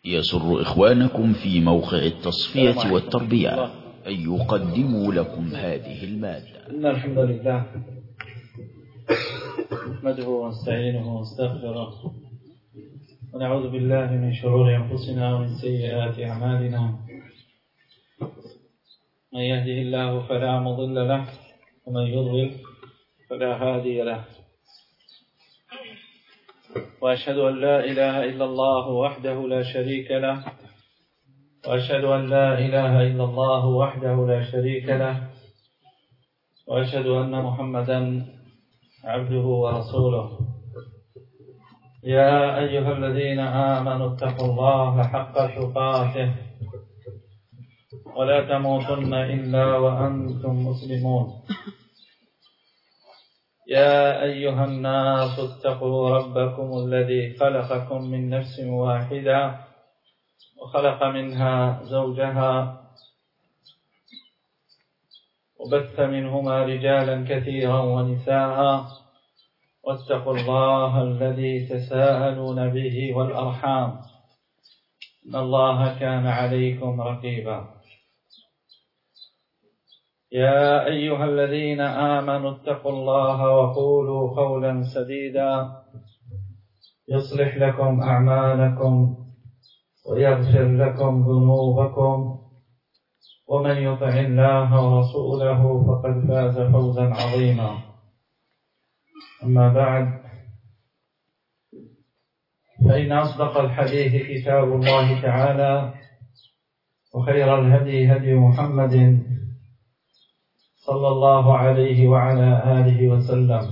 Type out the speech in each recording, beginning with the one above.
يسر إخوانكم في موقع التصفية والتربية أن يقدموا لكم هذه المادة. إن الحمد لله نحمده ونستعينه ونستغفره ونعوذ بالله من شرور أنفسنا ومن سيئات أعمالنا. من يهده الله فلا مضل له ومن يضلل فلا هادي له. وأشهد أن لا إله إلا الله وحده لا شريك له وأشهد أن لا إله إلا الله وحده لا شريك له وأشهد أن محمدا عبده ورسوله. يا أيها الذين آمنوا اتقوا الله حق تقاته ولا تموتن إلا وأنتم مسلمون. يا أيها الناس اتقوا ربكم الذي خلقكم من نفس واحدة وخلق منها زوجها وبث منهما رجالا كثيرا ونساء واتقوا الله الذي تساءلون به والأرحام إن الله كان عليكم رقيبا. يا أيها الذين آمنوا اتقوا الله وقولوا قولا سديدا يصلح لكم أعمالكم ويغفر لكم ذنوبكم ومن يطع الله ورسوله فقد فاز فوزا عظيما. أما بعد، فإن أصدق الحديث كتاب الله تعالى وخير الهدي هدي محمد صلى الله عليه وعلى آله وسلم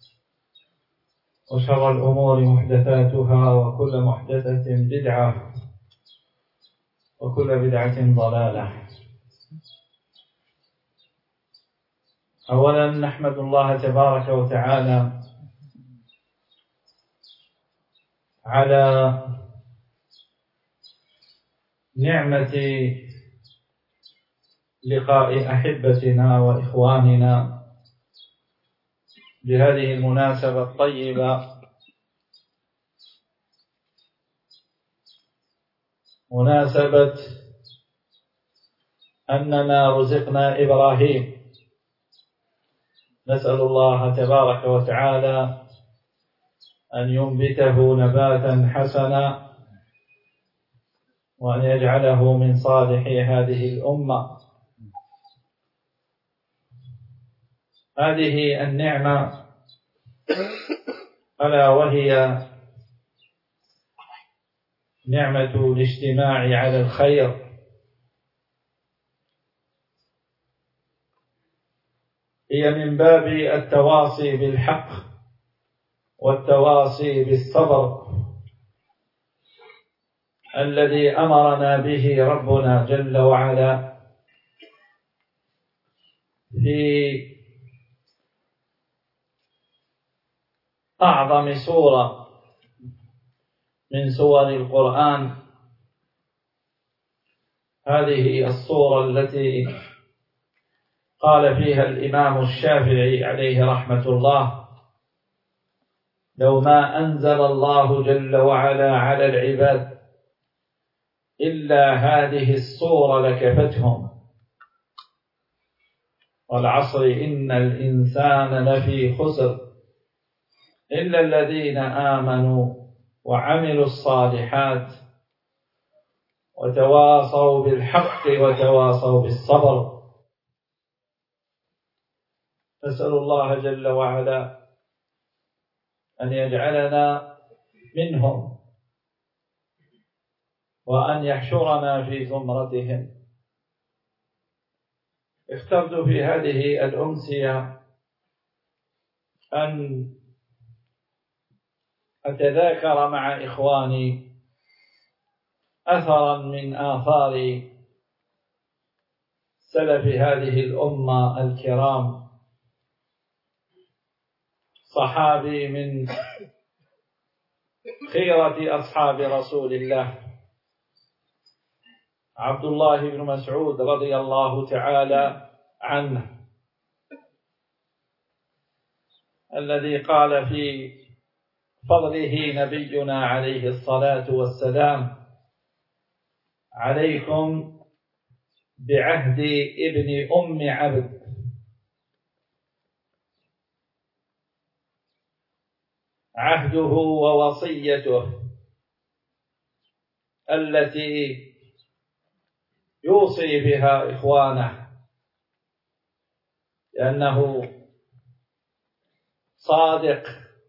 وشر الأمور محدثاتها وكل محدثة بدعة وكل بدعة ضلالة. أولا نحمد الله تبارك وتعالى على نعمة لقاء أحبتنا وإخواننا بهذه المناسبة الطيبة، مناسبة أننا رزقنا إبراهيم. نسأل الله تبارك وتعالى أن ينبته نباتا حسنا وأن يجعله من صالح هذه الأمة. هذه النعمة ألا وهي نعمة الاجتماع على الخير، هي من باب التواصي بالحق والتواصي بالصبر الذي أمرنا به ربنا جل وعلا في أعظم سورة من سور القرآن. هذه السورة التي قال فيها الإمام الشافعي عليه رحمة الله: لو ما أنزل الله جل وعلا على العباد إلا هذه السورة لكفتهم، والعصر إن الإنسان لفي خسر إلا الذين آمنوا وعملوا الصالحات وتواصوا بالحق وتواصوا بالصبر. نسأل الله جل وعلا أن يجعلنا منهم وأن يحشرنا في زمرتهم. اخترت في هذه الأمسية أن أتذاكر مع إخواني أثرا من آثار سلف هذه الأمة الكرام، صحابي من خيرة أصحاب رسول الله عبد الله بن مسعود رضي الله تعالى عنه، الذي قال في فضله نبينا عليه الصلاة والسلام: عليكم بعهد ابن أم عبد عهده ووصيته التي يوصي بها إخوانه، لأنه صادق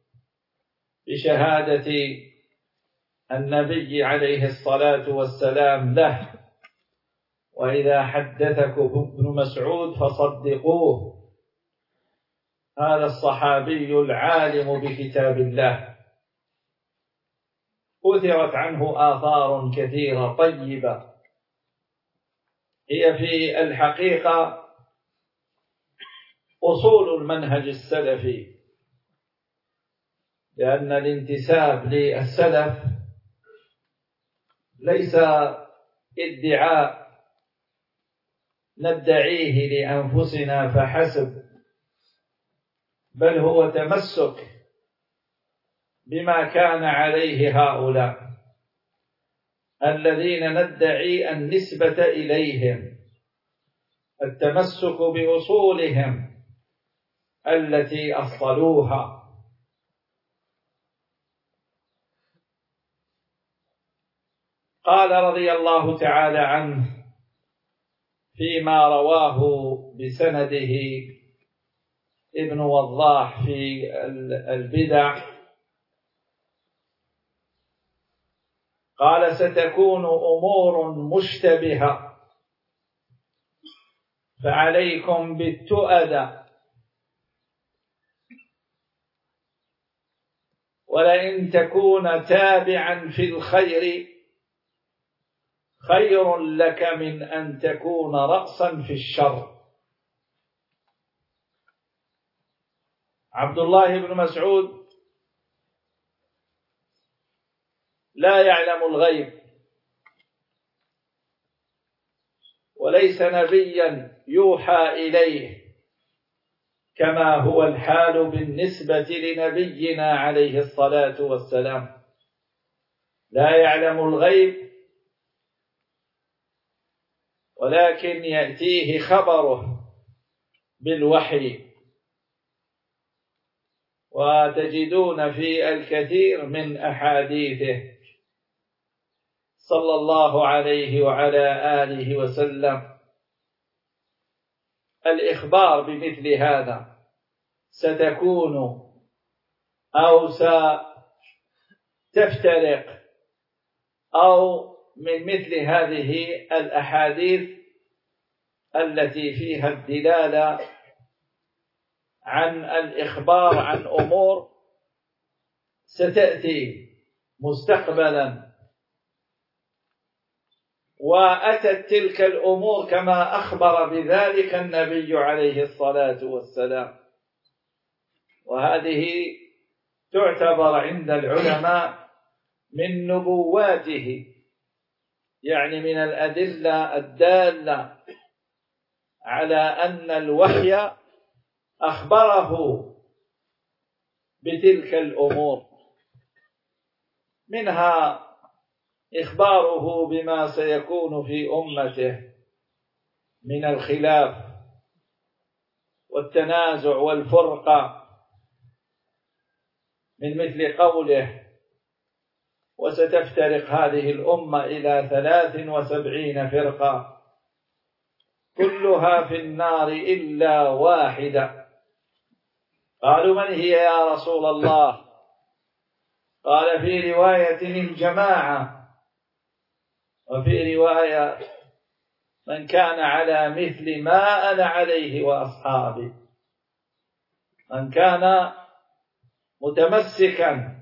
بشهادة النبي عليه الصلاة والسلام له، وإذا حدثكم ابن مسعود فصدقوه. هذا الصحابي العالم بكتاب الله أثرت عنه آثار كثيرة طيبة، هي في الحقيقة أصول المنهج السلفي، لأن الانتساب للسلف ليس ادعاء ندعيه لأنفسنا فحسب، بل هو تمسك بما كان عليه هؤلاء الذين ندعي النسبة إليهم، التمسك بأصولهم التي أصلوها. قال رضي الله تعالى عنه فيما رواه بسنده ابن وضاح في البدع، قال: ستكون أمور مشتبهة فعليكم بالتؤدى، ولئن تكون تابعا في الخير خير لك من أن تكون رأسا في الشر. عبد الله بن مسعود لا يعلم الغيب، وليس نبيا يوحى إليه كما هو الحال بالنسبة لنبينا عليه الصلاة والسلام، لا يعلم الغيب، ولكن يأتيه خبره بالوحي. وتجدون في الكثير من أحاديثه صلى الله عليه وعلى آله وسلم الإخبار بمثل هذا: ستكون أو ستفترق، أو من مثل هذه الأحاديث التي فيها الدلالة عن الإخبار عن أمور ستأتي مستقبلا. وأتت تلك الأمور كما أخبر بذلك النبي عليه الصلاة والسلام، وهذه تعتبر عند العلماء من نبواته، يعني من الأدلة الدالة على أن الوحي أخبره بتلك الأمور، منها إخباره بما سيكون في أمته من الخلاف والتنازع والفرقة، من مثل قوله: وستفترق هذه الأمة إلى 73 فرقة كلها في النار إلا واحدة. قالوا: من هي يا رسول الله؟ قال: في رواية الجماعة، وفي رواية من كان على مثل ما أنا عليه وأصحابي، من كان متمسكا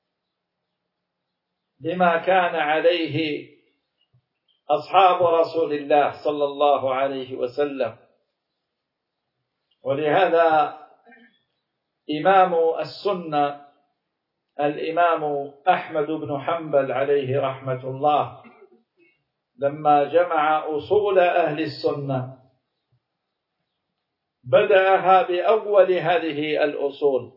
بما كان عليه أصحاب رسول الله صلى الله عليه وسلم. ولهذا إمام السنة الإمام أحمد بن حنبل عليه رحمة الله لما جمع أصول أهل السنة بدأها بأول هذه الأصول.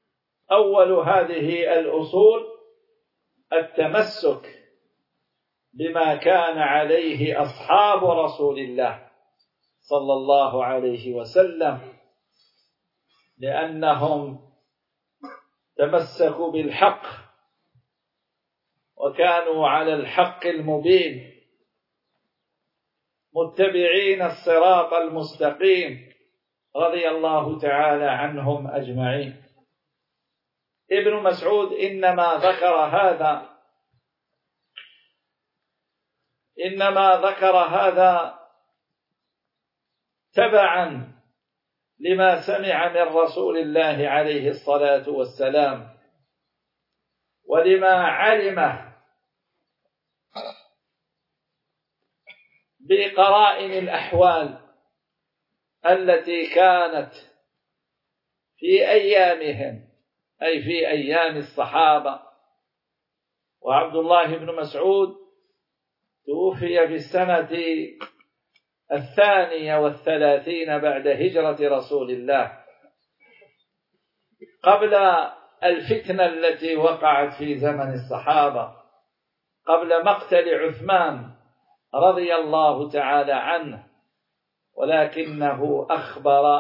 أول هذه الأصول التمسك بما كان عليه أصحاب رسول الله صلى الله عليه وسلم، لأنهم تمسكوا بالحق وكانوا على الحق المبين متبعين الصراط المستقيم رضي الله تعالى عنهم أجمعين. ابن مسعود إنما ذكر هذا تبعا لما سمع من رسول الله عليه الصلاة والسلام ولما علمه بقرائن الأحوال التي كانت في أيامهم، أي في أيام الصحابة. وعبد الله بن مسعود توفي في السنة 32 بعد هجرة رسول الله، قبل الفتنة التي وقعت في زمن الصحابة، قبل مقتل عثمان رضي الله تعالى عنه، ولكنه أخبر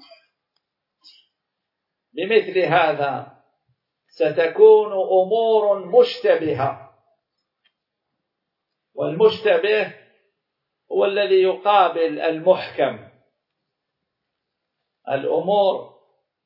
بمثل هذا: ستكون أمور مشتبهة. والمشتبه هو الذي يقابل المحكم. الأمور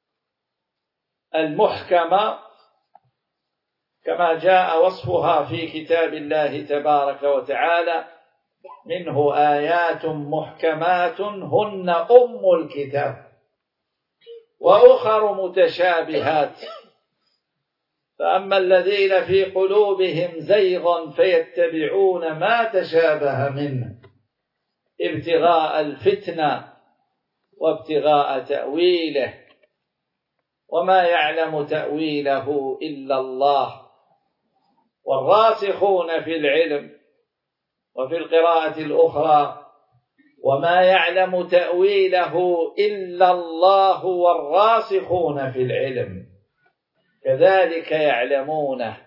المحكمة كما جاء وصفها في كتاب الله تبارك وتعالى: منه آيات محكمات هن أم الكتاب وأخر متشابهات، فأما الذين في قلوبهم زيغ فيتبعون ما تشابه منه ابتغاء الفتنة وابتغاء تأويله، وما يعلم تأويله إلا الله. والراسخون في العلم، وفي القراءة الأخرى: وما يعلم تأويله إلا الله والراسخون في العلم، كذلك يعلمونه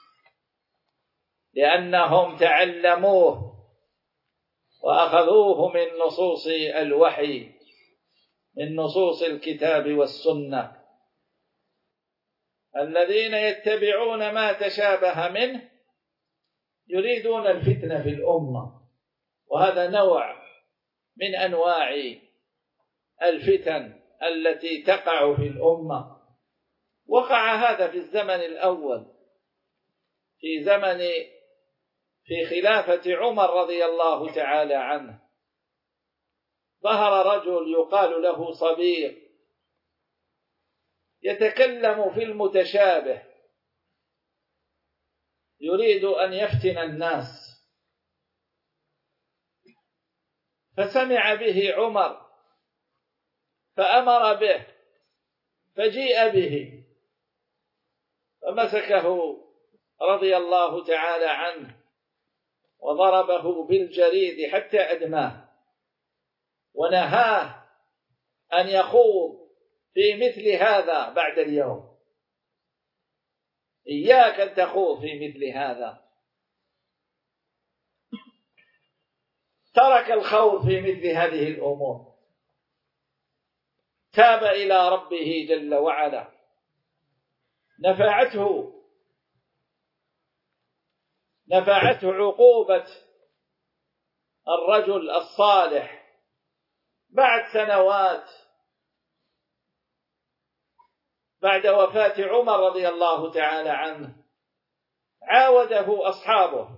لأنهم تعلموه وأخذوه من نصوص الوحي، من نصوص الكتاب والسنة. الذين يتبعون ما تشابه منه يريدون الفتنة في الأمة، وهذا نوع من أنواع الفتن التي تقع في الأمة. وقع هذا في الزمن الأول، في خلافة عمر رضي الله تعالى عنه. ظهر رجل يقال له صبيغ يتكلم في المتشابه، يريد أن يفتن الناس، فسمع به عمر فأمر به، فجيء به فمسكه رضي الله تعالى عنه وضربه بالجريد حتى أدماه، ونهاه أن يخوض في مثل هذا بعد اليوم. إياك أن تخوض في مثل هذا. ترك الخوض في مثل هذه الأمور، تاب إلى ربه جل وعلا. نفعته عقوبة الرجل الصالح بعد سنوات، بعد وفاة عمر رضي الله تعالى عنه. عاوده أصحابه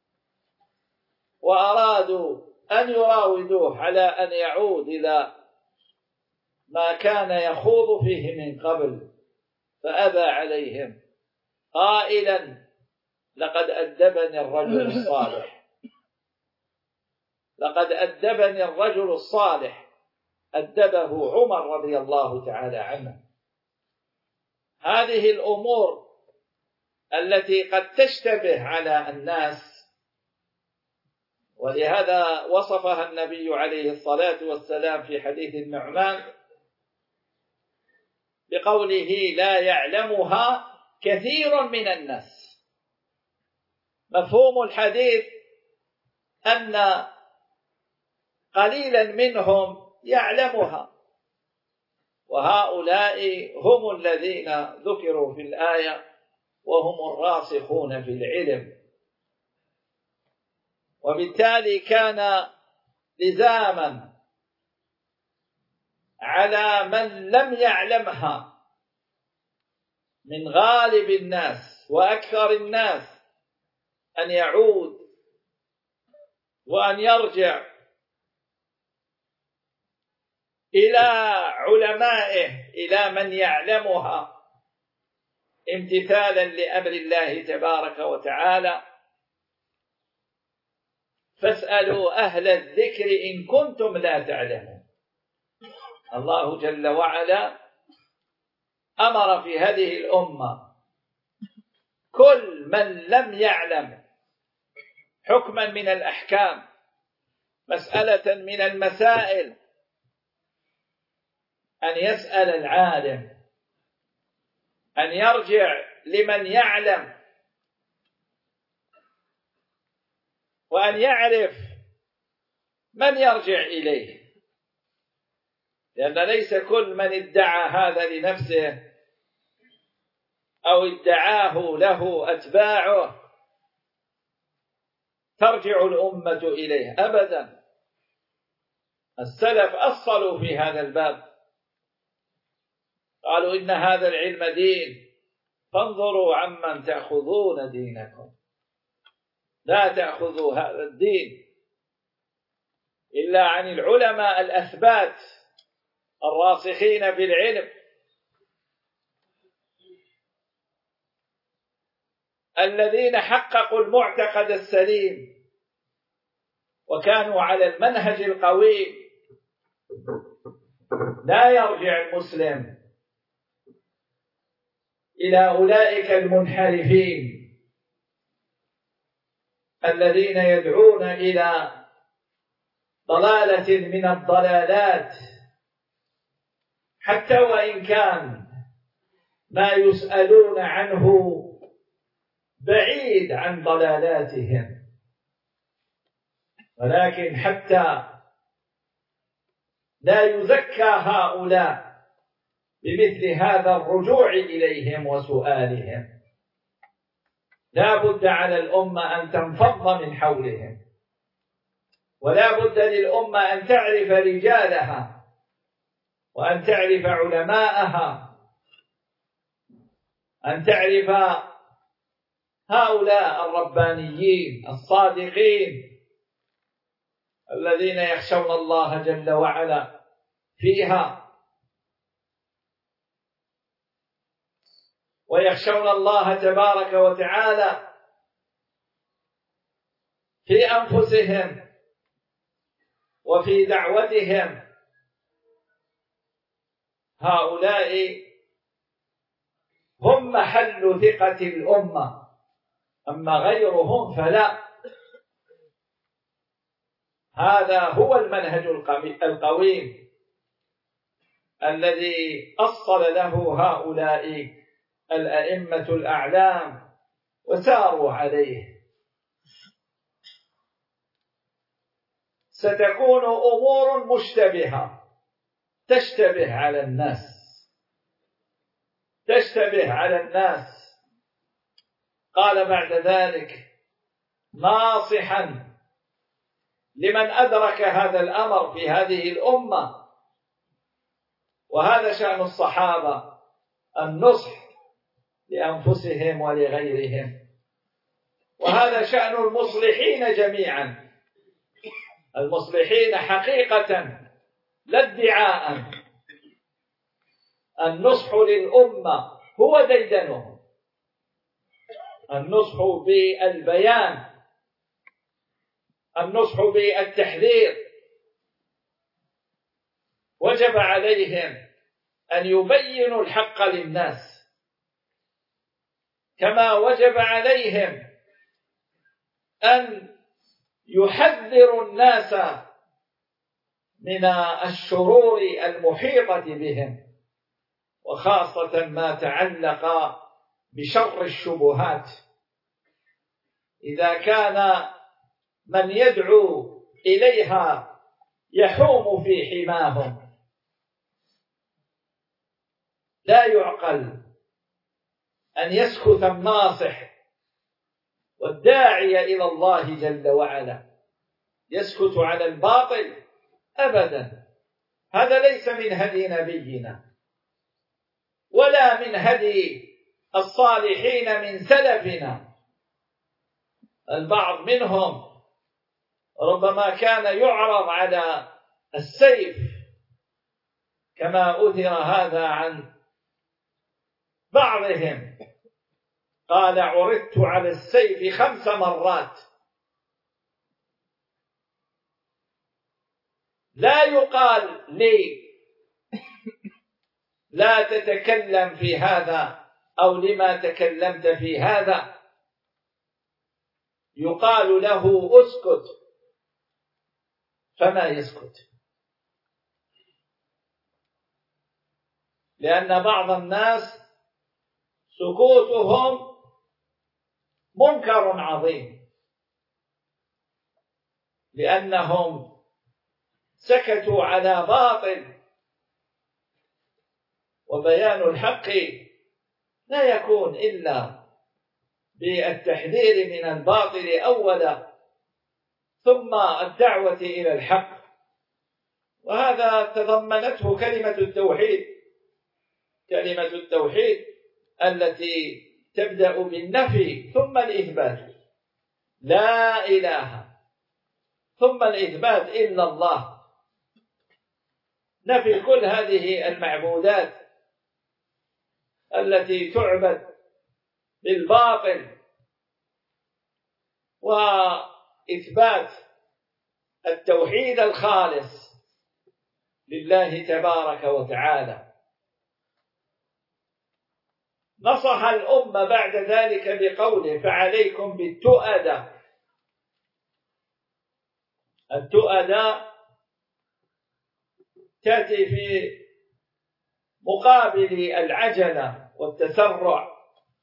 وأرادوا أن يراودوه على أن يعود إلى ما كان يخوض فيه من قبل، فأبى عليهم قائلا: لقد أدبني الرجل الصالح، لقد أدبني الرجل الصالح. أدبه عمر رضي الله تعالى عنه. هذه الأمور التي قد تشتبه على الناس، ولهذا وصفها النبي عليه الصلاة والسلام في حديث النعمان بقوله: لا يعلمها كثير من الناس. مفهوم الحديث أن قليلا منهم يعلمها، وهؤلاء هم الذين ذكروا في الآية وهم الراسخون في العلم. وبالتالي كان لزاما على من لم يعلمها من غالب الناس وأكثر الناس أن يعود وأن يرجع إلى علمائه، إلى من يعلمها، امتثالا لأمر الله تبارك وتعالى: فاسألوا أهل الذكر إن كنتم لا تعلمون. الله جل وعلا أمر في هذه الأمة كل من لم يعلم حكما من الأحكام، مسألة من المسائل، أن يسأل العالم، أن يرجع لمن يعلم، وأن يعرف من يرجع إليه، لأن ليس كل من ادعى هذا لنفسه أو ادعاه له أتباعه ترجع الأمة إليه أبدا. السلف أصلوا في هذا الباب، قالوا إن هذا العلم دين، فانظروا عمن تأخذون دينكم، لا تأخذوا هذا الدين إلا عن العلماء الأثبات الراسخين في العلم، الذين حققوا المعتقد السليم وكانوا على المنهج القويم. لا يرجع المسلم إلى أولئك المنحرفين الذين يدعون إلى ضلالة من الضلالات، حتى وإن كان ما يسألون عنه بعيد عن ضلالاتهم، ولكن حتى لا يزكى هؤلاء بمثل هذا الرجوع إليهم وسؤالهم، لا بد على الأمة أن تنفض من حولهم، ولا بد للأمة أن تعرف رجالها وأن تعرف علماءها، أن تعرف هؤلاء الربانيين الصادقين الذين يخشون الله جل وعلا فيها، ويخشون الله تبارك وتعالى في أنفسهم وفي دعوتهم. هؤلاء هم محل ثقة الأمة، أما غيرهم فلا. هذا هو المنهج القويم الذي أصل له هؤلاء الأئمة الأعلام وساروا عليه. ستكون أمور مشتبهة تشتبه على الناس، تشتبه على الناس. قال بعد ذلك ناصحا لمن أدرك هذا الأمر في هذه الأمة، وهذا شأن الصحابة، النصح لأنفسهم ولغيرهم، وهذا شأن المصلحين جميعا، المصلحين حقيقة لا ادعاء. النصح للأمة هو ديدنهم، النصح بالبيان، النصح بالتحذير. وجب عليهم أن يبينوا الحق للناس، كما وجب عليهم أن يحذروا الناس من الشرور المحيطة بهم، وخاصة ما تعلق بشر الشبهات. إذا كان من يدعو إليها يحوم في حماهم. لا يعقل أن يسكت الناصح والداعي إلى الله جل وعلا يسكت على الباطل أبدا. هذا ليس من هدي نبينا ولا من هدي الصالحين من سلفنا. البعض منهم ربما كان يعرض على السيف، كما أثر هذا عن بعضهم، قال عرضت على السيف 5 مرات. لا يقال لي لا تتكلم في هذا أو لما تكلمت في هذا، يقال له اسكت فما يسكت. لأن بعض الناس سكوتهم منكر عظيم، لأنهم سكتوا على باطل، وبيان الحق لا يكون إلا بالتحذير من الباطل أولا ثم الدعوة إلى الحق. وهذا تضمنته كلمة التوحيد، كلمة التوحيد التي تبدأ بالنفي ثم الإثبات، لا إله ثم الإثبات إلا الله، نفي كل هذه المعبودات التي تعبد بالباطل، وإثبات التوحيد الخالص لله تبارك وتعالى. نصح الأمة بعد ذلك بقوله فعليكم بالتؤدة. التؤدة تأتي في مقابل العجلة والتسرع.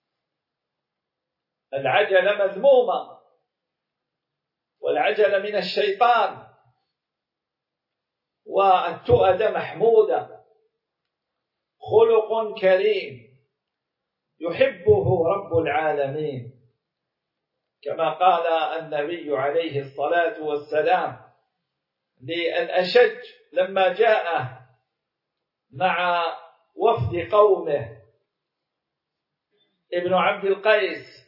العجلة مذمومة، والعجلة من الشيطان، والتؤدة محمودة، خلق كريم يحبه رب العالمين، كما قال النبي عليه الصلاة والسلام للأشج لما جاء مع وفد قومه ابن عبد القيس،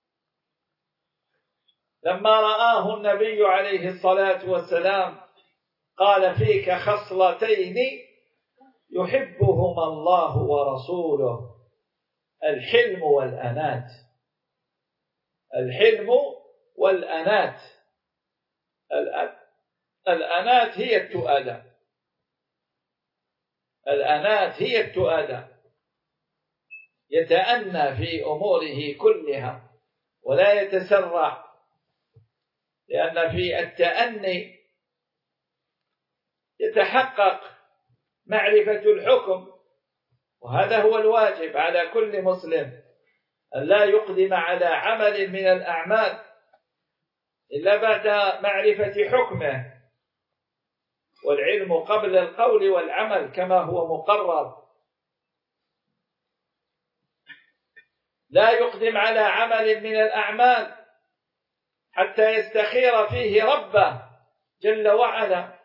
لما رآه النبي عليه الصلاة والسلام قال فيك خصلتين يحبهما الله ورسوله، الحلم والأنات. الحلم والأنات، الأنات هي التؤدة، الأنات هي التؤدة، يتأنى في أموره كلها ولا يتسرع، لأن في التأني يتحقق معرفة الحكم، وهذا هو الواجب على كل مسلم، أن لا يقدم على عمل من الأعمال إلا بعد معرفة حكمه، والعلم قبل القول والعمل كما هو مقرر. لا يقدم على عمل من الأعمال حتى يستخير فيه ربه جل وعلا،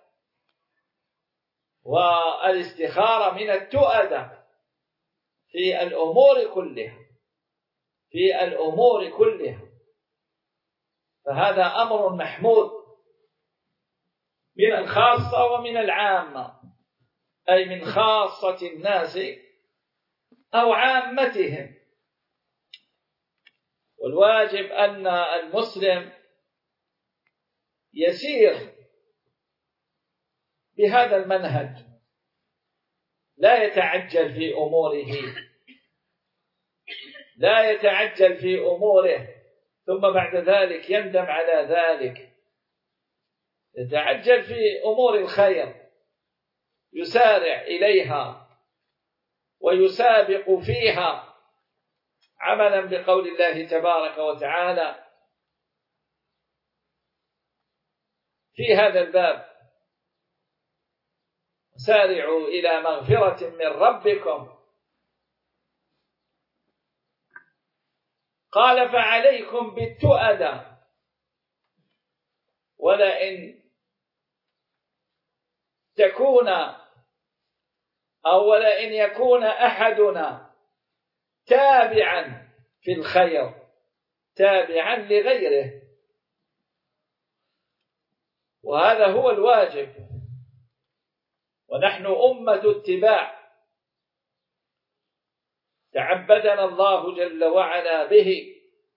والاستخارة من التؤدة في الأمور كلها، في الأمور كلها، فهذا أمر محمود من الخاصة ومن العامة، أي من خاصة الناس أو عامتهم. والواجب أن المسلم يسير بهذا المنهج، لا يتعجل في أموره، لا يتعجل في أموره ثم بعد ذلك يندم على ذلك. يتعجل في أمور الخير، يسارع إليها ويسابق فيها عملا بقول الله تبارك وتعالى في هذا الباب: سارعوا إلى مغفرة من ربكم. قال: فعليكم بالتؤدى، ولئن يكون أحدنا تابعا في الخير، تابعا لغيره، وهذا هو الواجب، ونحن أمة اتباع تعبدنا الله جل وعلا به،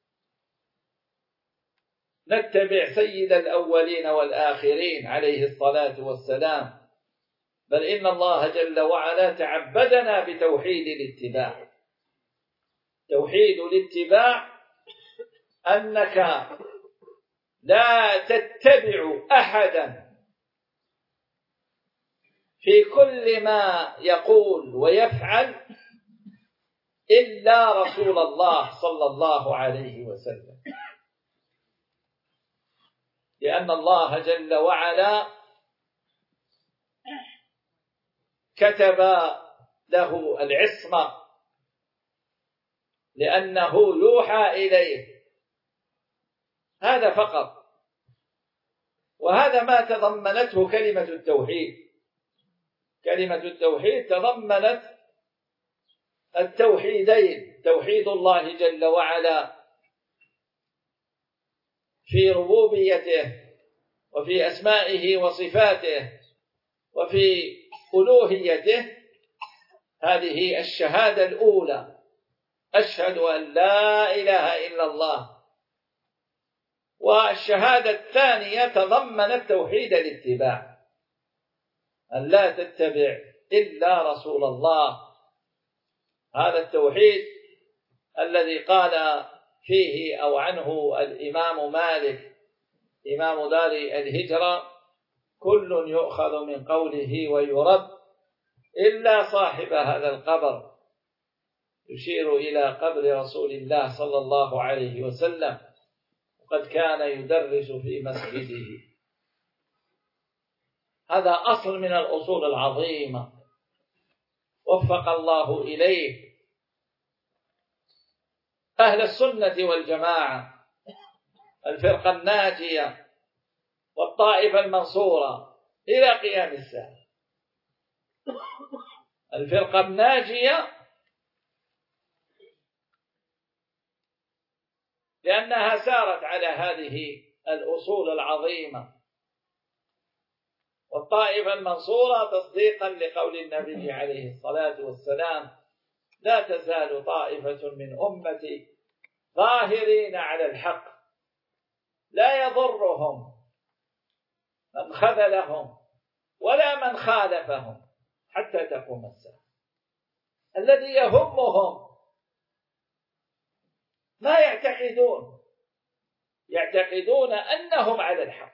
نتبع سيد الأولين والآخرين عليه الصلاة والسلام، بل إن الله جل وعلا تعبدنا بتوحيد الاتباع. توحيد الاتباع أنك لا تتبع أحدا في كل ما يقول ويفعل إلا رسول الله صلى الله عليه وسلم، لأن الله جل وعلا كتب له العصمة لأنه يوحى إليه، هذا فقط. وهذا ما تضمنته كلمة التوحيد. كلمة التوحيد تضمنت التوحيدين: توحيد الله جل وعلا في ربوبيته وفي أسمائه وصفاته وفي ألوهيته، هذه الشهادة الأولى: أشهد أن لا إله إلا الله. والشهادة الثانية تضمنت توحيد الاتباع، أن لا تتبع إلا رسول الله. هذا التوحيد الذي قال فيه أو عنه الإمام مالك إمام دار الهجرة: كل يؤخذ من قوله ويرد إلا صاحب هذا القبر، يشير إلى قبر رسول الله صلى الله عليه وسلم، وقد كان يدرس في مسجده. هذا أصل من الأصول العظيمة وفق الله إليه أهل السنة والجماعة، الفرقة الناجية والطائفة المنصورة إلى قيام الساعة. الفرقة الناجية لأنها سارت على هذه الأصول العظيمة، والطائفة المنصورة تصديقا لقول النبي عليه الصلاة والسلام: لا تزال طائفة من أمتي ظاهرين على الحق لا يضرهم من خذلهم ولا من خالفهم حتى تقوم الساعة. الذي يهمهم ما يعتقدون أنهم على الحق،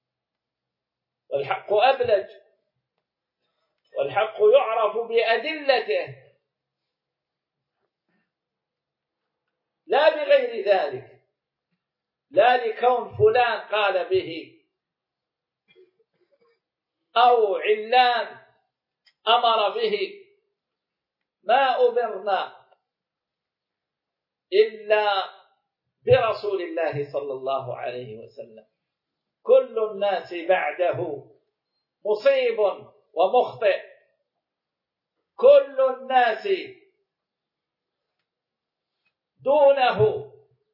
والحق أبلج، والحق يعرف بأدلته لا بغير ذلك، لا لكون فلان قال به أو علان أمر به. ما أمرنا إلا برسول الله صلى الله عليه وسلم. كل الناس بعده مصيب ومخطئ، كل الناس دونه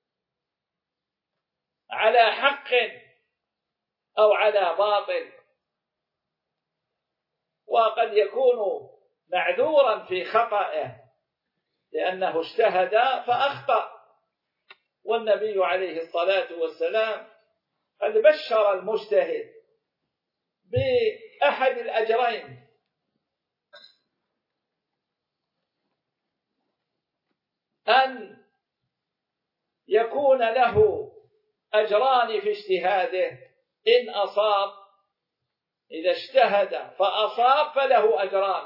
على حق أو على باطل، وقد يكون معذورا في خطئه لأنه اجتهد فأخطأ. والنبي عليه الصلاة والسلام قد بشر المجتهد بأحد الأجرين: أن يكون له أجران في اجتهاده إن أصاب، إذا اجتهد فأصاب فله أجران،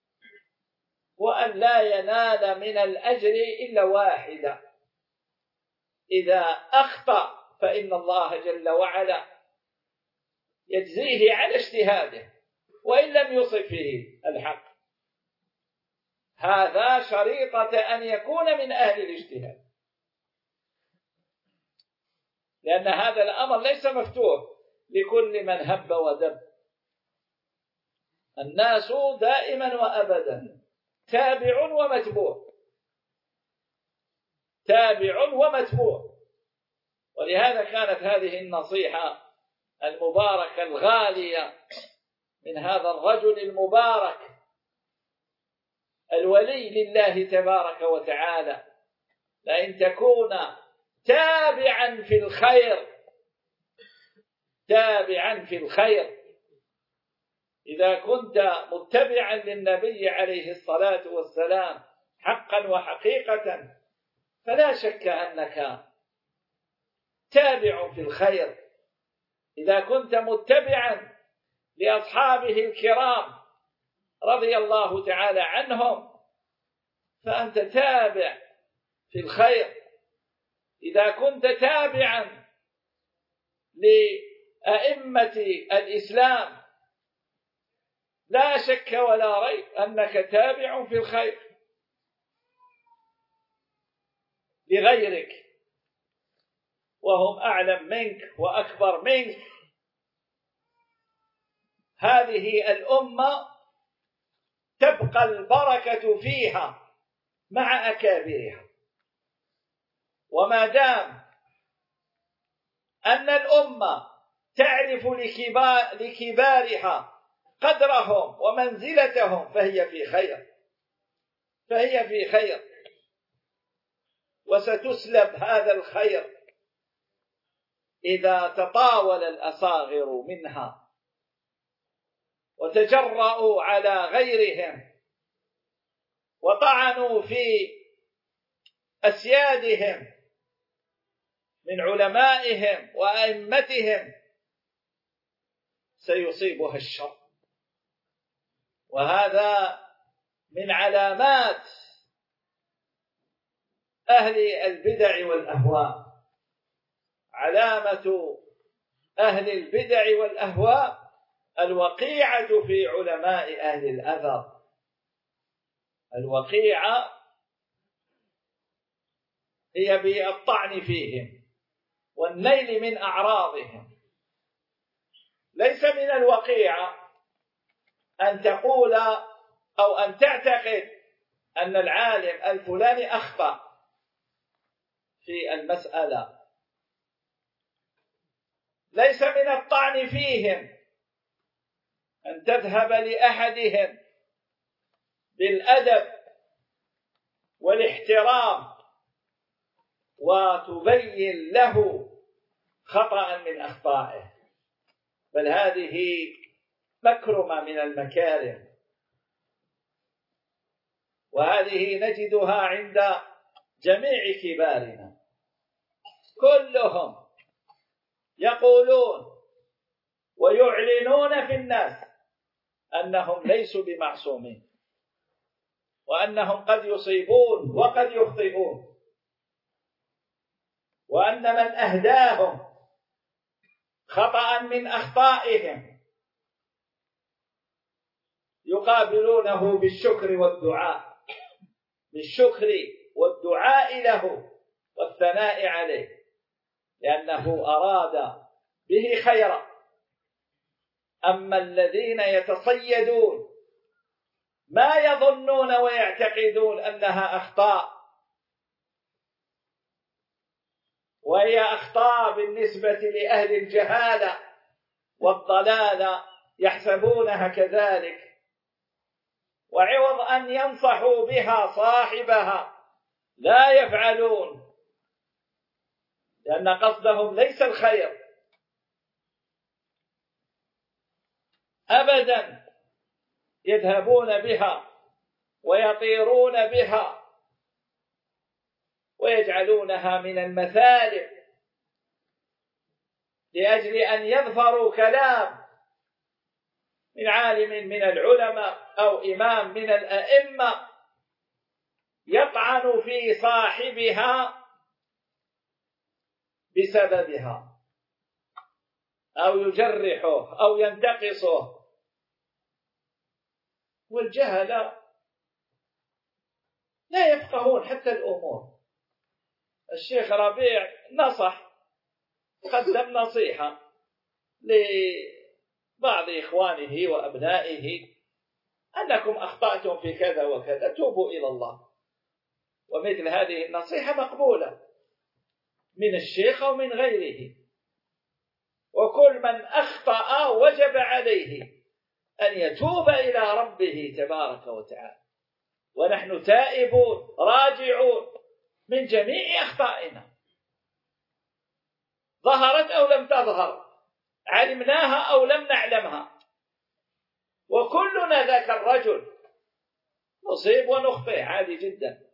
وأن لا ينال من الأجر إلا واحدة إذا أخطأ، فإن الله جل وعلا يجزيه على اجتهاده وإن لم يصب فيه الحق. هذا شريطة أن يكون من أهل الاجتهاد، لأن هذا الأمر ليس مفتوح لكل من هب ودب. الناس دائما وأبدا تابع ومتبوع، تابع ومتبوع. ولهذا كانت هذه النصيحة المباركة الغالية من هذا الرجل المبارك الولي لله تبارك وتعالى: لأن تكون تابعا في الخير، تابعا في الخير. إذا كنت متبعا للنبي عليه الصلاة والسلام حقا وحقيقة فلا شك أنك تابع في الخير. إذا كنت متبعا لأصحابه الكرام رضي الله تعالى عنهم فأنت تابع في الخير. إذا كنت تابعا لأئمة الإسلام لا شك ولا ريب أنك تابع في الخير لغيرك وهم أعلم منك وأكبر منك. هذه الأمة تبقى البركة فيها مع أكابرها، وما دام أن الأمة تعرف لكبارها قدرهم ومنزلتهم فهي في خير، فهي في خير. وستسلب هذا الخير إذا تطاول الأصاغر منها وتجرؤوا على غيرهم وطعنوا في أسيادهم من علمائهم وأئمتهم سيصيبها الشر. وهذا من علامات أهل البدع والأهواء. علامة أهل البدع والأهواء الوقيعة في علماء أهل الأثر. الوقيعة هي بالطعن فيهم والنيل من أعراضهم. ليس من الوقيعة أن تقول أو أن تعتقد أن العالم الفلاني أخطأ في المسألة. ليس من الطعن فيهم أن تذهب لأحدهم بالأدب والاحترام وتبين له خطأ من أخطائه، بل هذه مكرمة من المكارم، وهذه نجدها عند جميع كبارنا. كلهم يقولون ويعلنون في الناس أنهم ليسوا بمعصومين، وأنهم قد يصيبون وقد يخطئون، وأن من أهداهم خطأ من أخطائهم يقابلونه بالشكر والدعاء، بالشكر والدعاء له والثناء عليه، لأنه أراد به خيرا. أما الذين يتصيدون ما يظنون ويعتقدون أنها أخطاء، وهي أخطاء بالنسبة لأهل الجهالة والضلالة يحسبونها كذلك، وعوض أن ينصحوا بها صاحبها لا يفعلون، لأن قصدهم ليس الخير أبدا. يذهبون بها ويطيرون بها ويجعلونها من المثالب لأجل أن يظفروا كلام من عالم من العلماء أو إمام من الأئمة يطعن في صاحبها بسببها. أو يجرحه أو ينتقصه. والجهلة لا يفقهون حتى الأمور. الشيخ ربيع نصح، قدم نصيحة لبعض إخوانه وأبنائه أنكم أخطأتم في كذا وكذا، توبوا إلى الله. ومثل هذه النصيحة مقبولة من الشيخ أو من غيره، وكل من أخطأ وجب عليه أن يتوب إلى ربه تبارك وتعالى. ونحن تائبون راجعون من جميع أخطائنا، ظهرت أو لم تظهر، علمناها أو لم نعلمها، وكلنا ذاك الرجل نصيب ونخطئ عادي جدا.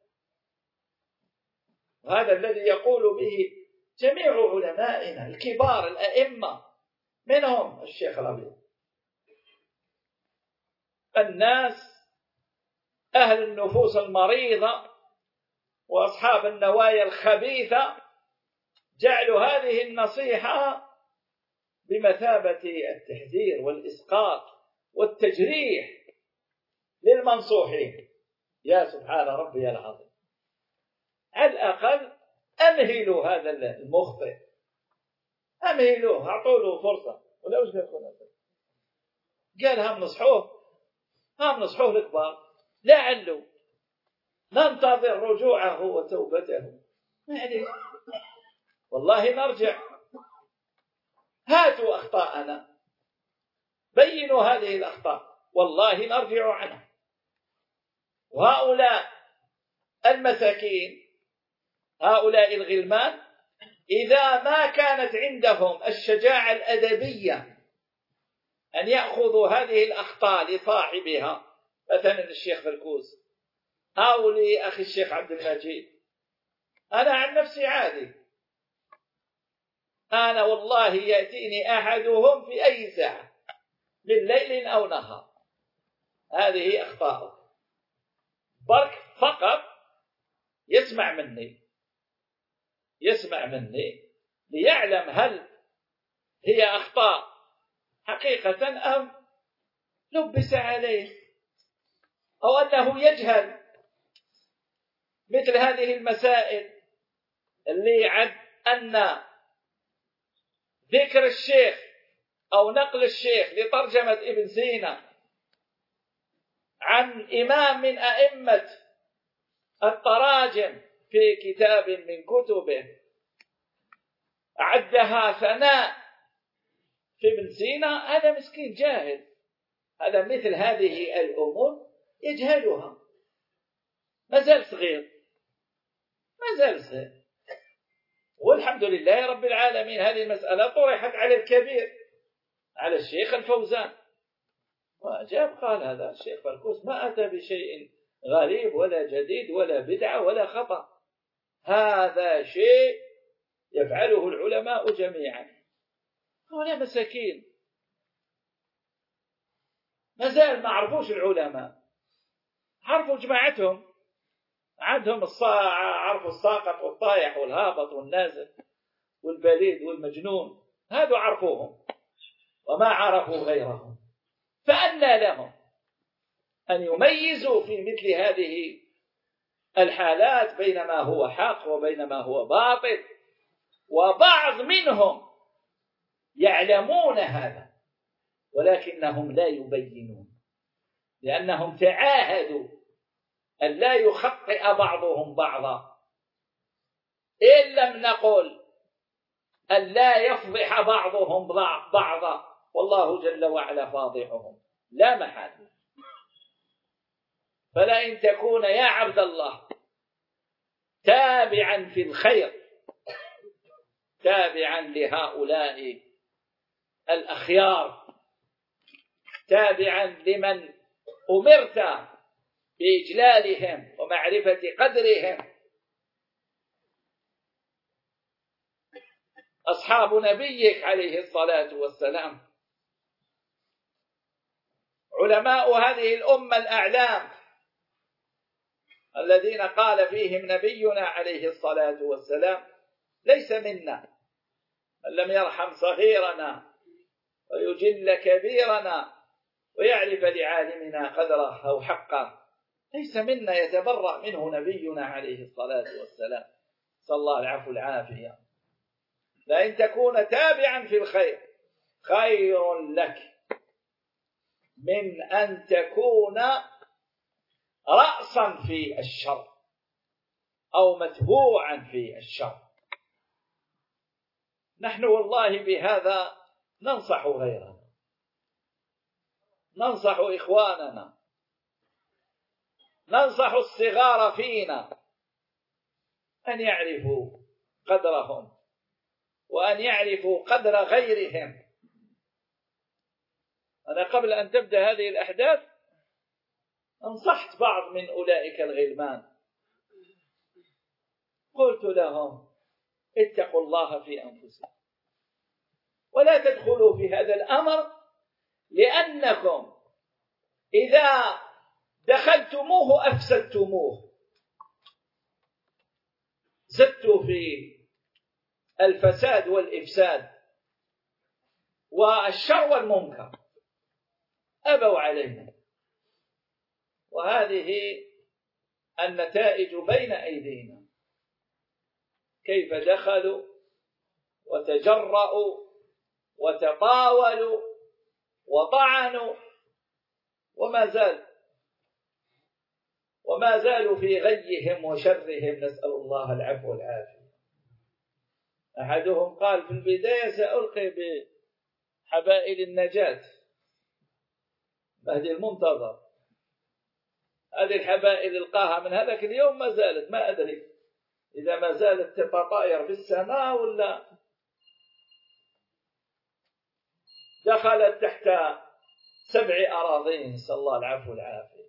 هذا الذي يقول به جميع علمائنا الكبار الأئمة، منهم الشيخ ربيع. الناس أهل النفوس المريضة وأصحاب النوايا الخبيثة جعلوا هذه النصيحة بمثابة التحذير والإسقاط والتجريح للمنصوحين. يا سبحان ربي العظيم، على الأقل أمهلوا هذا المخطئ، أمهلوه، أعطوا له فرصة. ولا وش قال هم نصحوه الكبار، لعله ننتظر رجوعه وتوبته. ما عليك، والله نرجع، هاتوا أخطاءنا، بينوا هذه الأخطاء، والله نرجع عنها. وهؤلاء المساكين، هؤلاء الغلمان، إذا ما كانت عندهم الشجاعة الأدبية أن يأخذوا هذه الأخطاء لصاحبها، مثلا الشيخ فركوس أو لأخي الشيخ عبد المجيد، أنا عن نفسي عادي، أنا والله يأتيني أحدهم في أي ساعة من ليل أو نهار، هذه أخطاء، برك فقط يسمع مني ليعلم هل هي أخطاء حقيقة أم لبس عليه، أو أنه يجهل مثل هذه المسائل اللي عد أن ذكر الشيخ أو نقل الشيخ لترجمة ابن سينا عن إمام من أئمة التراجم في كتاب من كتبه عدها ثناء في ابن سينا، هذا مسكين جاهل، هذا مثل هذه الأمور يجهلها، ما زال صغير. والحمد لله رب العالمين هذه المسألة طرحت على الكبير، على الشيخ الفوزان، وأجاب قال هذا الشيخ فركوس ما أتى بشيء غريب ولا جديد ولا بدعة ولا خطأ، هذا شيء يفعله العلماء جميعا. هؤلاء مساكين ما زال ما عرفوش العلماء، عرفوا جماعتهم، عندهم عرفوا الساقط والطايح والهابط والنازل والبليد والمجنون، هذا عرفوهم وما عرفوا غيرهم. فأنى لهم أن يميزوا في مثل هذه الحالات بين ما هو حق وبين ما هو باطل؟ وبعض منهم يعلمون هذا ولكنهم لا يبينون، لأنهم تعاهدوا أن لا يخطئ بعضهم بعضا، إن لم نقل أن لا يفضح بعضهم بعضا، والله جل وعلا فاضحهم لا محال. فلئن تكون يا عبد الله تابعا في الخير، تابعا لهؤلاء الأخيار، تابعا لمن أمرت بإجلالهم ومعرفة قدرهم، أصحاب نبيك عليه الصلاة والسلام، علماء هذه الأمة الأعلام الذين قال فيهم نبينا عليه الصلاة والسلام: ليس منا من لم يرحم صغيرنا ويجل كبيرنا ويعرف لعالمنا قدره أو حقه. ليس منا يتبرأ منه نبينا عليه الصلاة والسلام، صلى الله العفو العافية. لأن تكون تابعا في الخير خير لك من أن تكون رأسا في الشر أو متبوعا في الشر. نحن والله بهذا ننصح غيرنا، ننصح إخواننا، ننصح الصغار فينا أن يعرفوا قدرهم وأن يعرفوا قدر غيرهم. أنا قبل أن تبدأ هذه الأحداث أنصحت بعض من أولئك الغلمان، قلت لهم اتقوا الله في أنفسكم ولا تدخلوا في هذا الأمر، لأنكم إذا دخلتموه أفسدتموه، زدتوا في الفساد والإفساد والشر والمنكر. أبوا علينا، وهذه النتائج بين أيدينا. كيف دخلوا وتجرأوا وتطاولوا وطعنوا وما زالوا في غيهم وشرهم، نسأل الله العفو والعافية. أحدهم قال في البداية سألقي بحبائل النجاة، مهدي المنتظر، هذه الحبائل القاها من هذاك اليوم ما زالت، ما أدري إذا ما زالت تطاير في السماء ولا دخلت تحت 7 أراضين، نسأل الله العفو والعافية.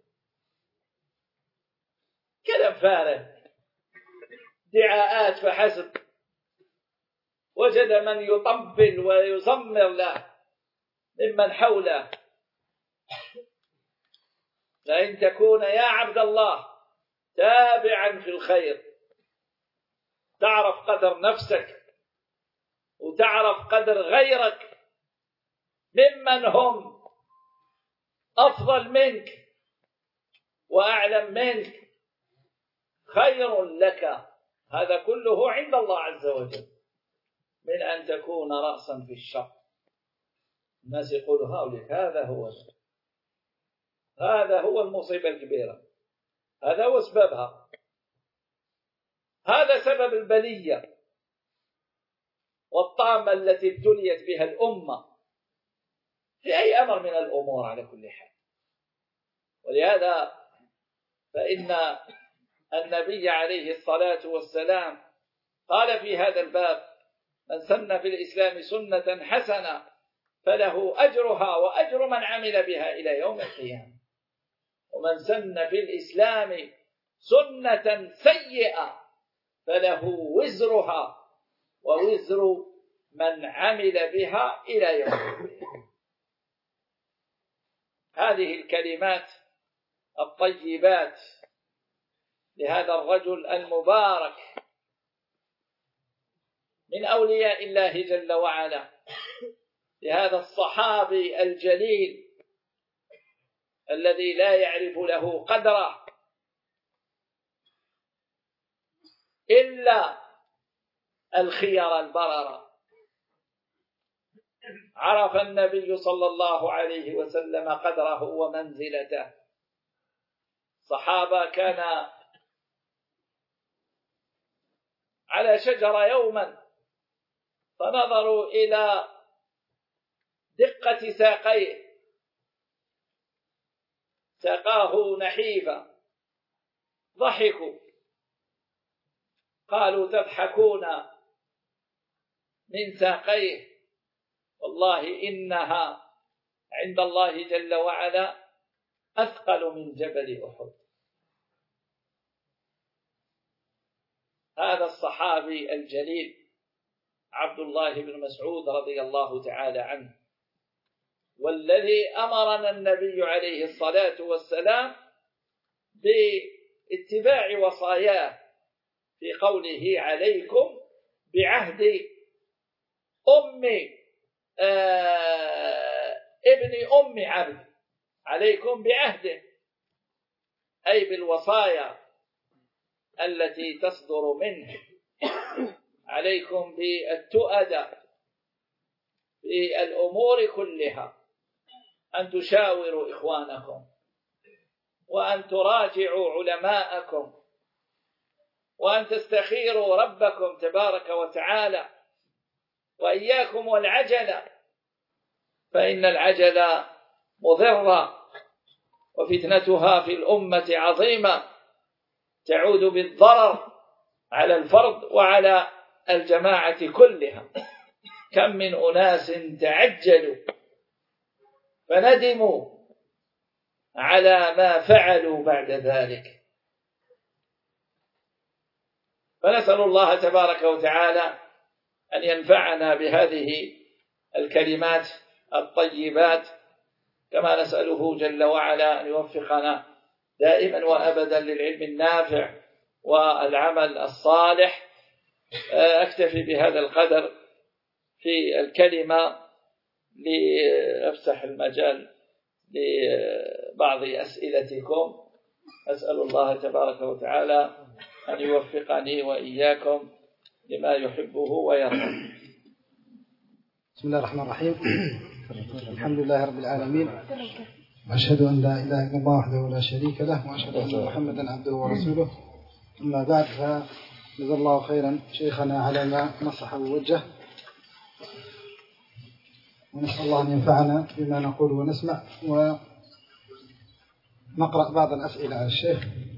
كلام فارغ، دعاءات فحسب. وجد من يطبل ويزمر له ممن حوله. لأن تكون يا عبد الله تابعا في الخير، تعرف قدر نفسك وتعرف قدر غيرك ممن هم أفضل منك وأعلم منك، خير لك. هذا كله عند الله عز وجل من أن تكون رأسا في الشر. الناس يقولوا هؤلاء، هذا هو المصيبة الكبيرة، هذا هو سببها، هذا سبب البلية والطامة التي ابتليت بها الأمة في أي أمر من الأمور على كل حال. ولهذا فإن النبي عليه الصلاة والسلام قال في هذا الباب: من سن في الإسلام سنة حسنة فله أجرها وأجر من عمل بها إلى يوم القيامة، ومن سن في الإسلام سنة سيئة فله وزرها ووزر من عمل بها إلى يوم القيامة. هذه الكلمات الطيبات لهذا الرجل المبارك من أولياء الله جل وعلا، لهذا الصحابي الجليل الذي لا يعرف له قدره إلا الخير البررة. عرف النبي صلى الله عليه وسلم قدره ومنزلته. صحابة كان على شجرة يوما فنظروا إلى دقة ساقيه، ساقاه نحيفة، ضحكوا، قالوا: تضحكون من ساقيه، والله إنها عند الله جل وعلا أثقل من جبل أحد. هذا الصحابي الجليل عبد الله بن مسعود رضي الله تعالى عنه، والذي أمرنا النبي عليه الصلاة والسلام باتباع وصاياه في قوله: عليكم بعهد أم ابن أم عبد عليكم بعهده، أي بالوصايا التي تصدر منه، عليكم بالتؤدة في الأمور كلها، أن تشاوروا إخوانكم، وأن تراجعوا علماءكم، وأن تستخيروا ربكم تبارك وتعالى، وإياكم والعجلة، فإن العجلة مضرة وفتنتها في الأمة عظيمة، تعود بالضرر على الفرد وعلى الجماعة كلها. كم من أناس تعجلوا فندموا على ما فعلوا بعد ذلك. فنسأل الله تبارك وتعالى أن ينفعنا بهذه الكلمات الطيبات، كما نسأله جل وعلا أن يوفقنا دائما وأبدا للعلم النافع والعمل الصالح. أكتفي بهذا القدر في الكلمة لأفسح المجال لبعض أسئلتكم. أسأل الله تبارك وتعالى أن يوفقني وإياكم لما يحبه ويرضى. بسم الله الرحمن الرحيم. الحمد لله رب العالمين، وأشهد أن لا إله إلا الله وحده لا شريك له، وأشهد أن محمدا عبده ورسوله. أما بعد، فجزا الله خيرا شيخنا على ما نصح ووجه، ونسأل الله أن ينفعنا بما نقول ونسمع. ونقرأ بعض الأسئلة على الشيخ.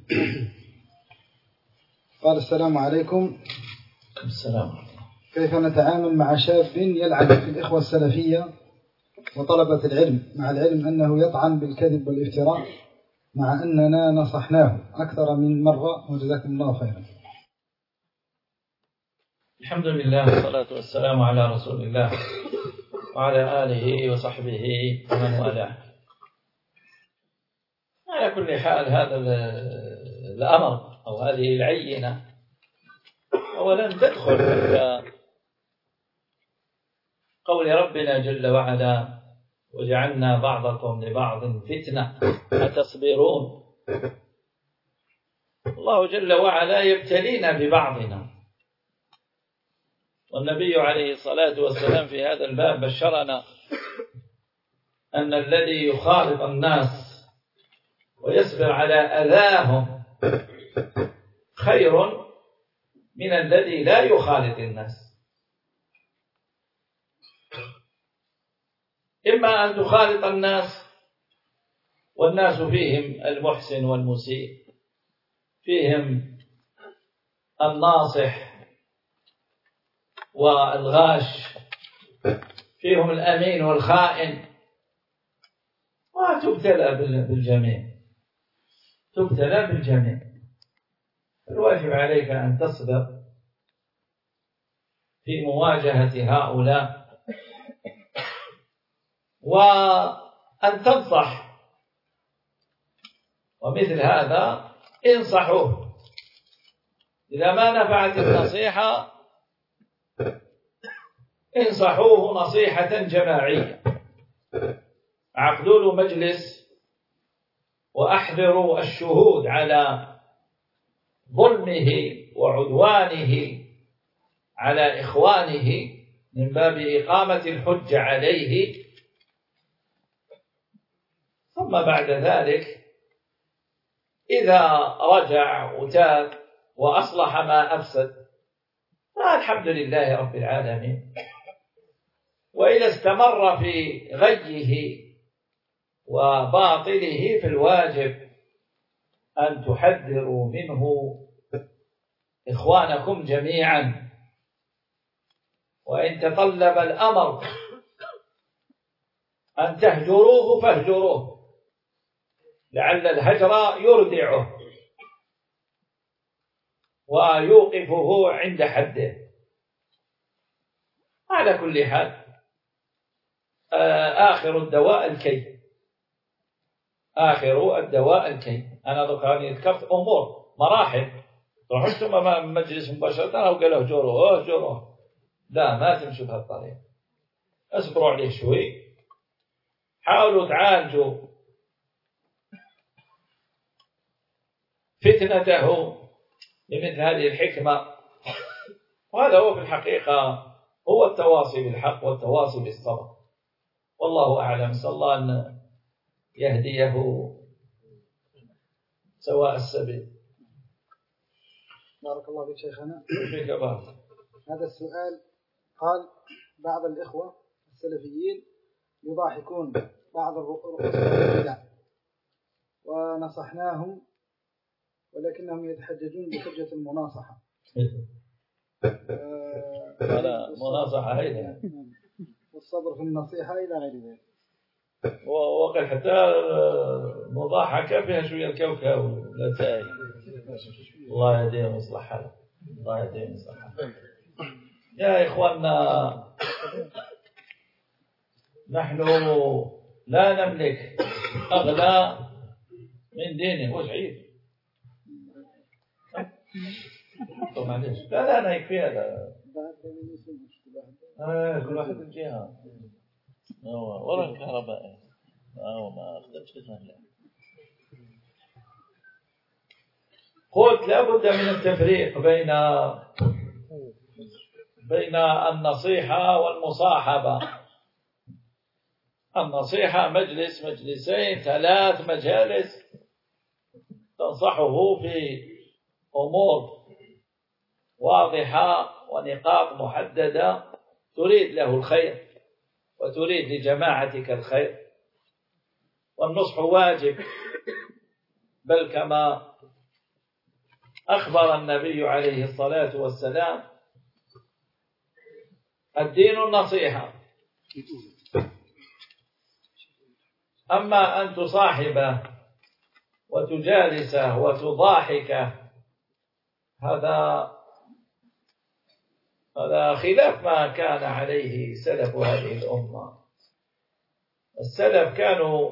قال: السلام عليكم. السلام. كيف نتعامل مع شاب يلعب في الإخوة السلفية وطلبة العلم، مع العلم أنه يطعن بالكذب والافتراء، مع أننا نصحناه أكثر من مرة، وجزاكم الله خيرا. الحمد لله والصلاة والسلام على رسول الله وعلى آله وصحبه ومن والاه. على كل حال، هذا الأمر أو هذه العينة أولا تدخل في قول ربنا جل وعلا: وجعلنا بعضكم لبعض فتنة أتصبرون. الله جل وعلا يبتلينا ببعضنا، والنبي عليه الصلاة والسلام في هذا الباب بشرنا أن الذي يخالط الناس ويصبر على أذاهم خير من الذي لا يخالط الناس. إما أن تخالط الناس والناس فيهم المحسن والمسيء، فيهم الناصح والغاش، فيهم الأمين والخائن، وتبتلى بالجميع، تبتلى بالجميع. الواجب عليك أن تصبر في مواجهة هؤلاء، وأن تنصح، ومثل هذا انصحوه. إذا ما نفعت النصيحة انصحوه نصيحة جماعية، عقدوا له مجلس وأحضروا الشهود على ظلمه وعدوانه على إخوانه من باب إقامة الحجة عليه. ثم بعد ذلك إذا رجع وتاب وأصلح ما أفسد فالحمد لله رب العالمين. وإذا استمر في غيه وباطله فالواجب أن تحذروا منه إخوانكم جميعا، وإن تطلب الأمر أن تهجروه فاهجروه، لعل الهجر يردعه ويوقفه عند حده. على كل حال، آخر الدواء الكي، آخر الدواء الكي. أنا ذكرت أمور مراحل، تروحوا ثم مجلس مباشرة أو قالوا اهجروه اهجروه، لا، ما تمشوا بهالطريقة. اصبروا عليه شوي حاولوا تعالجوا فتنته بمثل هذه الحكمة. وهذا هو في الحقيقة هو التواصي بالحق والتواصي بالصبر. والله أعلم. صلى الله أن يهديه سواء السبيل. بارك الله فيك شيخنا. فيك بارك. هذا السؤال قال: بعض الإخوة السلفيين يضاحكون بعض الرؤوس ونصحناهم ولكنهم يتحججون بحجة المناصحة. هذا مناصحة هيدا والصبر في النصيحة إلى غير ذلك. وقد حتى مضاحكة فيها شوية الكوكب ولا تاي. الله يهديهم ويصلح حالهم. الله يهديهم ويصلح حالهم. يا إخواننا، نحن لا نملك أغلى من دينه. وش عيب؟ معلش. لا أنا يكفي هذا. كل واحد من جهة. ورا الكهرباء. ما أخذتش كذا. قلت لابد من التفريق بين النصيحة والمصاحبة. النصيحة مجلس، مجلسين، 3 مجالس تنصحه في أمور واضحة ونقاط محددة تريد له الخير وتريد لجماعتك الخير. والنصح واجب، بل كما أخبر النبي عليه الصلاة والسلام: الدين النصيحة. أما أن تصاحبه وتجالسه وتضاحكه هذا خلاف ما كان عليه سلف هذه الأمة. السلف كانوا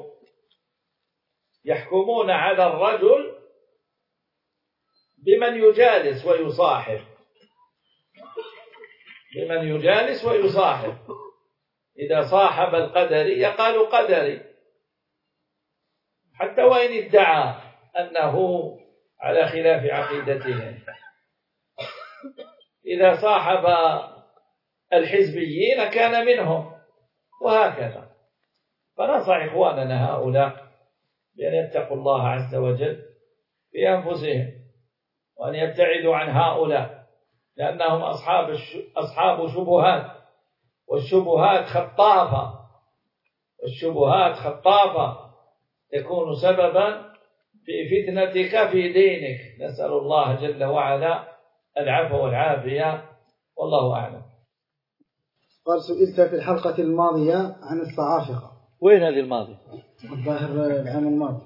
يحكمون على الرجل بمن يجالس ويصاحب، بمن يجالس ويصاحب. إذا صاحب القدري قالوا قدري، حتى وإن ادعى أنه على خلاف عقيدتهم. إذا صاحب الحزبيين كان منهم، وهكذا. فننصح إخواننا هؤلاء بأن يتقوا الله عز وجل في أنفسهم، وأن يبتعدوا عن هؤلاء، لأنهم أصحاب شبهات، والشبهات خطافة تكون سببا في فتنتك في دينك. نسأل الله جل وعلا العفو والعافية، والله أعلم. قال: سئلت في الحلقة الماضية عن الصعافقة. وين هذه الماضية؟ الظاهر العام الماضي.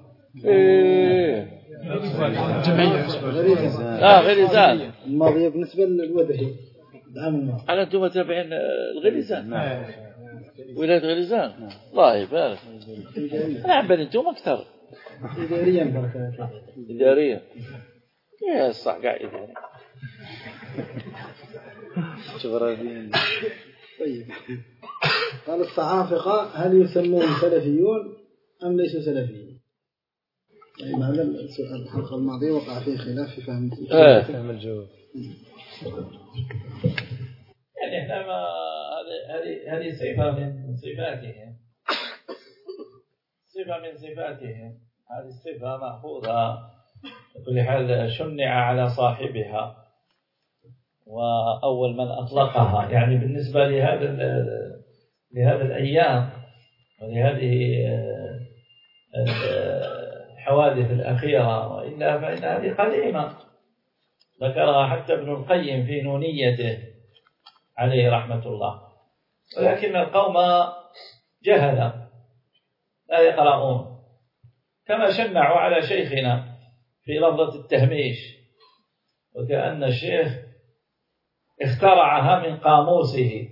غليزان الماضية بالنسبة للوذهي العام الماضي. على أنتم تابعين الغليزان؟ ولاية غليزان. الله يبارك. أنا عبالي أنتم أكثر إداريا. بركاته إداريا. يا صح قاعد إداري. جغرافيا. طيب. قال: الصعافقة هل يسمون سلفيون أم ليسوا سلفيين؟ يعني هذا السؤال الحلقة الماضية وقع فيه خلاف في فهم الجواب. يعني احنا هذه صفة من صفاتهم. هذه الصفة مأخوذة بكل حال، شنع على صاحبها وأول من أطلقها. يعني بالنسبة لهذه الأيام ولهذه الحوادث الأخيرة، وإلا فإن هذه قديمة، ذكرها حتى ابن القيم في نونيته عليه رحمة الله. ولكن القوم جهلا لا يقرؤون، كما شنعوا على شيخنا في لفظة التهميش، وكأن الشيخ اخترعها من قاموسه،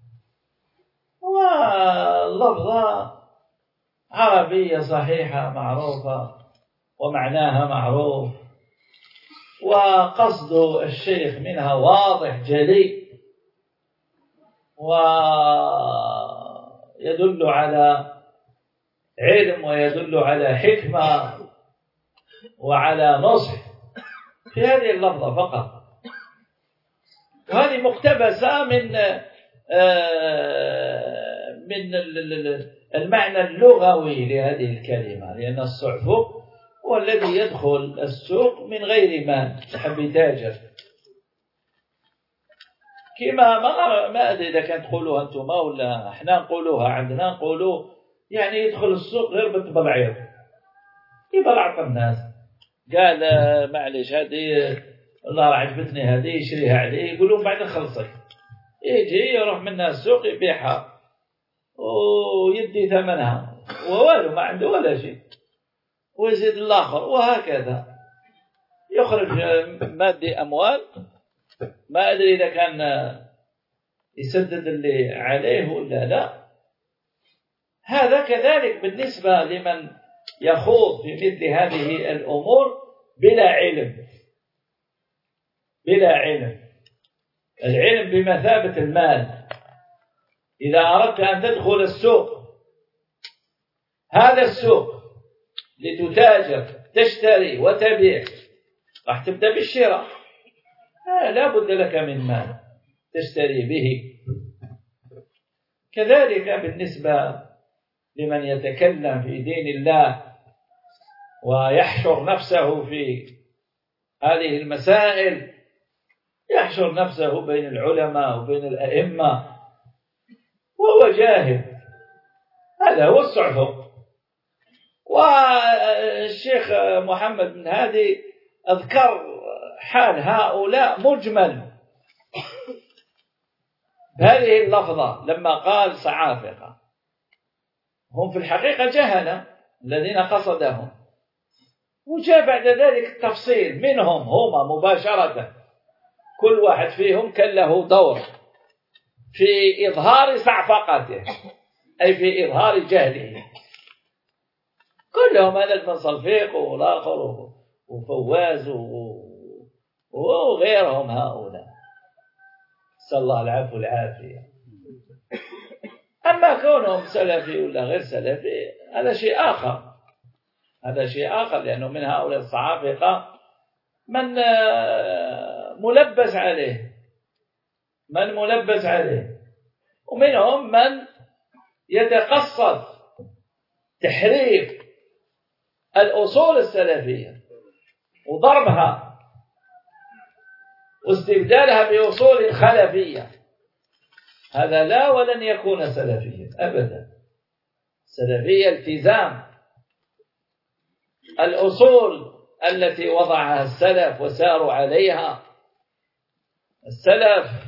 واللفظة عربية صحيحة معروفة ومعناها معروف، وقصد الشيخ منها واضح جلي، ويدل على علم ويدل على حكمة وعلى نصح في هذه اللفظة فقط. وهذه مقتبسة من المعنى اللغوي لهذه الكلمة، لأن الصعفوق هو الذي يدخل السوق من غير مال، يحب يتاجر. كما ما أدري إذا كانت تقولوها أنتم ولا إحنا نقولوها عندنا، نقولوا يعني يدخل السوق غير بالبلعيط، يبلعط الناس، قال معلش هذه الله عجبتني هذه يشريها عليه، يقولون بعد خلصت، يجي يروح منها السوق يبيعها ويدي ثمنها ووالو ما عنده ولا شيء، ويزيد الآخر، وهكذا يخرج مادي أموال، ما أدري إذا كان يسدد اللي عليه ولا لا. هذا كذلك بالنسبة لمن يخوض في مثل هذه الأمور بلا علم. بلا علم، العلم بمثابة المال. إذا أردت أن تدخل السوق، هذا السوق لتتاجر تشتري وتبيع، راح تبدأ بالشراء، لا بد لك من مال تشتري به. كذلك بالنسبة لمن يتكلم في دين الله ويحشر نفسه في هذه المسائل، يحشر نفسه بين العلماء وبين الأئمة وهو جاهل، هذا هو الصعفوق. والشيخ محمد بن هادي أذكر حال هؤلاء مجمل بهذه اللفظة لما قال صعافقة، هم في الحقيقة جهلة الذين قصدهم، وجاء بعد ذلك التفصيل منهم هم مباشرة، كل واحد فيهم كان له دور في إظهار صعفقته، أي في إظهار جهله. كلهم هذا بن صلفيق والآخر وفواز وغيرهم هؤلاء، نسأل الله العفو والعافية. أما كونهم سلفي ولا غير سلفي هذا شيء آخر، هذا شيء آخر، لأنه من هؤلاء الصعافقة من ملبس عليه، من ملبس عليه، ومنهم من يتقصد تحريف الأصول السلفية وضربها واستبدالها بأصول خلفية. هذا لا ولن يكون سلفيا أبدا. سلفية التزام الأصول التي وضعها السلف وساروا عليها. السلف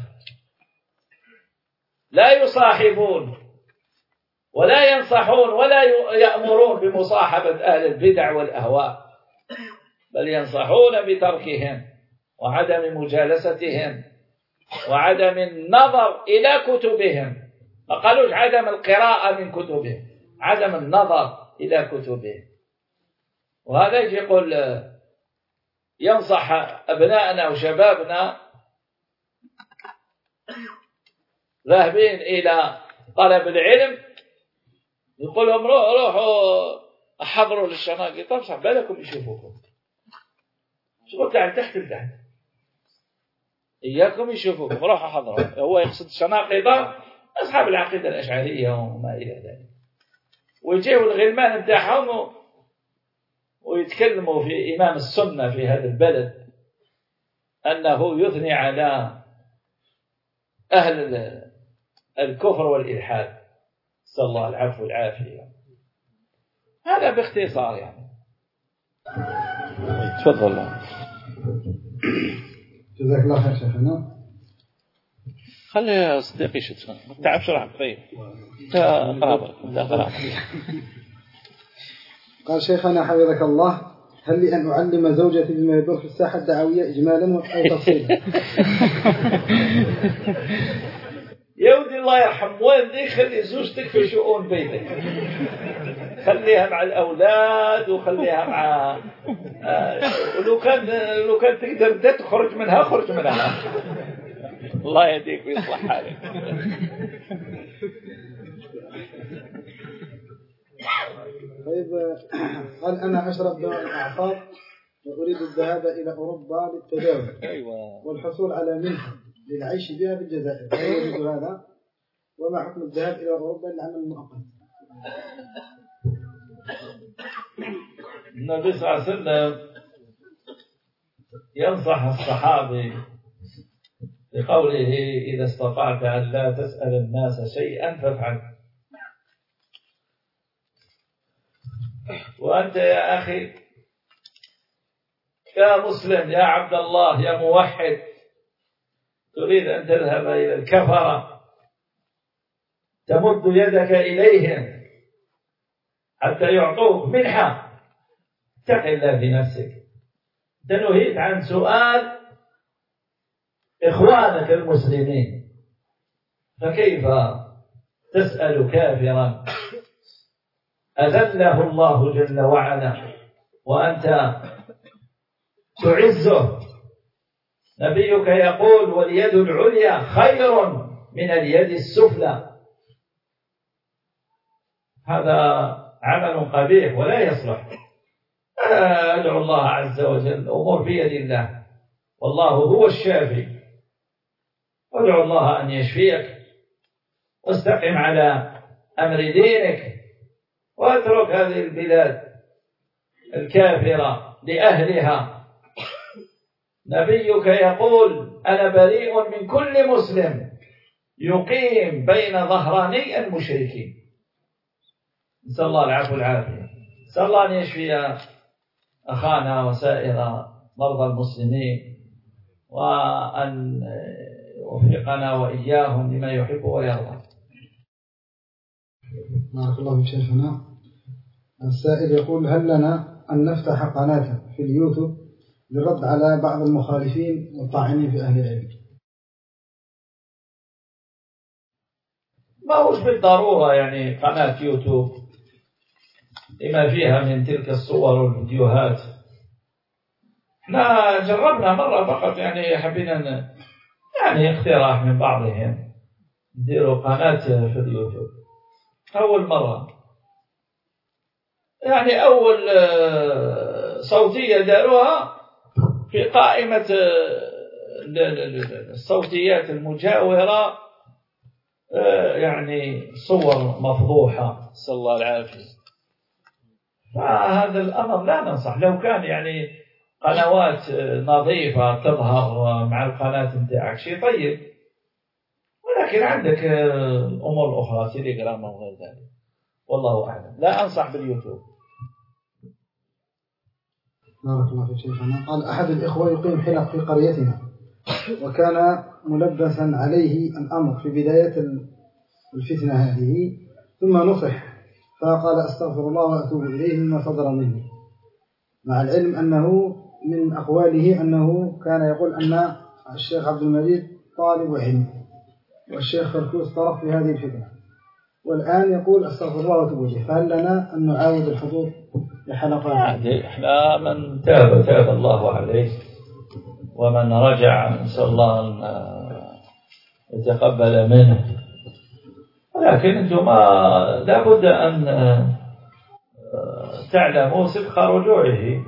لا يصاحبون ولا ينصحون ولا يأمرون بمصاحبة أهل البدع والأهواء، بل ينصحون بتركهم وعدم مجالستهم وعدم النظر إلى كتبهم. ما قالوش عدم القراءة من كتبهم، عدم النظر إلى كتبهم. وهذا يجي يقول ينصح أبنائنا وشبابنا ذاهبين إلى طلب العلم، يقول لهم روحوا أحضروا للشناقطة، امسح بالكم يشوفوكم، شغل تعال تحت لتحت، إياكم يشوفوكم، روحوا حضروا. هو يقصد الشناقطة أصحاب العقيدة الأشعرية وما إلى ذلك، ويجيوا الغلمان بتاعهم ويتكلموا في إمام السنة في هذا البلد أنه يثني على أهل الكفر والإلحاد، نسأل الله العفو والعافية. هذا باختصار يعني. تفضل. جزاك الله خير شيخنا. خلي صديقي شتفن ما تعرفش راح طيب قرابة. قال شيخنا حفظك الله: هل لي أن أعلم زوجتي بما يدور في الساحة الدعوية إجمالا أو تفصيلا؟ يا ودي الله يرحم والديك، خلي زوجتك في شؤون بيتك، خليها مع الأولاد وخليها مع ولو كان تقدر تخرج منها خرج منها. الله يهديك ويصلح حالك. طيب قال أنا أشرب دواء الأعصاب وأريد الذهاب إلى أوروبا للتداوي والحصول على منحة للعيش بها بالجزائر، هل يجوز هذا؟ وما حكم الذهاب إلى أوروبا للعمل المؤقت؟ النبي صلى الله عليه وسلم ينصح الصحابي بقوله إذا استطعت أن لا تسأل الناس شيئا فافعل. وأنت يا أخي يا مسلم يا عبد الله يا موحد تريد أن تذهب إلى الكفرة تمد يدك إليهم حتى يعطوك منحة، اتق الله في نفسك. تنهيت عن سؤال إخوانك المسلمين، فكيف تسأل كافرا أذله الله جل وعلا وأنت تعزه؟ نبيك يقول واليد العليا خير من اليد السفلى. هذا عمل قبيح ولا يصلح. أدعو الله عز وجل، أمور بيد الله والله هو الشافي، وادعو الله أن يشفيك واستقم على أمر دينك واترك هذه البلاد الكافرة لأهلها. نبيك يقول أنا بريء من كل مسلم يقيم بين ظهراني المشركين. نسأل الله العفو والعافية، نسأل الله أن يشفي أخانا وسائر مرضى المسلمين وأن يوفقنا وإياهم لما يحب ويرضى. بارك الله فيك شيخنا. السائل يقول هل لنا أن نفتح قناة في اليوتيوب للرد على بعض المخالفين والطاعنين في أهل العلم؟ ما هوش بالضرورة يعني قناة يوتيوب لما فيها من تلك الصور والفيديوهات. احنا جربنا مرة فقط، يعني حبينا يعني اقتراح من بعضهم نديروا قناة في اليوتيوب أول مرة، يعني أول صوتية داروها في قائمة الصوتيات المجاورة، يعني صور مفضوحة نسأل الله العافية. فهذا الأمر لا ننصح. لو كان يعني قنوات نظيفة تظهر مع القناة نتاعك شيء طيب، ولكن عندك الأمور الأخرى تيليجرام وغير ذلك، والله أعلم. لا أنصح باليوتيوب. بارك الله فيك شيخنا. قال أحد الإخوة يقيم حلق في قريتنا وكان ملبسا عليه الأمر في بداية الفتنة هذه، ثم نصح فقال أستغفر الله وأتوب إليه مما صدر مني، مع العلم أنه من أقواله أنه كان يقول أن الشيخ عبد المجيد طالب علم والشيخ فركوس طرف في هذه الفتنة، والآن يقول أستغفر الله وأتوب إليه، فهل لنا أن نعاود الحضور لحلقات؟ يعني إحنا من تاب الله عليه، ومن رجع نسأل الله أن يتقبل منه. ولكن أنتم لابد أن تعلموا صدق رجوعه،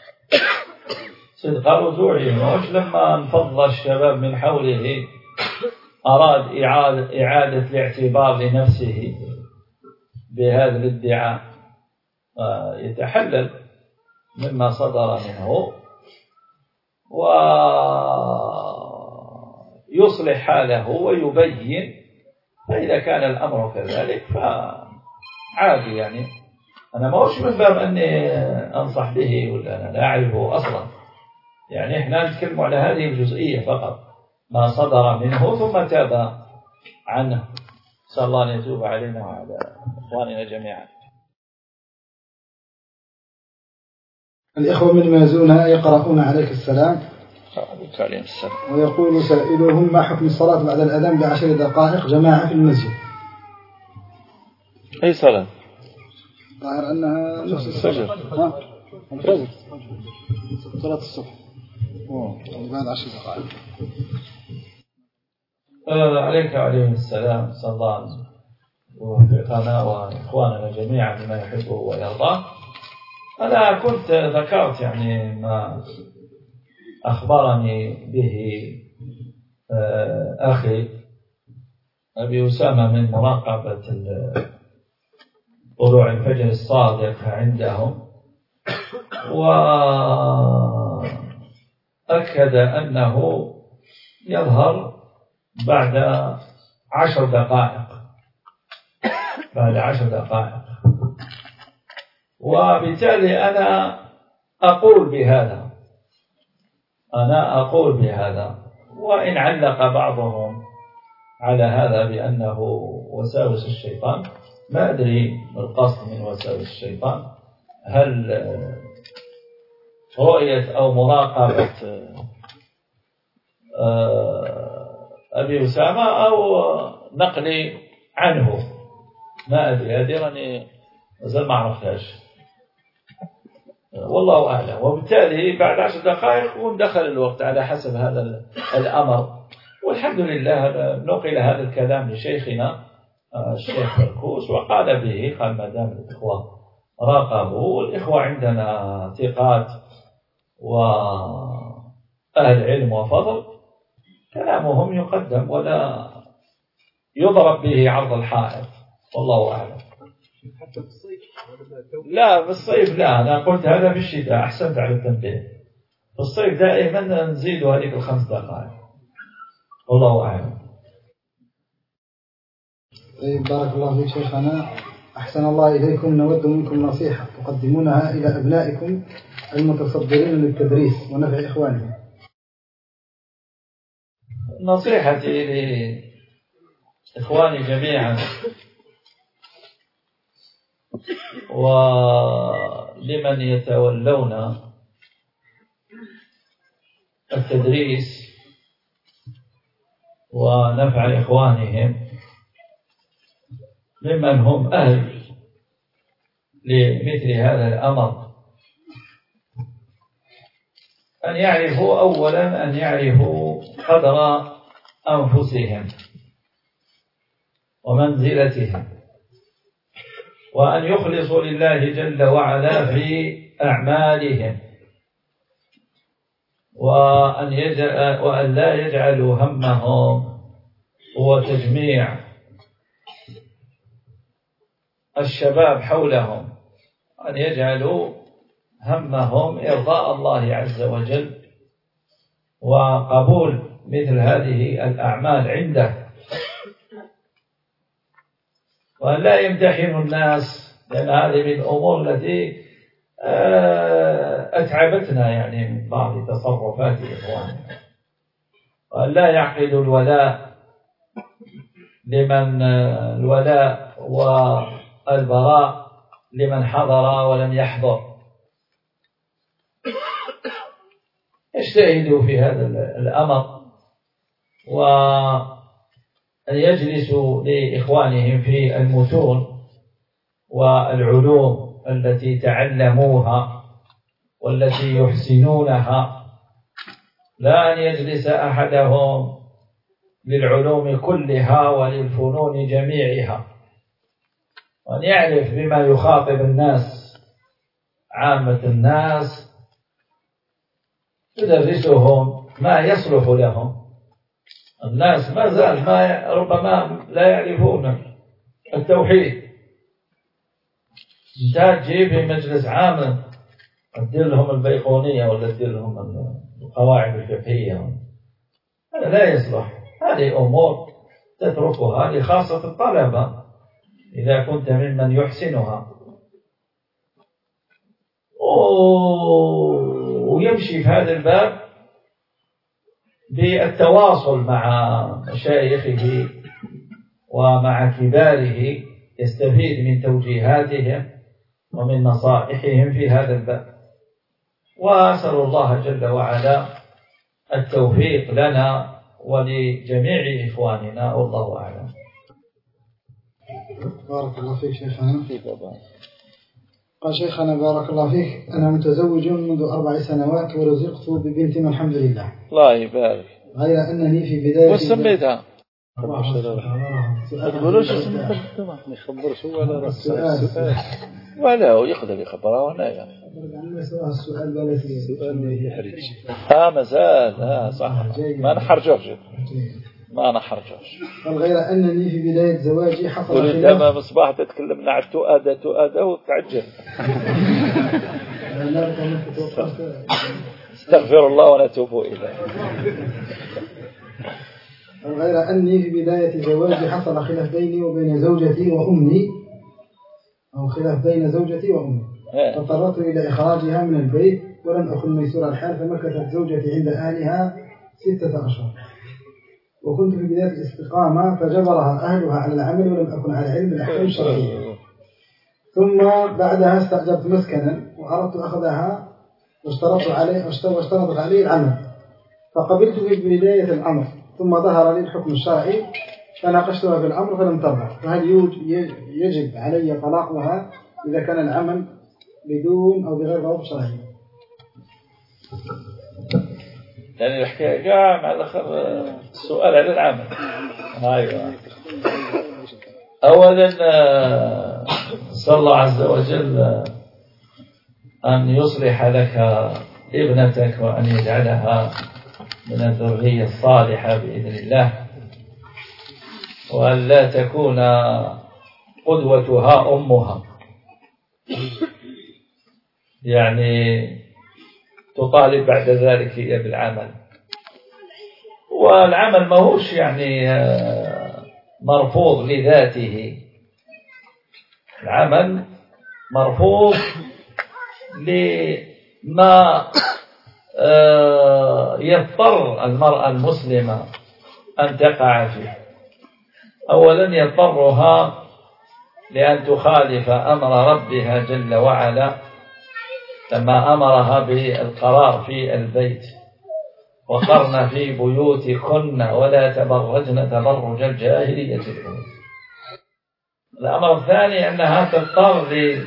مش لما انفض الشباب من حوله أراد إعادة الاعتبار لنفسه بهذا الادعاء يتحلل مما صدر منه ويصلح حاله ويبين. فإذا كان الأمر كذلك فعادي، يعني أنا ما هوش من باب أني أنصح به ولا أنا لا أعرفه أصلا، يعني إحنا نتكلم على هذه الجزئية فقط، ما صدر منه ثم تاب عنه. نسأل الله أن يتوب علينا وعلى إخواننا جميعا. الإخوة من مازونة يقرؤون عليك السلام ويقول سائلهم ما حكم الصلاة بعد الأذان ب10 دقائق جماعة في المسجد؟ أي صلاة؟ ظاهر أنها نفس الفجر. صلاة الصبح بعد 10 دقائق. عليك عليه السلام، صلى الله عليه وسلم يوفقنا وإخواننا جميعا لما يحبه ويرضاه. أنا كنت ذكرت يعني ما أخبرني به أخي أبي أسامة من مراقبة طلوع الفجر الصادق عندهم، وأكد أنه يظهر بعد 10 دقائق، وبالتالي أنا أقول بهذا، وإن علق بعضهم على هذا بأنه وساوس الشيطان، ما أدري ما القصد من وساوس الشيطان، هل رؤية أو مراقبة أبي أسامة أو نقلي عنه، ما أدري، هذه راني مازال ما عرفتهاش، والله أعلم. وبالتالي بعد 10 دقائق وندخل الوقت على حسب هذا الأمر. والحمد لله نقل هذا الكلام لشيخنا الشيخ فركوس وقال به، قال ما دام الإخوة راقبوا، والإخوة عندنا ثقات وأهل علم وفضل، كلامهم يقدم ولا يضرب به عرض الحائط، والله أعلم. لا بالصيف لا، أنا قلت هذا في الشتاء، أحسنت على التنبيه. في الصيف دائما نزيد هذيك 5 دقائق، والله أعلم. طيب بارك الله فيك شيخنا، أحسن الله إليكم. نود منكم نصيحة تقدمونها إلى أبنائكم المتصدرين للتدريس ونفع إخوانهم. نصيحتي لإخواني جميعا ولمن يتولون التدريس ونفع إخوانهم ممن هم أهل لمثل هذا الأمر، أن يعرفوا أولا قدر أنفسهم ومنزلتهم، وأن يخلصوا لله جل وعلا في أعمالهم، وأن لا يجعلوا همهم هو تجميع الشباب حولهم، أن يجعلوا همهم إرضاء الله عز وجل وقبول مثل هذه الأعمال عنده، وأن لا يمتحنوا الناس، لأن هذه من الأمور التي أتعبتنا يعني من بعض تصرفات إخواننا، وأن لا يعقدوا الولاء والبراء لمن حضر ولم يحضر. يجتهدوا في هذا الأمر، وأن يجلسوا لإخوانهم في المتون والعلوم التي تعلموها والتي يحسنونها، لا أن يجلس أحدهم للعلوم كلها وللفنون جميعها، وأن يعرف بما يخاطب الناس، عامة الناس، يدرسهم ما يصلح لهم. الناس ما زال ربما لا يعرفون التوحيد، انت تجيب في مجلس عام تدير لهم البيقونية ولا تدير لهم القواعد الفقهية، هذا لا يصلح. هذه أمور تتركها لخاصة الطلبة إذا كنت ممن يحسنها، ويمشي في هذا الباب بالتواصل مع مشايخه ومع كباره، يستفيد من توجيهاتهم ومن نصائحهم في هذا الباب. وأسأل الله جل وعلا التوفيق لنا ولجميع إخواننا، والله أعلم. بارك الله فيك شيخنا. قال شيخنا بارك الله فيك، أنا متزوج منذ 4 سنوات ورزقت ببنت والحمد لله. الله يبارك. غير أنني في بداية وسميتها ما تقولوش اسم المقدمة ما يخبرش هو على راسه السؤال ولا هو يقدر يخبره هنايا. السؤال يحرج. مازال صح ما نحرجوش غير أنني في بداية زواجي حصل قول انت ما مصباح تتكلمنا عن تؤادة وتعجل. استغفر الله ونتوب إليه. غير أني في بداية زواجي حصل خلاف بيني وبين زوجتي وأمي، أو خلاف بين زوجتي وأمي، فاضطررت إلى إخراجها من البيت ولم أكن ميسور الحال، فمكثت زوجتي عند أهلها 6 أشهر، وكنت في بداية الاستقامة فجبرها أهلها على العمل ولم أكن على علم بالأحكام الشرعية. ثم بعدها استأجرت مسكنا وأردت أخذها واشترطت علي العمل، فقبلت في بداية الأمر، ثم ظهر لي الحكم الشرعي فناقشتها في الأمر فلم ترضى، فهل يجب علي طلاقها إذا كان العمل بدون أو بغير ضوابط شرعية؟ يعني الحكاية قاع مع الأخر السؤال على العمل. أيوة. أولا صلى الله عز وجل أن يصلح لك ابنتك وأن يجعلها من الذرية الصالحة بإذن الله، وأن لا تكون قدوتها أمها، يعني تطالب بعد ذلك هي بالعمل، والعمل ماهوش يعني مرفوض لذاته، العمل مرفوض لما يضطر المرأة المسلمة أن تقع فيه. أولا يضطرها لأن تخالف أمر ربها جل وعلا لما أمرها بالقرار في البيت، وقرن في بيوتكن ولا تبرجن تبرج الجاهلية الأولى. الأمر الثاني أنها تضطر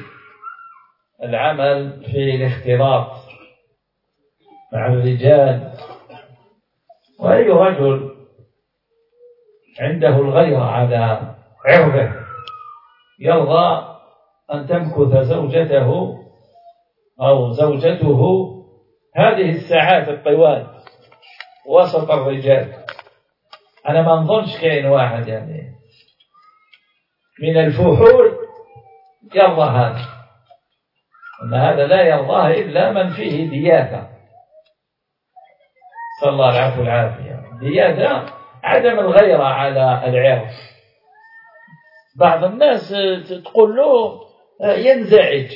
للعمل في الاختلاط مع الرجال، وأي رجل عنده الغيرة على عرضه يرضى أن تمكث زوجته أو زوجته هذه الساعات الطوال وسط الرجال. أنا ما نظنش كاين واحد يعني من الفحول يرضى هذا، أن هذا لا يرضاه إلا من فيه دياثة، صلى الله العفو والعافية. دياثة عدم الغيرة على العرض. بعض الناس تقول له ينزعج.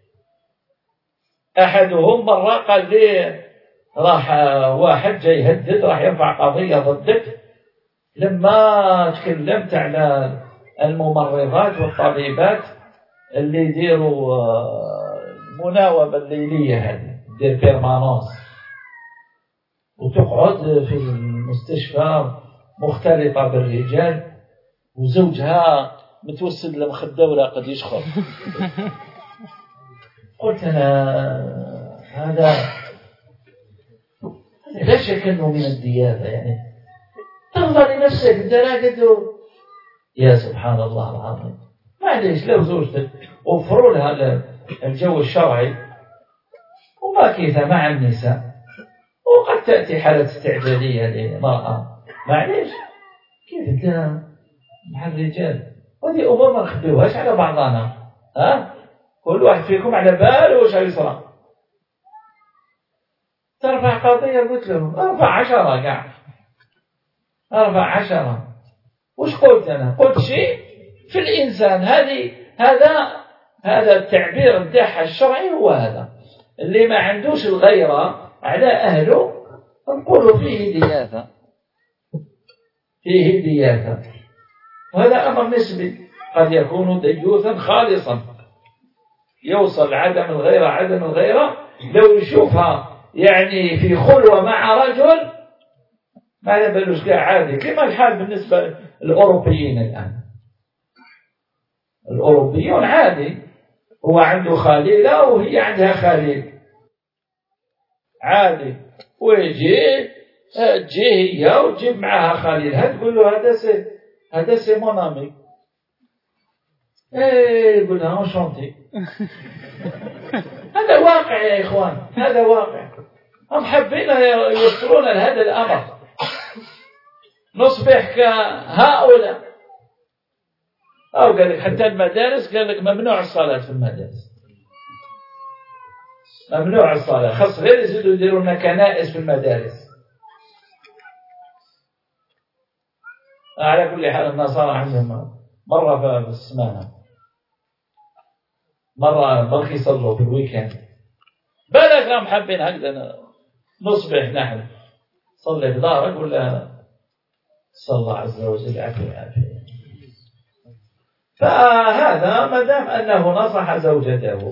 أحدهم مرة قال لي راح واحد جاي يهدد راح يرفع قضية ضدك لما تكلمت على الممرضات والطبيبات اللي يديروا المناوبة الليلية هذه، دير بيرمانوس وتقعد في المستشفى مختلطة بالرجال وزوجها متوسد لمخدة ولا قد يشخر. قلت أنا هذا لا شك أنه من الدياثة، يعني ترضى لنفسك أنت لا قدر. يا سبحان الله العظيم، معليش لو زوجتك وفروا لها الجو الشرعي وماكثة مع النساء، وقد تأتي حالة استعجالية للمرأة، معليش كيف أنت مع الرجال؟ وهذه أمور ما نخبيوهاش على بعضنا. كل واحد فيكم على باله وش يصرى. ترفع قضية قلت لهم ارفع 10 قاعد، ارفع 10. وش قلت أنا؟ قلت شيء في الإنسان هذا التعبير الداح الشرعي هو هذا اللي ما عندوش الغيرة على أهله نقول فيه دياثة، فيه دياثة. وهذا أمر نسبي، قد يكون ديوثا خالصا يوصل عدم الغيرة لو يشوفها يعني في خلوة مع رجل ما يبلوش كاع عادي، كما الحال بالنسبة للأوروبيين الآن. الأوروبيون عادي، هو عنده خليلة وهي عندها خليل عادي، ويجي تجي هي وتجيب معها خليلها تقول له هذا سي مون امي. يقول لها انشونتي. هذا واقع يا إخوان، هذا واقع. هم حابين يوصلون لهذا الأمر، نصبح كهؤلاء. أو قال لك حتى المدارس، قال لك ممنوع الصلاة في المدارس، ممنوع الصلاة، خاص غير يزيدوا يديروا لنا كنائس في المدارس. على كل حال النصارى عندهم مرة في السمانة، مرة برك يصلوا في الويكند، بالك هم حابين هكذا نصبح نحن صلي في دارك ولا صلى الله عز وجل عافية. فهذا ما دام أنه نصح زوجته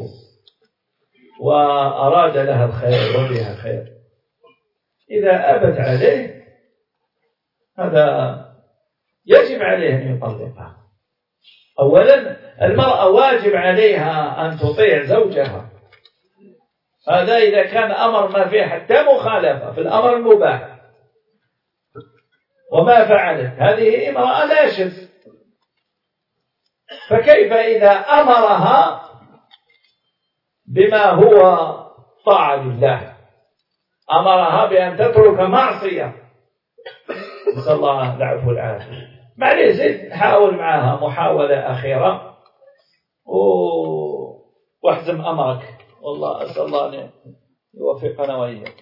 وأراد لها الخير وبها خير، إذا أبت عليه هذا يجب عليه أن يطلقها. أولا المرأة واجب عليها أن تطيع زوجها، هذا إذا كان أمر ما فيه حتى مخالفة في الأمر المباح. وما فعلت هذه امرأة ناشز، فكيف إذا أمرها بما هو طاعة لله، أمرها بأن تترك معصية، نسأل الله العفو والعافية. معليش زيد حاول معها محاولة أخيرة واحزم أمرك، والله أسأل الله أن يوفقنا وإياك.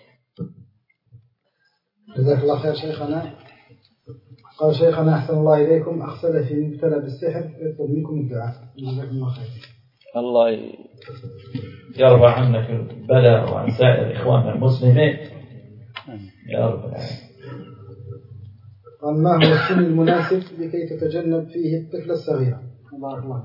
جزاك الله خير شيخنا. قال شيخنا أحسن الله إليكم، أخ سلفي مبتلى بالسحر يطلب منكم الدعاء. جزاكم الله خير. الله يرفع عنك البلاء وعن سائر إخواننا المسلمين يا رب العالمين. قال ما هو السن المناسب لكي تتجنب فيه الطفل الصغير؟ بارك الله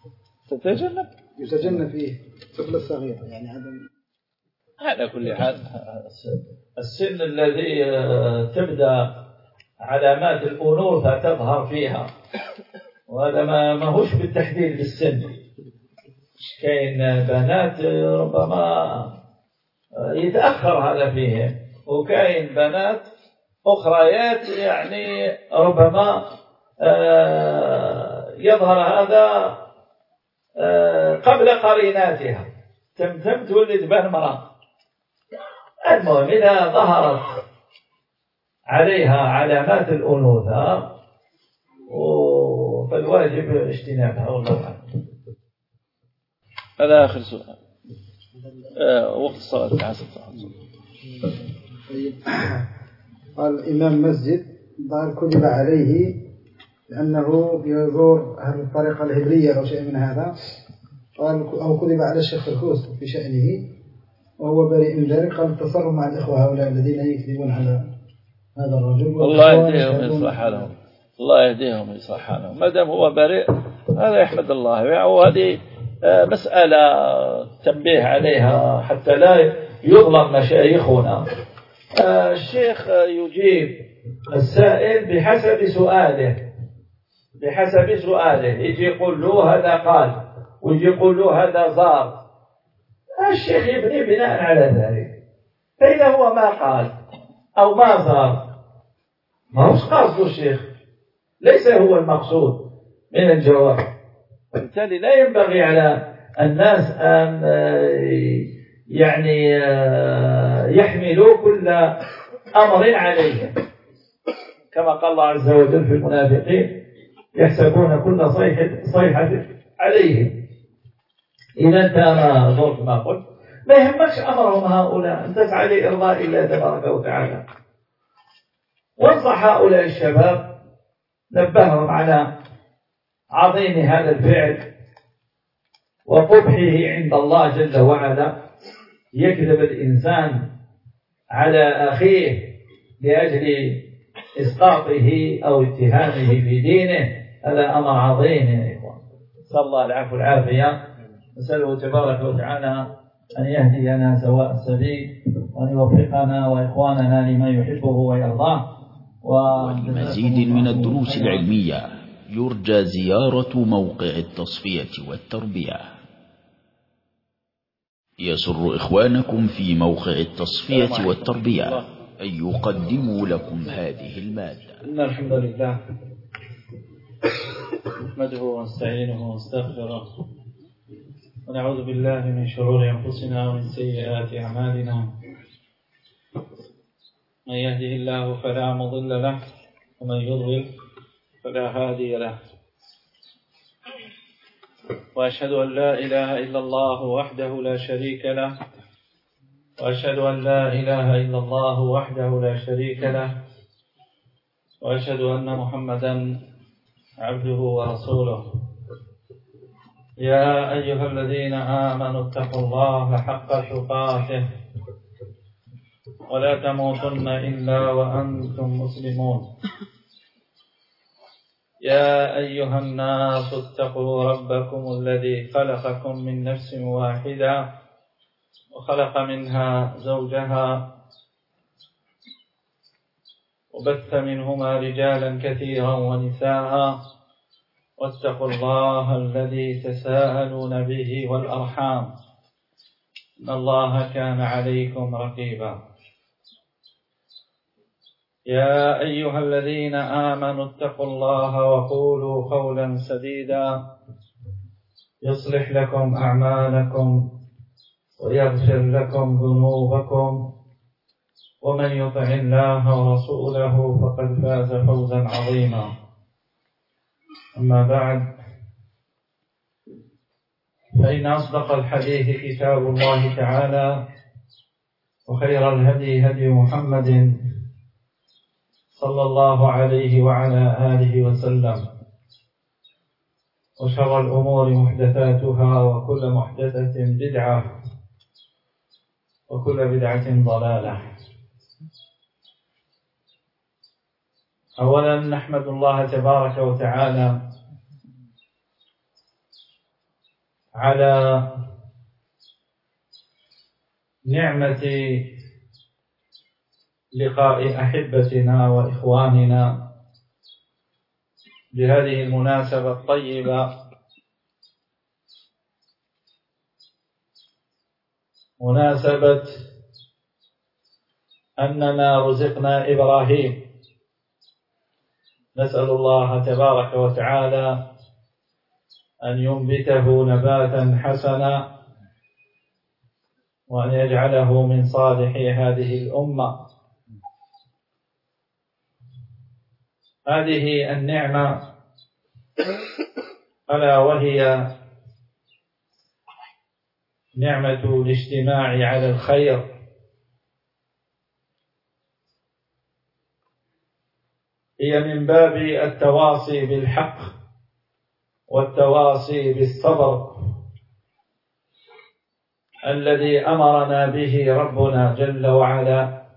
يتجنب فيه الطفل الصغير، يعني على كل حال السن الذي تبدأ علامات الأنوثة تظهر فيها، وهذا ما هوش بالتحديد بالسن. كاين بنات ربما يتأخر هذا فيهم، وكاين بنات أخريات يعني ربما يظهر هذا قبل قريناتها، تمتم تولد بان مرأة. المهم إذا ظهرت عليها علامات الأنوثة فالواجب اجتنابها، والله أعلم. هذا آخر سؤال. وقت الصلاة العصر. قال إمام مسجد قال كتب عليه لأنه يزور أهل الطريقة الهبرية أو شيء من هذا، قال أو كتب على الشيخ الخوس في شأنه وهو بريء من ذلك. قال التصرف مع الإخوة هؤلاء الذين يكذبون على هذا الرجل، الله يهديهم ويصلح حالهم، الله يهديهم ويصلح حالهم. ما دام هو بريء هذا يحمد الله. وهذه مسألة تنبيه عليها حتى لا يظلم مشايخنا. الشيخ يجيب السائل بحسب سؤاله، يجي يقول له هذا قال، ويجي يقول له هذا زار. الشيخ يبني بناء على ذلك. فإذا هو ما قال أو ما زار ما هوش قصده الشيخ، ليس هو المقصود من الجواب. بالتالي لا ينبغي على الناس أن يعني يحملوا كل أمر عليه، كما قال الله عز وجل في المنافقين يحسبون كل صيحة عليهم. إذا أنت ما ضرب ما قلت ما يهمكش أمرهم هؤلاء، أن تسعى لإرضاء الله تبارك وتعالى. وانصح هؤلاء الشباب، نبههم على عظيم هذا الفعل وقبحه عند الله جل وعلا. يكذب الإنسان على أخيه لأجل إسقاطه أو اتهامه في دينه، هذا أمر عظيم يا إخوان. نسأل الله العفو والعافية، نسأله تبارك وتعالى أن يهدينا سواء السبيل وأن يوفقنا وإخواننا لما يحبه ويرضاه. ولمزيد من الدروس العلمية يرجى زيارة موقع التصفية والتربية. يسر إخوانكم في موقع التصفية والتربية أن يقدموا لكم هذه المادة. إن الحمد لله نحمده ونستعينه ونستغفره ونعوذ بالله من شرور أنفسنا ومن سيئات أعمالنا. من يهده الله فلا مضل له ومن يضلل فلا هادي له. وأشهد أن لا إله إلا الله وحده لا شريك له وأشهد أن لا إله إلا الله وحده لا شريك له وأشهد أن محمدا عبده ورسوله. يا أيها الذين آمنوا اتقوا الله حق تقاته ولا تموتن إلا وأنتم مسلمون. يا أيها الناس اتقوا ربكم الذي خلقكم من نفس واحدة وخلق منها زوجها وبث منهما رجالا كثيرا ونساء واتقوا الله الذي تساءلون به والأرحام إن الله كان عليكم رقيبا. يا أيها الذين آمنوا اتقوا الله وقولوا قولا سديدا يصلح لكم أعمالكم ويغفر لكم ذنوبكم ومن يطع الله ورسوله فقد فاز فوزا عظيما. أما بعد، فإن أصدق الحديث كتاب الله تعالى وخير الهدي هدي محمد صلى الله عليه وعلى آله وسلم وشر الأمور محدثاتها وكل محدثة بدعة وكل بدعة ضلالة. أولا نحمد الله تبارك وتعالى على نعمة لقاء أحبتنا وإخواننا بهذه المناسبة الطيبة، مناسبة أننا رزقنا إبراهيم. نسأل الله تبارك وتعالى أن ينبته نباتا حسنا وأن يجعله من صالحي هذه الأمة. هذه النعمة ألا وهي نعمة الاجتماع على الخير، هي من باب التواصي بالحق والتواصي بالصبر الذي أمرنا به ربنا جل وعلا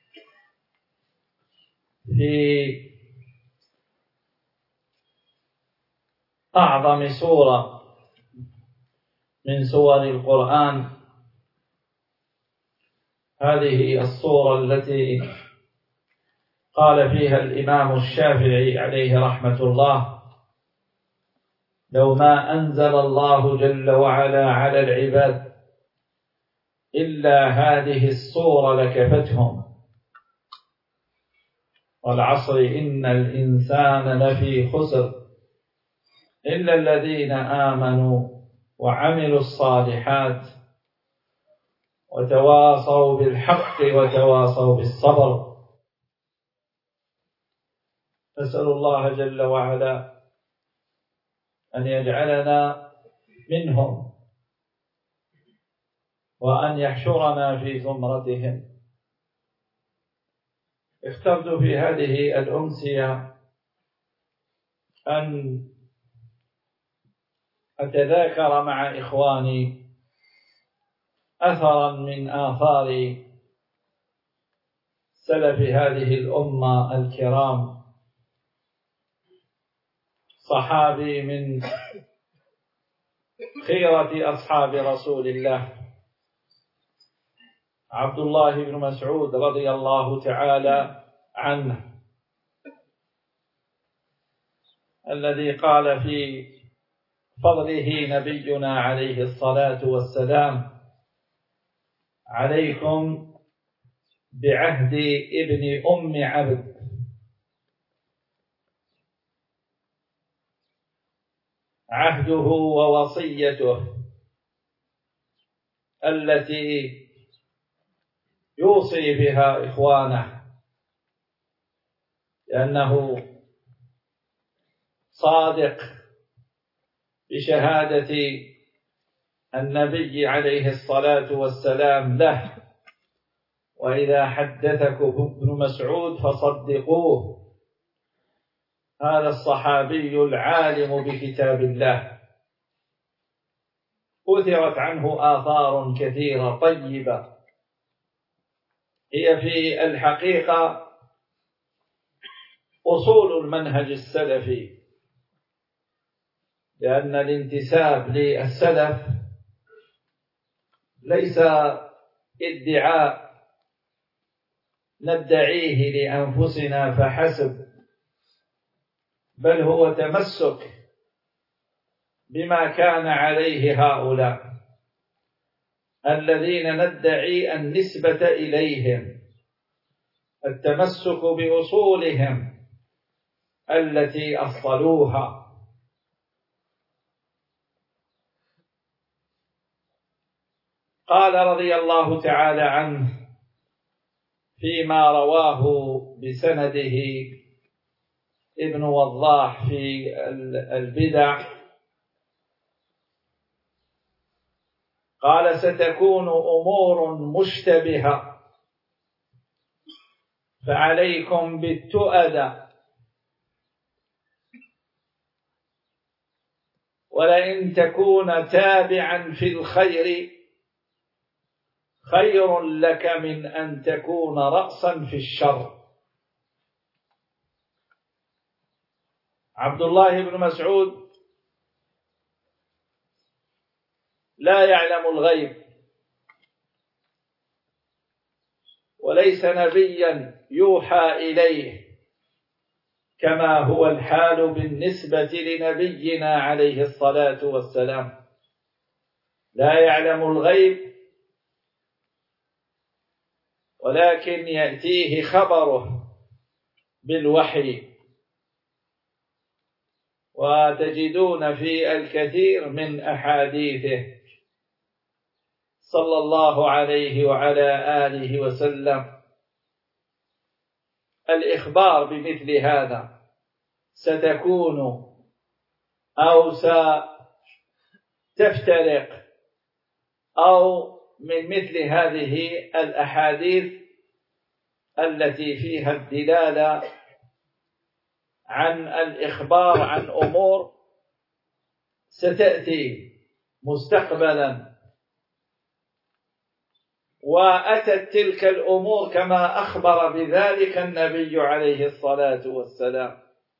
في أعظم سورة من سور القرآن، هذه السورة التي قال فيها الإمام الشافعي عليه رحمة الله: لو ما أنزل الله جل وعلا على العباد إلا هذه السورة لكفتهم، والعصر إن الإنسان لفي خسر إلا الذين آمنوا وعملوا الصالحات وتواصوا بالحق وتواصوا بالصبر. نسأل الله جل وعلا أن يجعلنا منهم وأن يحشرنا في زمرتهم. اخترت في هذه الأمسية أن أتذاكر مع إخواني أثرا من آثار سلف هذه الأمة الكرام، صحابي من خيرة أصحاب رسول الله عبد الله بن مسعود رضي الله تعالى عنه، الذي قال في فضله نبينا عليه الصلاة والسلام: عليكم بعهد ابن أم عبد. عهده ووصيته التي يوصي بها إخوانه، لأنه صادق بشهادة النبي عليه الصلاة والسلام له: وإذا حدثكم ابن مسعود فصدقوه. هذا الصحابي العالم بكتاب الله أثرت عنه آثار كثيرة طيبة، هي في الحقيقة أصول المنهج السلفي، لأن الانتساب للسلف ليس ادعاء ندعيه لأنفسنا فحسب، بل هو تمسك بما كان عليه هؤلاء الذين ندعي النسبة إليهم، التمسك بأصولهم التي أصلوها. قال رضي الله تعالى عنه فيما رواه بسنده ابن وضاح في البدع، قال: ستكون أمور مشتبهة فعليكم بالتؤدى، ولئن تكون تابعا في الخير خير لك من أن تكون رأسا في الشر. عبد الله بن مسعود لا يعلم الغيب، وليس نبيا يوحى إليه كما هو الحال بالنسبة لنبينا عليه الصلاة والسلام. لا يعلم الغيب، ولكن يأتيه خبره بالوحي، وتجدون في الكثير من أحاديثه صلى الله عليه وعلى آله وسلم الإخبار بمثل هذا: ستكون أو ستفترق، أو من مثل هذه الأحاديث التي فيها الدلالة عن الإخبار عن أمور ستأتي مستقبلا. وأتت تلك الأمور كما أخبر بذلك النبي عليه الصلاة والسلام،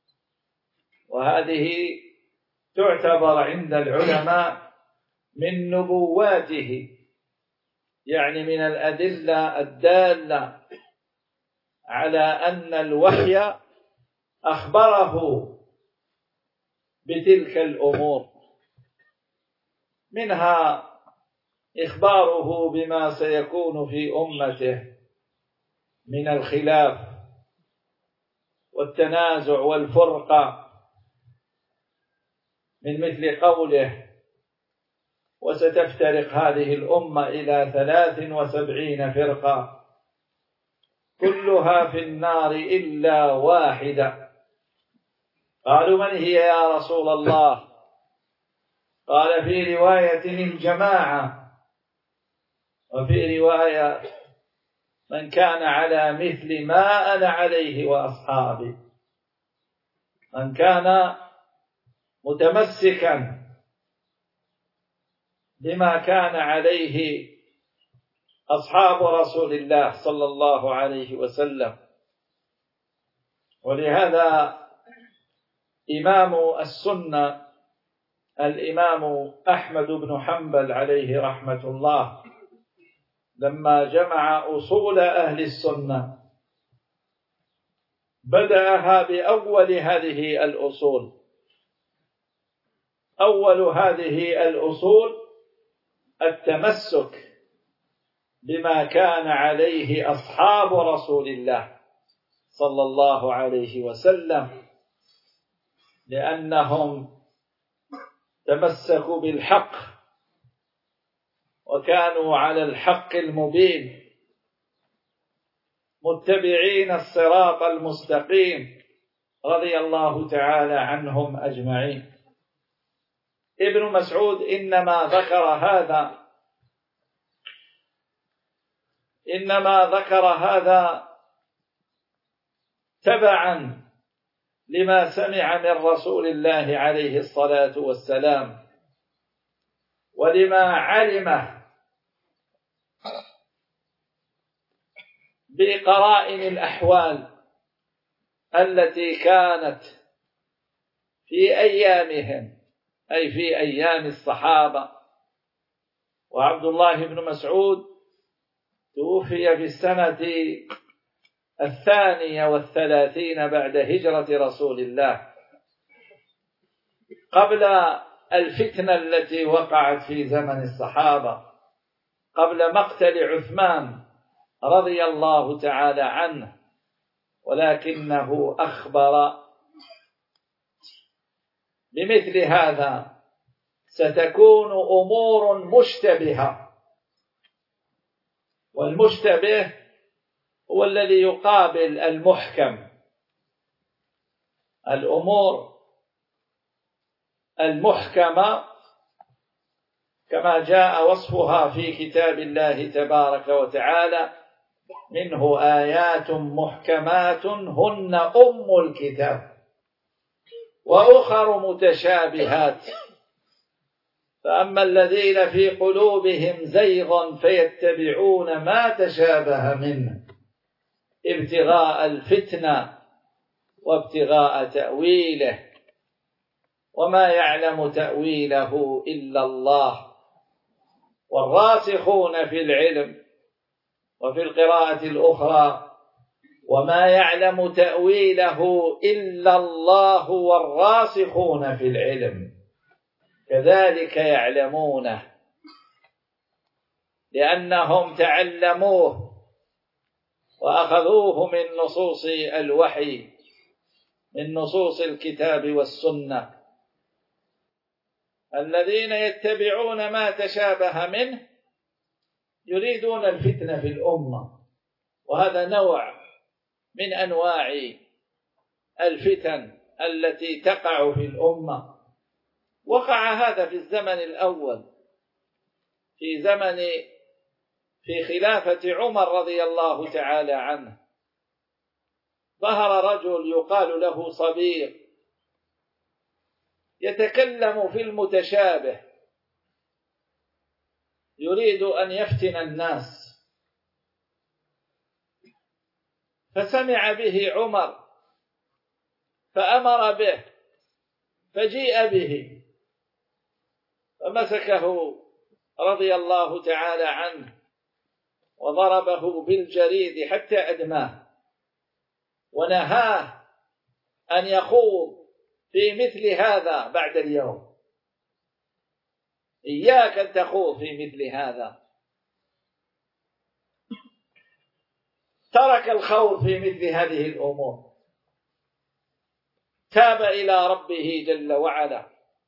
وهذه تعتبر عند العلماء من نبواته، يعني من الأدلة الدالة على أن الوحي أخبره بتلك الأمور، منها إخباره بما سيكون في أمته من الخلاف والتنازع والفرقة، من مثل قوله: وستفترق هذه الأمة إلى 73 فرقة كلها في النار إلا واحدة. قالوا: من هي يا رسول الله؟ قال: في رواية الجماعة، وفي رواية من كان على مثل ما أنا عليه وأصحابي، من كان متمسكا بما كان عليه أصحاب رسول الله صلى الله عليه وسلم. ولهذا إمام السنة الإمام أحمد بن حنبل عليه رحمة الله لما جمع أصول أهل السنة بدأها بأول هذه الأصول. أول هذه الأصول التمسك بما كان عليه أصحاب رسول الله صلى الله عليه وسلم، لأنهم تمسكوا بالحق وكانوا على الحق المبين متبعين الصراط المستقيم رضي الله تعالى عنهم أجمعين. ابن مسعود إنما ذكر هذا تبعا لما سمع من رسول الله عليه الصلاة والسلام ولما علمه بقرائن الأحوال التي كانت في أيامهم، أي في أيام الصحابة. وعبد الله بن مسعود توفي في السنة 32 بعد هجرة رسول الله، قبل الفتنة التي وقعت في زمن الصحابة، قبل مقتل عثمان رضي الله تعالى عنه، ولكنه أخبر بمثل هذا ستكون أمور مشتبهة، والمشتبه هو الذي يقابل المحكم. الأمور المحكمة كما جاء وصفها في كتاب الله تبارك وتعالى: منه آيات محكمات هن أم الكتاب وأخر متشابهات، فأما الذين في قلوبهم زيغ فيتبعون ما تشابه منه ابتغاء الفتنة وابتغاء تأويله، وما يعلم تأويله إلا الله. والراسخون في العلم، وفي القراءة الأخرى: وما يعلم تأويله إلا الله والراسخون في العلم كذلك يعلمونه، لأنهم تعلموه وأخذوه من نصوص الوحي، من نصوص الكتاب والسنة. الذين يتبعون ما تشابه منه يريدون الفتنة في الأمة، وهذا نوع من أنواع الفتن التي تقع في الأمة. وقع هذا في الزمن الأول، في خلافة عمر رضي الله تعالى عنه. ظهر رجل يقال له صبيغ يتكلم في المتشابه، يريد أن يفتن الناس، فسمع به عمر فأمر به، فجيء به فمسكه رضي الله تعالى عنه وضربه بالجريد حتى أدماه، ونهاه أن يخوض في مثل هذا بعد اليوم. إياك أن تخوض في مثل هذا. ترك الخوض في مثل هذه الأمور، تاب إلى ربه جل وعلا.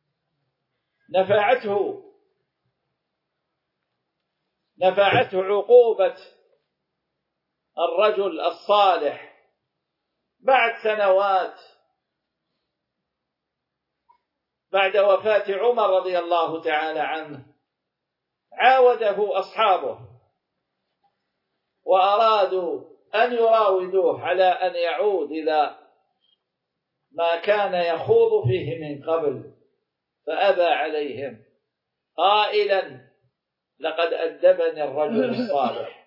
نفعته عقوبة الرجل الصالح بعد سنوات، بعد وفاة عمر رضي الله تعالى عنه. عاوده أصحابه وأرادوا أن يراودوه على أن يعود إلى ما كان يخوض فيه من قبل، فأبى عليهم قائلا: لقد أدبني الرجل الصالح،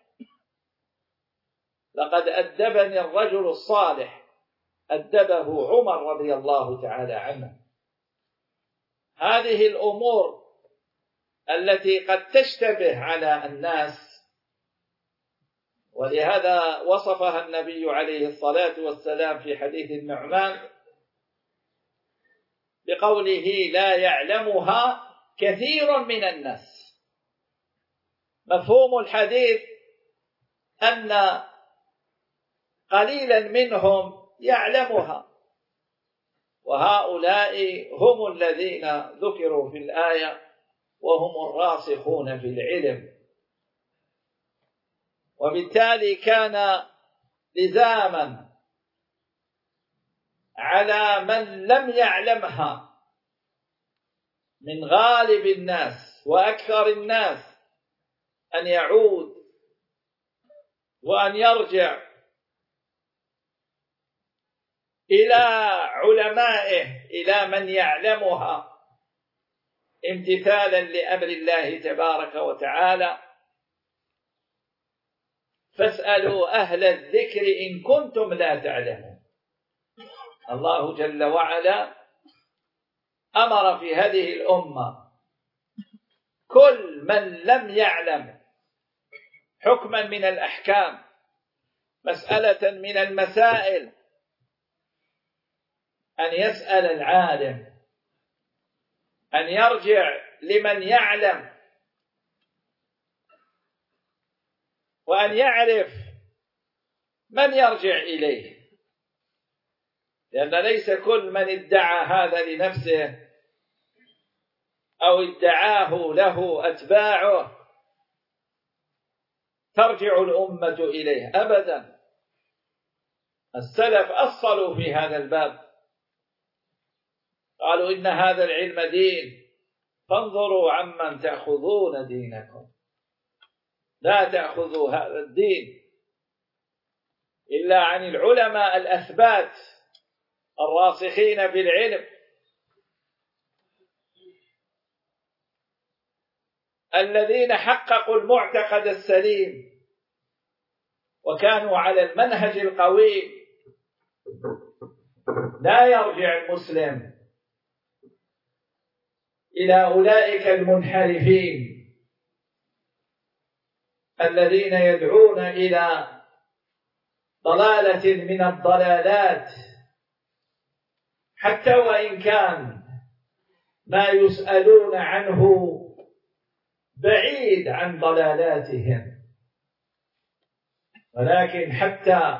لقد أدبني الرجل الصالح. أدبه عمر رضي الله تعالى عنه. هذه الأمور التي قد تشتبه على الناس، ولهذا وصفها النبي عليه الصلاة والسلام في حديث النعمان بقوله: لا يعلمها كثير من الناس. مفهوم الحديث أن قليلا منهم يعلمها، وهؤلاء هم الذين ذكروا في الآية وهم الراسخون في العلم. وبالتالي كان لزاما على من لم يعلمها من غالب الناس وأكثر الناس أن يعود وأن يرجع إلى علمائه، إلى من يعلمها، امتثالا لأمر الله تبارك وتعالى: فاسألوا أهل الذكر إن كنتم لا تعلمون. الله جل وعلا أمر في هذه الأمة كل من لم يعلم حكما من الأحكام، مسألة من المسائل، أن يسأل العالم، أن يرجع لمن يعلم، وأن يعرف من يرجع إليه، لأن ليس كل من ادعى هذا لنفسه أو ادعاه له أتباعه ترجع الأمة إليه أبدا. السلف أصلوا في هذا الباب، قالوا إن هذا العلم دين، فانظروا عمن تأخذون دينكم، لا تأخذوا هذا الدين إلا عن العلماء الأثبات الراسخين في العلم، الذين حققوا المعتقد السليم وكانوا على المنهج القويم. لا يرجع المسلم إلى أولئك المنحرفين الذين يدعون إلى ضلالة من الضلالات، حتى وإن كان ما يسألون عنه بعيد عن ضلالاتهم، ولكن حتى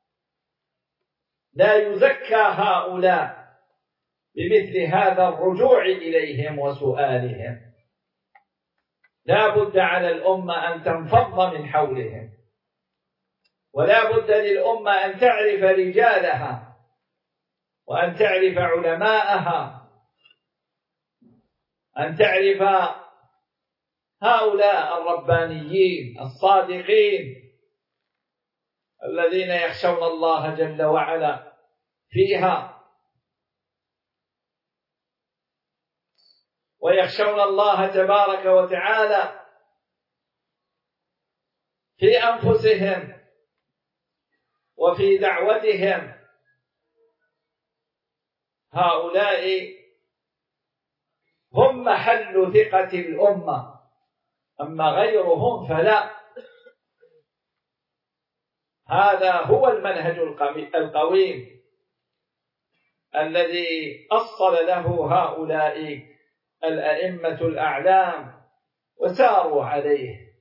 لا يزكى هؤلاء بمثل هذا الرجوع إليهم وسؤالهم، لا بد على الأمة أن تنفض من حولهم، ولا بد للأمة أن تعرف رجالها وأن تعرف علماءها، أن تعرف هؤلاء الربانيين الصادقين الذين يخشون الله جل وعلا فيها، ويخشون الله تبارك وتعالى في أنفسهم وفي دعوتهم. هؤلاء هم محل ثقة الأمة، أما غيرهم فلا. هذا هو المنهج القويم الذي أصل له هؤلاء الأئمة الأعلام وساروا عليه.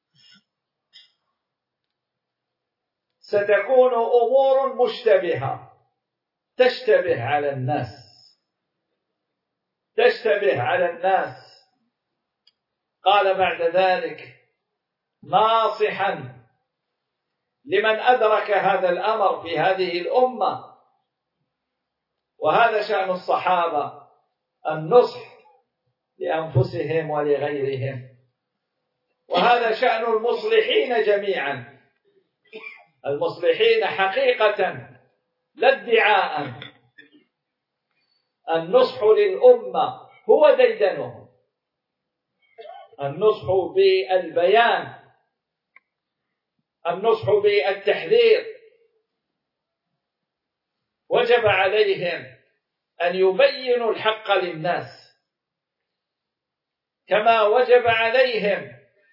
ستكون أمور مشتبهة تشتبه على الناس، تشتبه على الناس. قال بعد ذلك ناصحا لمن أدرك هذا الأمر في هذه الأمة، وهذا شأن الصحابة، النصح لأنفسهم ولغيرهم، وهذا شأن المصلحين جميعا، المصلحين حقيقة لا ادعاء. النصح للأمة هو ديدنهم، النصح بالبيان، النصح بالتحذير. وجب عليهم أن يبينوا الحق للناس، كما وجب عليهم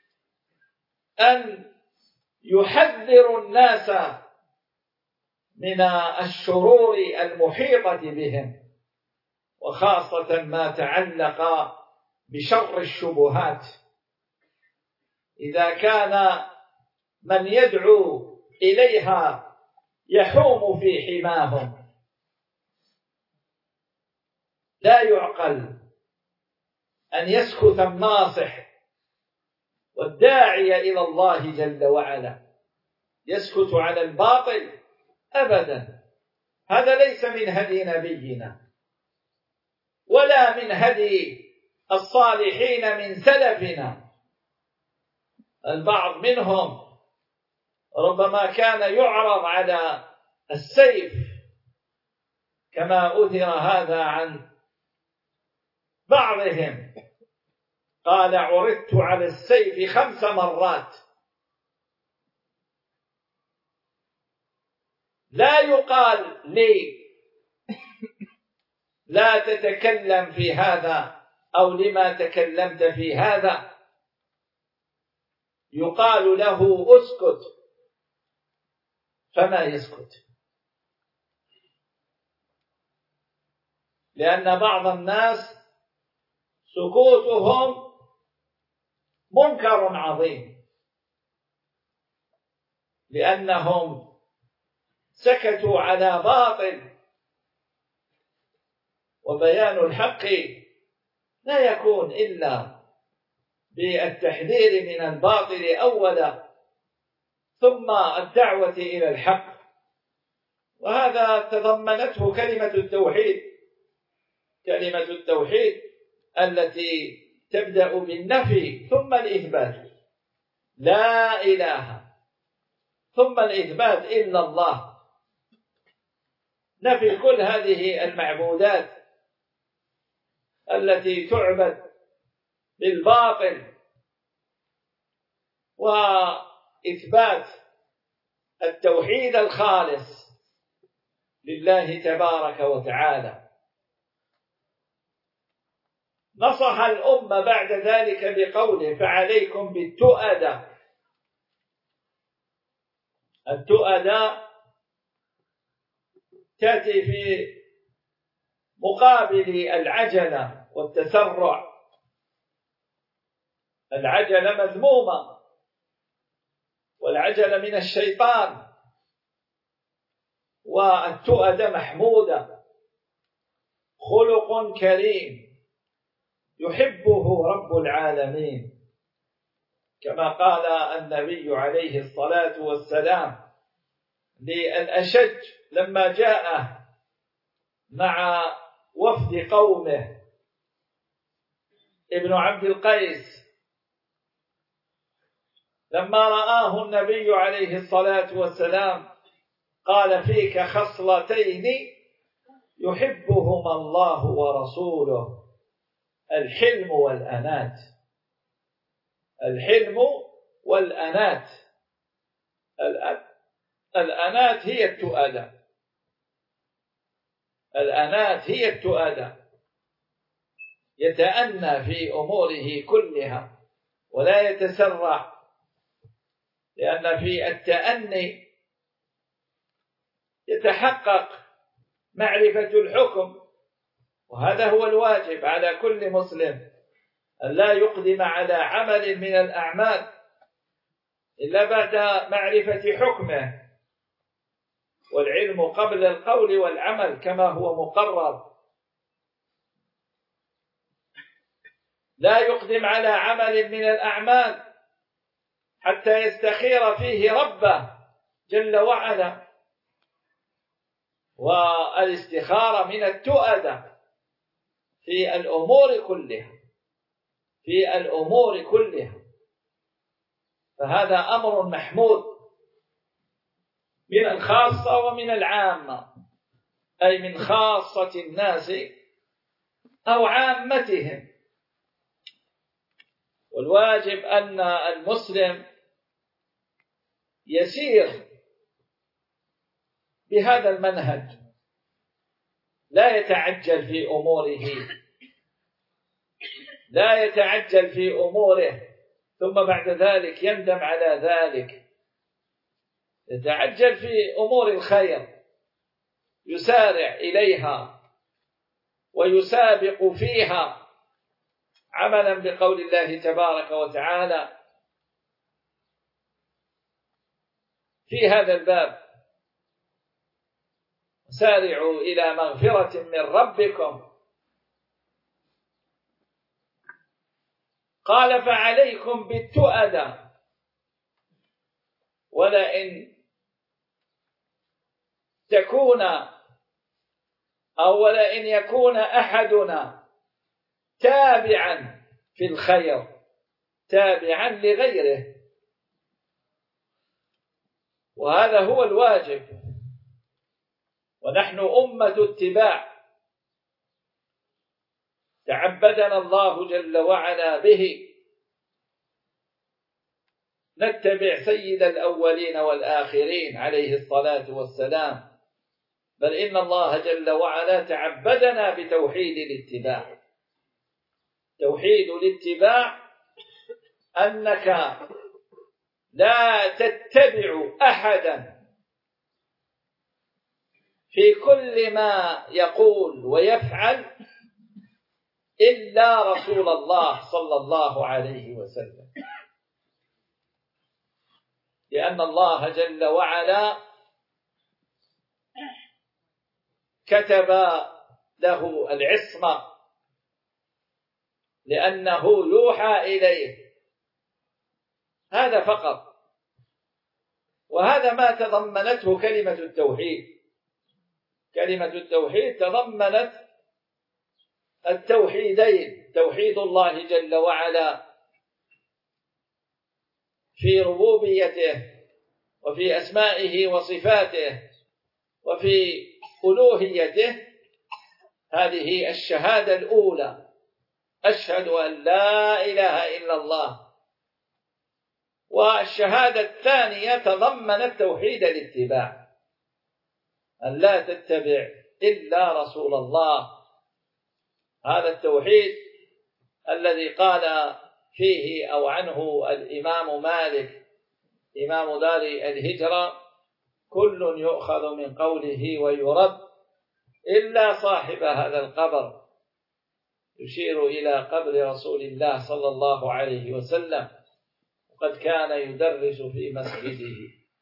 أن يحذروا الناس من الشرور المحيطة بهم، وخاصة ما تعلق بشر الشبهات. إذا كان من يدعو إليها يحوم في حماهم لا يعقل أن يسكت الناصح والداعي إلى الله جل وعلا يسكت على الباطل أبدا. هذا ليس من هدي نبينا ولا من هدي الصالحين من سلفنا. البعض منهم ربما كان يعرض على السيف، كما أثر هذا عن بعضهم، قال عرضت على السيف 5 مرات. لا يقال لي لا تتكلم في هذا أو لما تكلمت في هذا، يقال له اسكت، فما يسكت، لأن بعض الناس سكوتهم منكر عظيم، لأنهم سكتوا على باطل، وبيان الحق لا يكون إلا بالتحذير من الباطل أولا ثم الدعوة إلى الحق. وهذا تضمنته كلمة التوحيد، كلمة التوحيد التي تبدأ بالنفي ثم الإثبات، لا إله ثم الإثبات إلا الله، نفي كل هذه المعبودات التي تعبد بالباطل، وإثبات التوحيد الخالص لله تبارك وتعالى. نصح الأمة بعد ذلك بقوله فعليكم بالتؤدة. التؤدة تأتي في مقابل العجلة والتسرع. العجلة مذمومة، والعجلة من الشيطان، والتؤدة محمودة، خلق كريم يحبه رب العالمين، كما قال النبي عليه الصلاة والسلام للأشج لما جاء مع وفد قومه ابن عبد القيس، لما رآه النبي عليه الصلاة والسلام قال فيك خصلتين يحبهما الله ورسوله، الحلم والأنات. الحلم والأنات، الأنات هي التؤدة، الأنات هي التؤدة، يتأنى في أموره كلها ولا يتسرع، لأن في التأني يتحقق معرفة الحكم، وهذا هو الواجب على كل مسلم، أن لا يقدم على عمل من الأعمال إلا بعد معرفة حكمه، والعلم قبل القول والعمل كما هو مقرر. لا يقدم على عمل من الأعمال حتى يستخير فيه ربه جل وعلا، والاستخارة من التؤدة في الأمور كلها، في الأمور كلها، فهذا أمر محمود من الخاصة ومن العامة، أي من خاصة الناس أو عامتهم. والواجب أن المسلم يسير بهذا المنهج، لا يتعجل في أموره، لا يتعجل في أموره ثم بعد ذلك يندم على ذلك. يتعجل في أمور الخير، يسارع إليها ويسابق فيها عملا بقول الله تبارك وتعالى في هذا الباب: سارعوا إلى مغفرة من ربكم قال فعليكم بالتؤدى، ولئن يكون أحدنا تابعا في الخير تابعا لغيره، وهذا هو الواجب، ونحن أمة اتباع تعبدنا الله جل وعلا به، نتبع سيد الأولين والآخرين عليه الصلاة والسلام، بل إن الله جل وعلا تعبدنا بتوحيد الاتباع. توحيد الاتباع أنك لا تتبع أحدا في كل ما يقول ويفعل إلا رسول الله صلى الله عليه وسلم، لأن الله جل وعلا كتب له العصمة لأنه يوحى إليه، هذا فقط، وهذا ما تضمنته كلمة التوحيد. كلمة التوحيد تضمنت التوحيدين: توحيد الله جل وعلا في ربوبيته وفي أسمائه وصفاته وفي ألوهيته، هذه الشهادة الأولى، أشهد أن لا إله إلا الله. والشهادة الثانية تضمنت توحيد الاتباع، أن لا تتبع إلا رسول الله. هذا التوحيد الذي قال فيه أو عنه الإمام مالك إمام دار الهجرة: كل يؤخذ من قوله ويرد إلا صاحب هذا القبر، يشير إلى قبر رسول الله صلى الله عليه وسلم، وقد كان يدرس في مسجده.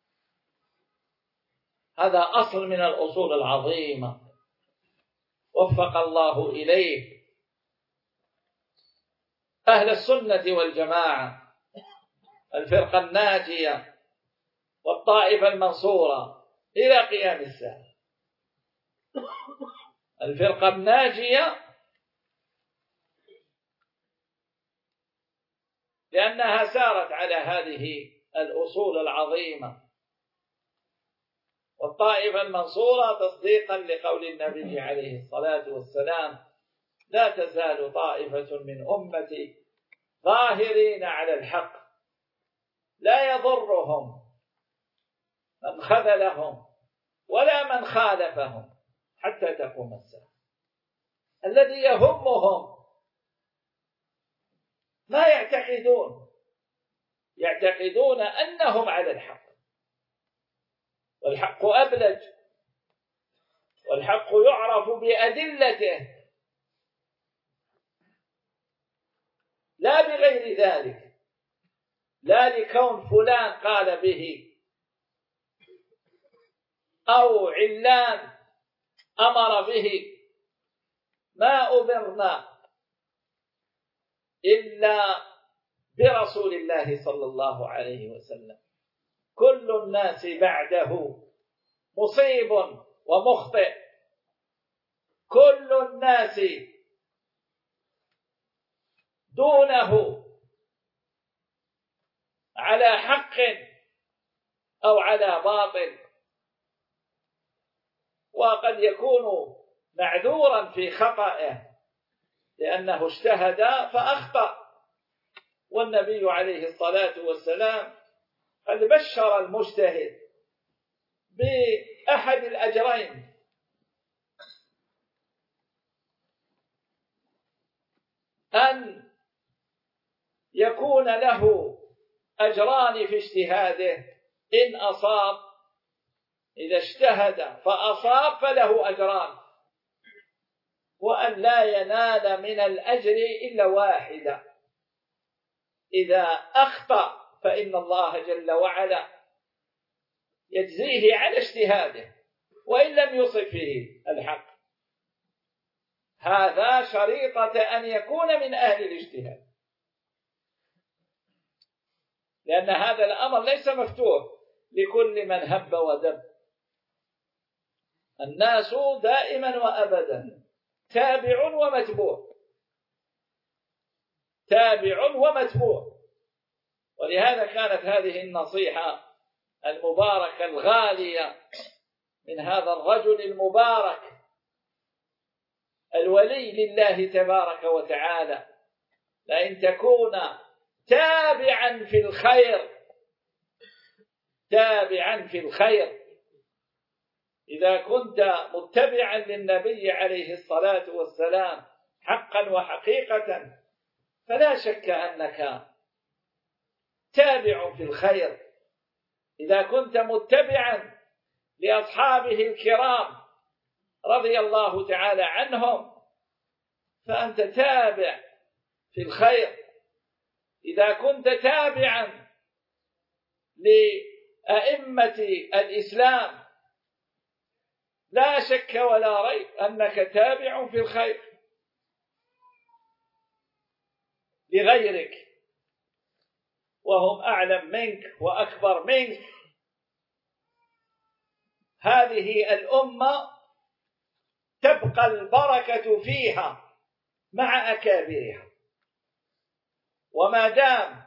هذا أصل من الأصول العظيمة وفق الله إليه أهل السنة والجماعة، الفرقة الناجية والطائفة المنصورة إلى قيام الساعة. الفرقة الناجية لأنها سارت على هذه الأصول العظيمة، والطائفة المنصورة تصديقا لقول النبي عليه الصلاة والسلام: لا تزال طائفة من أمتي ظاهرين على الحق لا يضرهم من خذلهم ولا من خالفهم حتى تقوم الساعة. الذي يهمهم ما يعتقدون أنهم على الحق، والحق أبلج، والحق يعرف بأدلته لا بغير ذلك، لا لكون فلان قال به أو علان أمر به. ما أمرنا إلا برسول الله صلى الله عليه وسلم. كل الناس بعده مصيب ومخطئ، كل الناس دونه على حق أو على باطل، وقد يكون معذورا في خطئه لأنه اجتهد فأخطأ، والنبي عليه الصلاة والسلام قد بشر المجتهد بأحد الأجرين: أن يكون له أجران في اجتهاده إن أصاب، إذا اجتهد فأصاب فله أجران، وأن لا ينال من الأجر إلا واحدة إذا أخطأ، فإن الله جل وعلا يجزيه على اجتهاده وإن لم يصب فيه الحق. هذا شريطة أن يكون من أهل الاجتهاد. لأن هذا الأمر ليس مفتوح لكل من هب ودب. الناس دائما وأبدا تابع ومتبوع، تابع ومتبوع. ولهذا كانت هذه النصيحة المباركة الغالية من هذا الرجل المبارك الولي لله تبارك وتعالى: لأن تكون تابعا في الخير، تابعا في الخير. إذا كنت متبعا للنبي عليه الصلاة والسلام حقا وحقيقة فلا شك أنك تابع في الخير. إذا كنت متبعا لأصحابه الكرام رضي الله تعالى عنهم فأنت تابع في الخير. إذا كنت تابعا لأئمة الإسلام لا شك ولا ريب أنك تابع في الخير لغيرك وهم أعلم منك وأكبر منك. هذه الأمة تبقى البركة فيها مع أكابرها. وما دام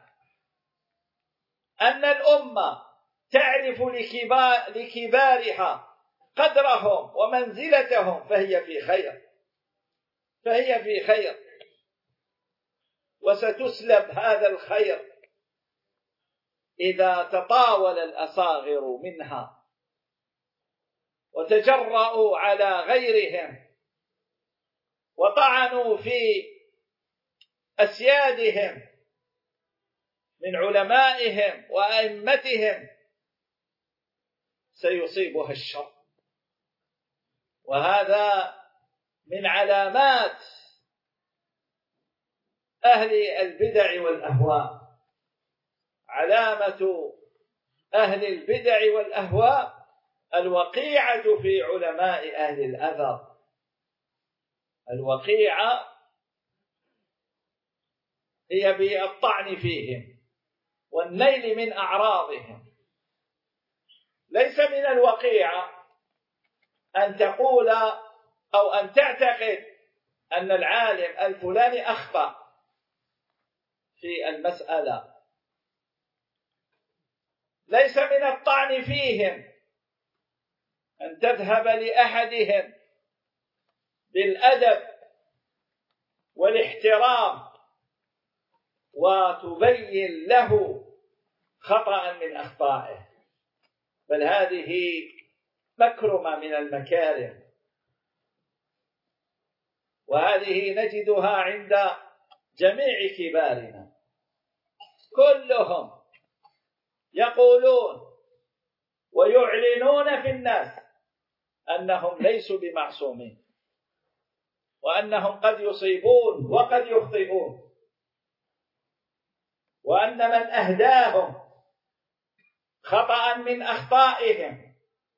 أن الأمة تعرف لكبارها قدرهم ومنزلتهم فهي في خير، فهي في خير. وستسلب هذا الخير إذا تطاول الأصاغر منها وتجرؤوا على غيرهم وطعنوا في أسيادهم من علمائهم وأئمتهم سيصيبها الشر. وهذا من علامات أهل البدع والأهواء. علامة أهل البدع والأهواء الوقيعة في علماء أهل الأثر. الوقيعة هي بالطعن فيهم والنيل من أعراضهم. ليس من الوقيعة أن تقول أو أن تعتقد أن العالم الفلاني أخطأ في المسألة. ليس من الطعن فيهم أن تذهب لأحدهم بالأدب والاحترام وتبين له خطأ من أخطائه، بل هذه مكرمة من المكارم. وهذه نجدها عند جميع كبارنا، كلهم يقولون ويعلنون في الناس أنهم ليسوا بمعصومين، وأنهم قد يصيبون وقد يخطئون، وأن من أهداهم خطأ من أخطائهم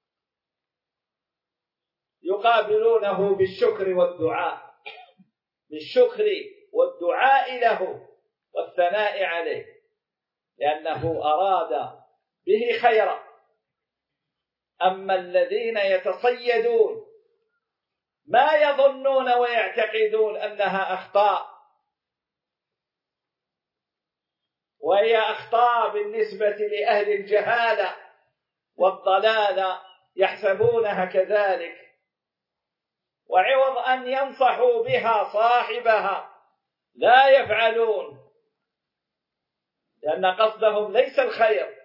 يقابلونه بالشكر والدعاء، بالشكر والدعاء له والثناء عليه، لأنه أراد به خيرا. أما الذين يتصيدون ما يظنون ويعتقدون أنها أخطاء، وهي أخطاء بالنسبة لأهل الجهالة والضلالة يحسبونها كذلك، وعوض أن ينصحوا بها صاحبها لا يفعلون، لأن قصدهم ليس الخير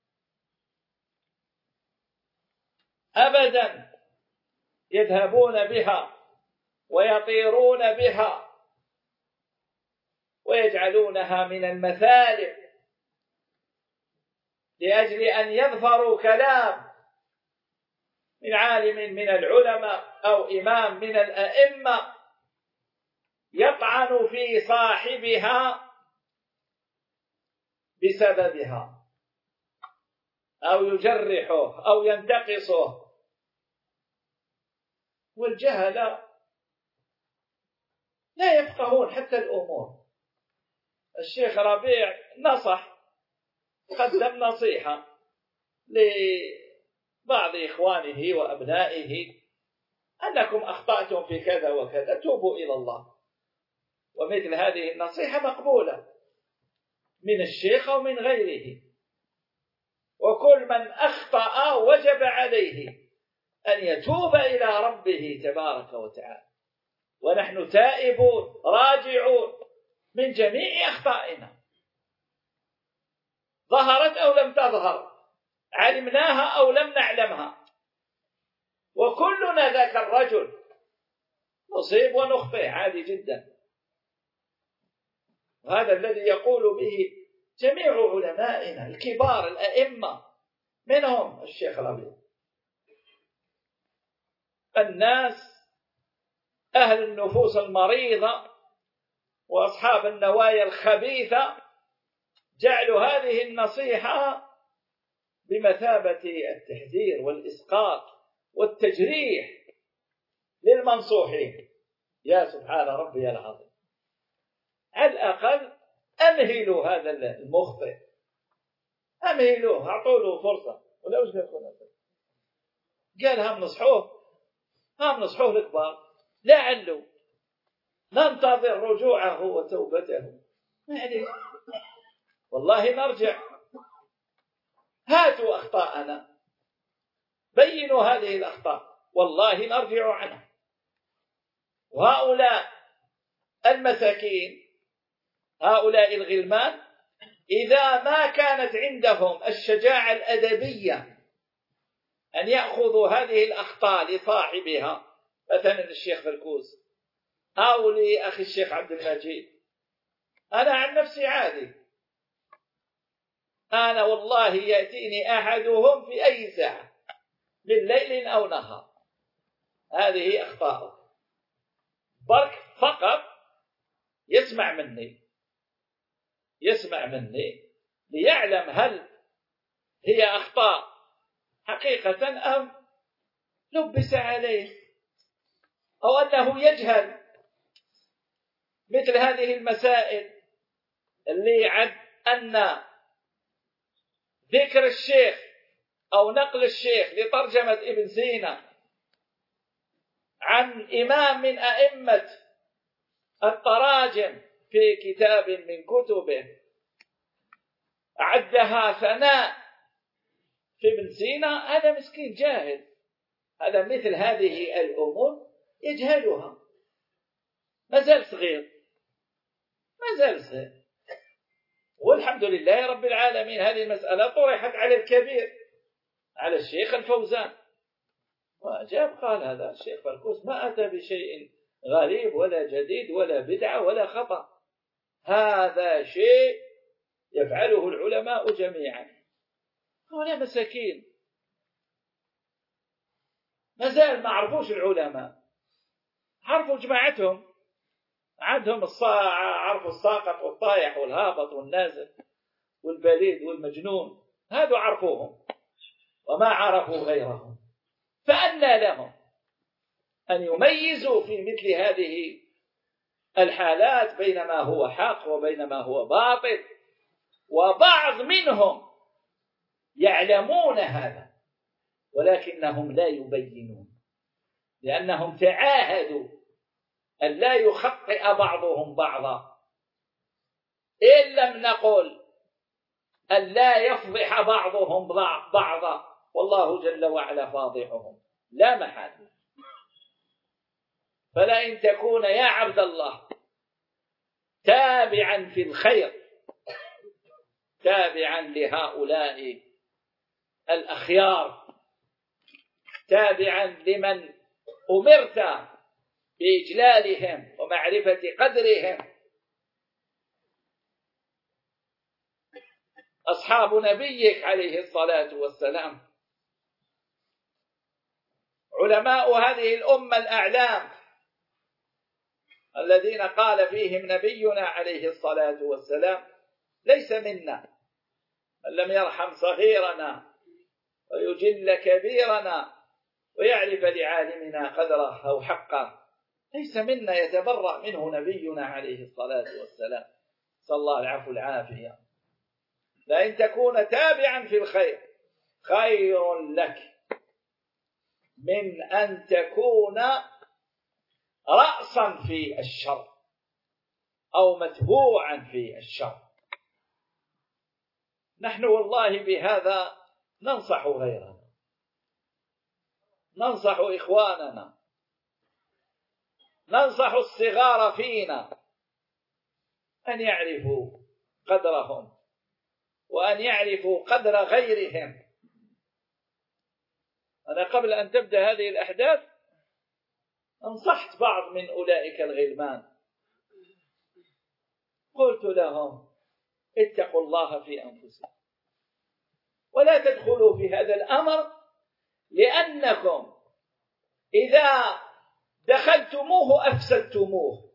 أبدا. يذهبون بها ويطيرون بها ويجعلونها من المثالب لأجل أن يظفروا كلام من عالم من العلماء أو إمام من الأئمة يطعن في صاحبها بسببها أو يجرحه أو ينتقصه. والجهل لا يفقهون حتى الأمور. الشيخ ربيع نصح قدم نصيحة لبعض إخوانه وأبنائه أنكم أخطأتم في كذا وكذا، توبوا إلى الله. ومثل هذه النصيحة مقبولة من الشيخ أو من غيره، وكل من أخطأ وجب عليه أن يتوب إلى ربه تبارك وتعالى، ونحن تائبون راجعون من جميع أخطائنا، ظهرت أو لم تظهر، علمناها أو لم نعلمها، وكلنا ذاك الرجل نصيب ونخطئ عادي جدا. وهذا الذي يقول به جميع علمائنا الكبار الأئمة، منهم الشيخ ربيع. الناس أهل النفوس المريضة وأصحاب النوايا الخبيثة جعلوا هذه النصيحة بمثابة التحذير والإسقاط والتجريح للمنصوحين. يا سبحان ربي العظيم، على الأقل أمهلوا هذا المخطئ، أمهلوه، أعطوا له فرصة. ولا وش قال هم نصحوه الكبار، لعله ننتظر رجوعه وتوبته، معليش والله نرجع، هاتوا أخطاءنا، بينوا هذه الأخطاء، والله نرجع عنها. وهؤلاء المساكين، هؤلاء الغلمان، إذا ما كانت عندهم الشجاعة الأدبية أن يأخذوا هذه الأخطاء لصاحبها، مثلا الشيخ فركوس أو لأخي الشيخ عبد المجيد، أنا عن نفسي عادي، أنا والله يأتيني أحدهم في أي ساعة من ليل أو نهار، هذه أخطاء، برك فقط يسمع مني ليعلم هل هي أخطاء حقيقة أم لبس عليه، أو أنه يجهل مثل هذه المسائل اللي عد أن ذكر الشيخ أو نقل الشيخ لترجمة ابن سينا عن إمام من أئمة التراجم في كتاب من كتبه عدها ثناء في ابن سينا، هذا مسكين جاهل، هذا مثل هذه الأمور يجهلها، ما زال صغير. والحمد لله رب العالمين هذه المسألة طرحت على الكبير، على الشيخ الفوزان، وأجاب قال هذا الشيخ فركوس ما أتى بشيء غريب ولا جديد ولا بدعة ولا خطأ، هذا شيء يفعله العلماء جميعا. هؤلاء مساكين ما زال ما عرفوش العلماء، عرفوا جماعتهم، عندهم عرفوا الساقط والطايح والهابط والنازل والبليد والمجنون، هذا عرفوهم وما عرفوا غيرهم، فأنى لهم أن يميزوا في مثل هذه الحالات بين ما هو حق وبين ما هو باطل. وبعض منهم يعلمون هذا ولكنهم لا يبينون، لأنهم تعاهدوا أن لا يخطئ بعضهم بعضا، إن لم نقل أن لا يفضح بعضهم بعضا، والله جل وعلا فاضحهم لا محال. فلا إن تكون يا عبد الله تابعا في الخير، تابعا لهؤلاء الأخيار، تابعا لمن أمرت بإجلالهم ومعرفة قدرهم، أصحاب نبيك عليه الصلاة والسلام، علماء هذه الأمة الأعلام الذين قال فيهم نبينا عليه الصلاة والسلام ليس منا من لم يرحم صغيرنا ويجل كبيرنا ويعرف لعالمنا قدره أو حقه، ليس منا، يتبرأ منه نبينا عليه الصلاة والسلام، صلى الله العفو العافية. لأن تكون تابعا في الخير خير لك من أن تكون رأسا في الشر أو متبوعا في الشر. نحن والله بهذا ننصح غيرنا، ننصح إخواننا، ننصح الصغار فينا أن يعرفوا قدرهم وأن يعرفوا قدر غيرهم. أنا قبل أن تبدأ هذه الأحداث أنصحت بعض من أولئك الغلمان، قلت لهم اتقوا الله في أنفسكم ولا تدخلوا في هذا الأمر، لأنكم إذا دخلتموه أفسدتموه،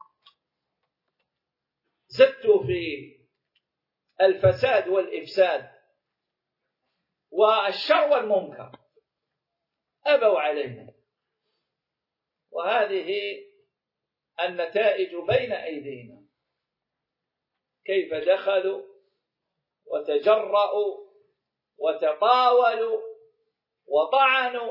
زدتوا في الفساد والإفساد والشر والمنكر، أبوا علينا، وهذه النتائج بين أيدينا. كيف دخلوا وتجرأوا وتطاولوا وطعنوا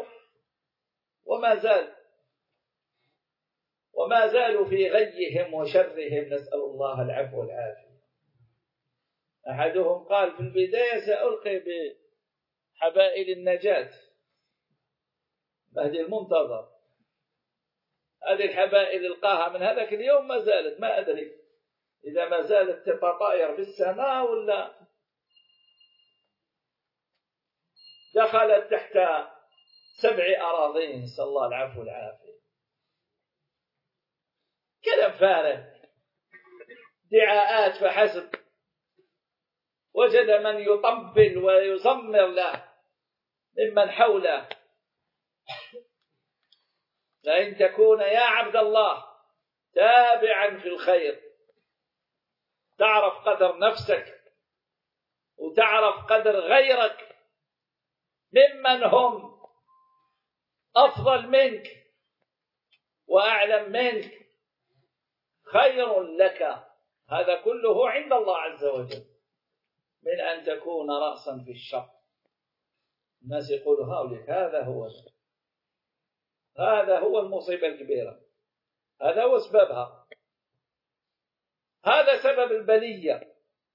وما زالوا في غيهم وشرهم، نسأل الله العفو والعافية. أحدهم قال في البداية سألقي بحبائل النجاة، مهدي المنتظر، هذه الحبائل القاها من هذاك اليوم ما زالت، ما أدري إذا ما زالت تتطاير في السماء ولا دخلت تحت 7 أراضين، نسأل الله العفو والعافية. كلام فارغ، دعاءات فحسب. وجد من يطبل ويزمر له ممن حوله. لأن تكون يا عبد الله تابعا في الخير، تعرف قدر نفسك وتعرف قدر غيرك ممن هم أفضل منك وأعلم منك، خير لك. هذا كله عند الله عز وجل من أن تكون رأسا في الشر. الناس يقولوا هذا هو المصيبة الكبيرة، هذا هو سببها، هذا سبب البلية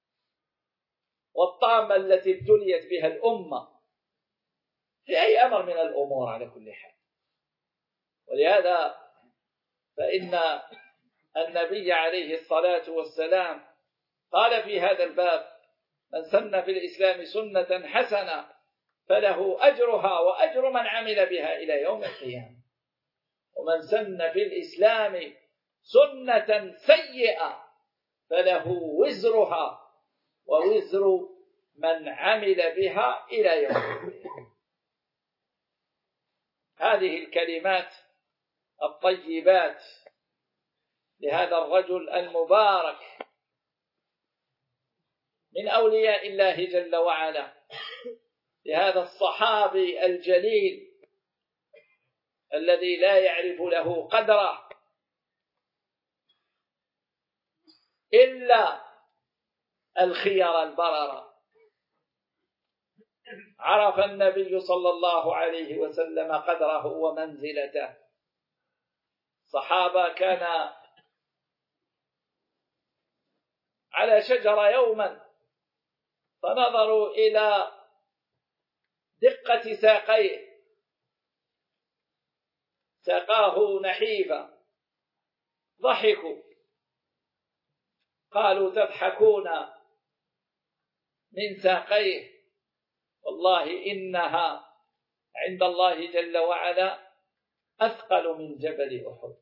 والطامة التي ابتليت بها الأمة في أي أمر من الأمور على كل حال. ولهذا فإن النبي عليه الصلاة والسلام قال في هذا الباب: من سن في الإسلام سنة حسنة فله أجرها وأجر من عمل بها إلى يوم القيامة، ومن سن في الإسلام سنة سيئة فله وزرها ووزر من عمل بها إلى يوم القيامة. هذه الكلمات الطيبات لهذا الرجل المبارك من أولياء الله جل وعلا، لهذا الصحابي الجليل الذي لا يعرف له قدره إلا الخيار البررة. عرف النبي صلى الله عليه وسلم قدره ومنزلته. صحابة كان على شجرة يوما فنظروا إلى دقة ساقيه، ساقاه نحيفة، ضحكوا، قالوا: تضحكون من ساقيه، والله إنها عند الله جل وعلا أثقل من جبل أحد.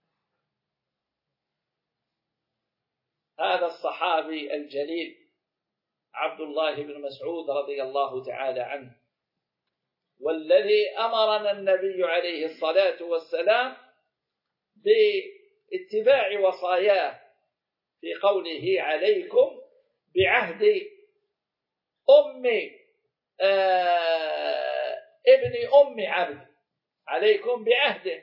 هذا الصحابي الجليل عبد الله بن مسعود رضي الله تعالى عنه، والذي أمرنا النبي عليه الصلاة والسلام باتباع وصاياه في قوله: عليكم بعهد ابن أم عبد، عليكم بعهده،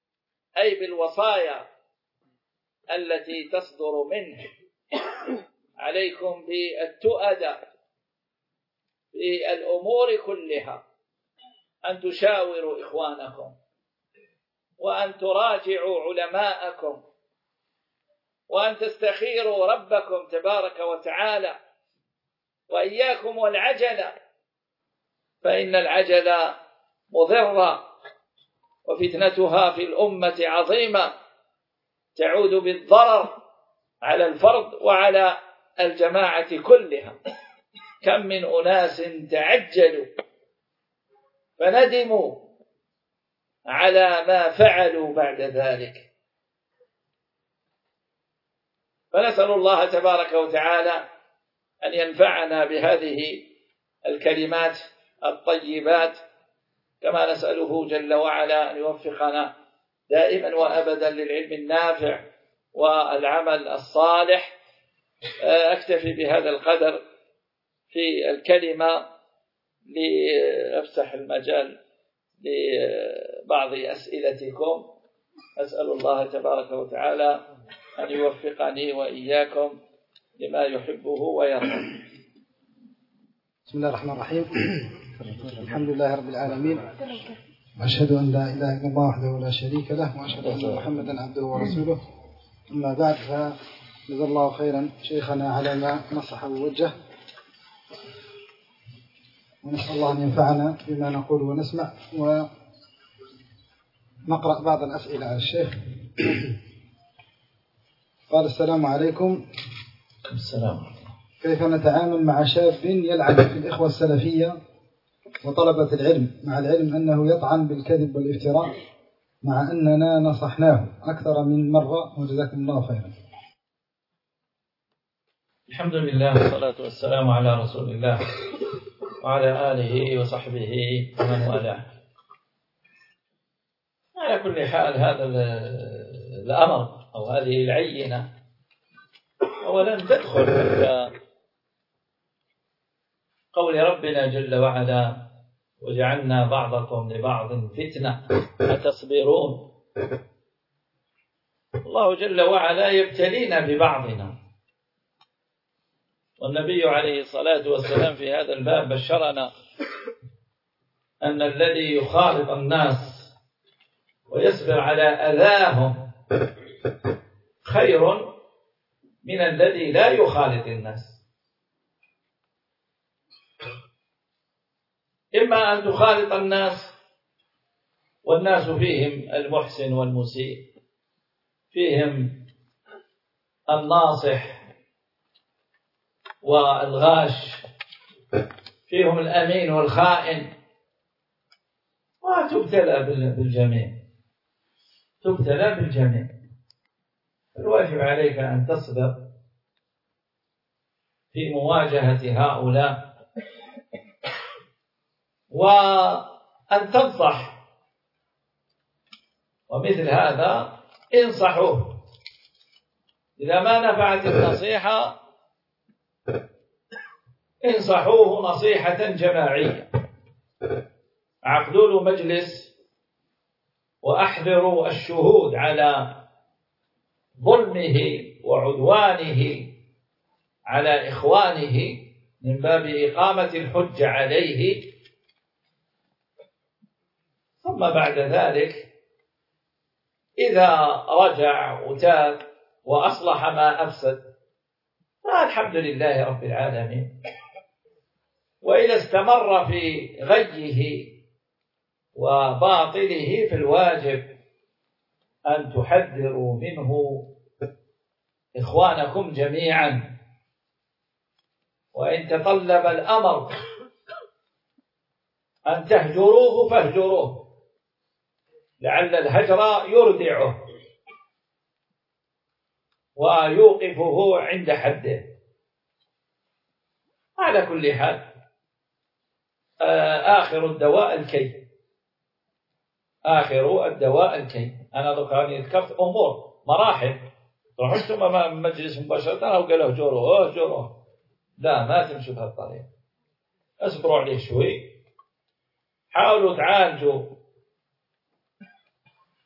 أي بالوصايا التي تصدر منه عليكم بالتؤدة في الأمور كلها، أن تشاوروا إخوانكم، وأن تراجعوا علماءكم، وأن تستخيروا ربكم تبارك وتعالى، وإياكم والعجلة، فإن العجلة مضرة وفتنتها في الأمة عظيمة، تعود بالضرر على الفرد وعلى الجماعة كلها. كم من أناس تعجلوا فندموا على ما فعلوا بعد ذلك. فنسأل الله تبارك وتعالى أن ينفعنا بهذه الكلمات الطيبات، كما نسأله جل وعلا أن يوفقنا دائما وأبدا للعلم النافع والعمل الصالح. أكتفي بهذا القدر في الكلمة لأفسح المجال لبعض أسئلتكم. أسأل الله تبارك وتعالى أن يوفقني وإياكم لما يحبه ويرضى. بسم الله الرحمن الرحيم. الحمد لله رب العالمين، وأشهد أن لا إله إلا الله وحده لا شريك له، وأشهد أن محمدا عبده ورسوله. أما بعد، فجزا الله خيرا شيخنا على ما نصح ووجه، ونسأل الله أن ينفعنا بما نقول ونسمع. ونقرأ بعض الأسئلة على الشيخ. قال: السلام عليكم. السلام. كيف نتعامل مع شاب يلعب في الإخوة السلفية وطلبة العلم، مع العلم أنه يطعن بالكذب والإفتراء، مع أننا نصحناه أكثر من مرة، وجزاكم الله خيرا. الحمد لله والصلاة والسلام على رسول الله وعلى آله وصحبه ومن والاه. على كل حال، هذا الأمر أو هذه العينة أولا تدخل في قول ربنا جل وعلا: وجعلنا بعضكم لبعض فتنة أتصبرون. الله جل وعلا يبتلينا ببعضنا، والنبي عليه الصلاة والسلام في هذا الباب بشرنا أن الذي يخالط الناس ويصبر على أذاهم خير من الذي لا يخالط الناس. إما أن تخالط الناس والناس فيهم المحسن والمسيء، فيهم الناصح والغاش، فيهم الأمين والخائن، وتبتلى بالجميع، تبتلى بالجميع. الواجب عليك أن تصبر في مواجهة هؤلاء، وأن تنصح، ومثل هذا انصحوه. إذا ما نفعت النصيحة انصحوه نصيحة جماعية، عقدوا له مجلس وأحضروا الشهود على ظلمه وعدوانه على إخوانه من باب إقامة الحجة عليه. ثم بعد ذلك إذا رجع وتاب وأصلح ما أفسد فالحمد لله رب العالمين. وإذا استمر في غيه وباطله فالواجب أن تحذروا منه إخوانكم جميعا، وإن تطلب الأمر أن تهجروه فاهجروه، لعل الهجر يردعه ويوقفه عند حده. على كل حال، آخر الدواء الكي، آخر الدواء الكي. أنا ذكرت أمور مراحل، رحت مجلس مباشرة أو قال اهجروه اهجروه، لا، ما تمشوا بهالطريقة. اصبروا عليه شوي، حاولوا تعالجوا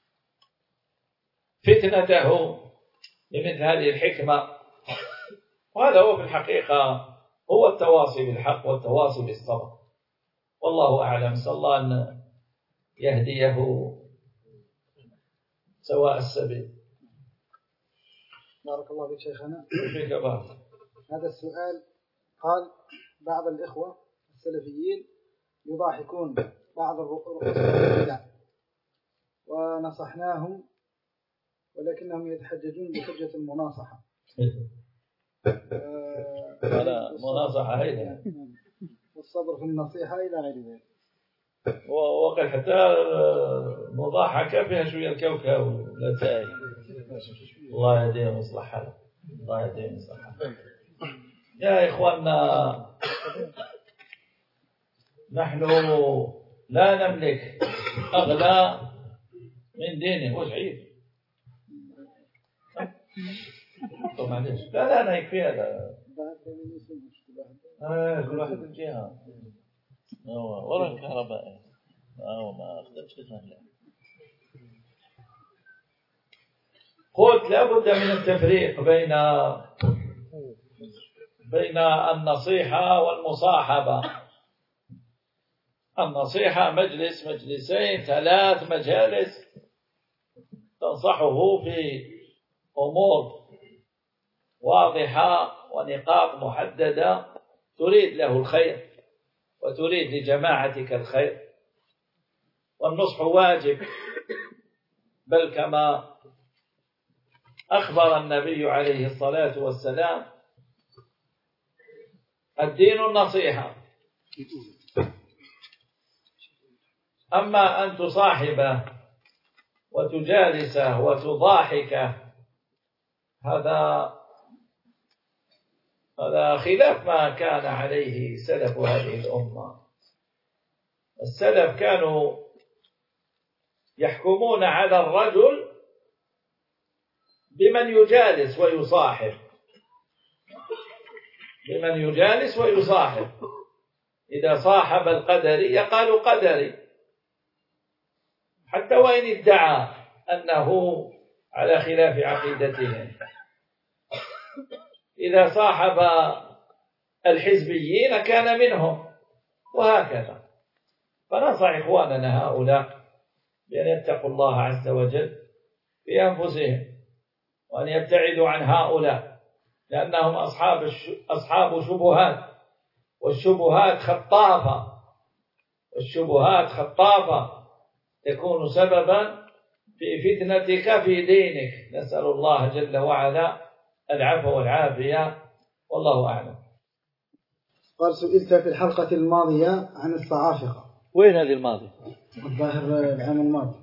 فتنته بمثل هذه الحكمة وهذا هو في الحقيقة هو التواصي بالحق والتواصي بالصبر. والله أعلم. صلى الله أن يهديه سواء السبيل. بارك الله فيك شيخنا. فيك بارك. هذا السؤال قال: بعض الإخوة السلفيين يضاحكون بعض الرؤوس البدع ونصحناهم ولكنهم يتحججون بحجة المناصحة. مناصحة هيدا والصبر في النصيحة إلى غير ذلك. وقد حتى مضاحكة فيها شوية الكوكب ولا تاي. الله يهديهم ويصلح حالهم. الله يهديهم ويصلح حالهم. يا إخواننا، نحن لا نملك أغلى من دينه. وش عيب؟ معلش. لا أنا يكفي هذا. كل واحد الجهة. ورا الكهرباء. ما أخذتش كثير. قلت لابد من التفريق بين النصيحة والمصاحبة. النصيحة مجلس، مجلسين، 3 مجالس تنصحه في أمور واضحة ونقاط محددة تريد له الخير وتريد لجماعتك الخير. والنصح واجب، بل كما أخبر النبي عليه الصلاة والسلام: الدين النصيحة. أما أن تصاحبه وتجالسه وتضاحكه هذا خلاف ما كان عليه سلف هذه الأمة. السلف كانوا يحكمون على الرجل بمن يجالس ويصاحب، بمن يجالس ويصاحب. إذا صاحب القدري قالوا قدري، حتى وإن ادعى أنه على خلاف عقيدتهم. إذا صاحب الحزبيين كان منهم، وهكذا. فننصح إخواننا هؤلاء بأن يتقوا الله عز وجل في أنفسهم وأن يبتعدوا عن هؤلاء، لأنهم أصحاب شبهات، والشبهات خطافة تكون سببا في فتنتك في دينك. نسأل الله جل وعلا العفو والعافية، والله أعلم. قال: سئلت في الحلقة الماضية عن الصعافقة. وين هذه الماضية؟ الظاهر العام الماضي.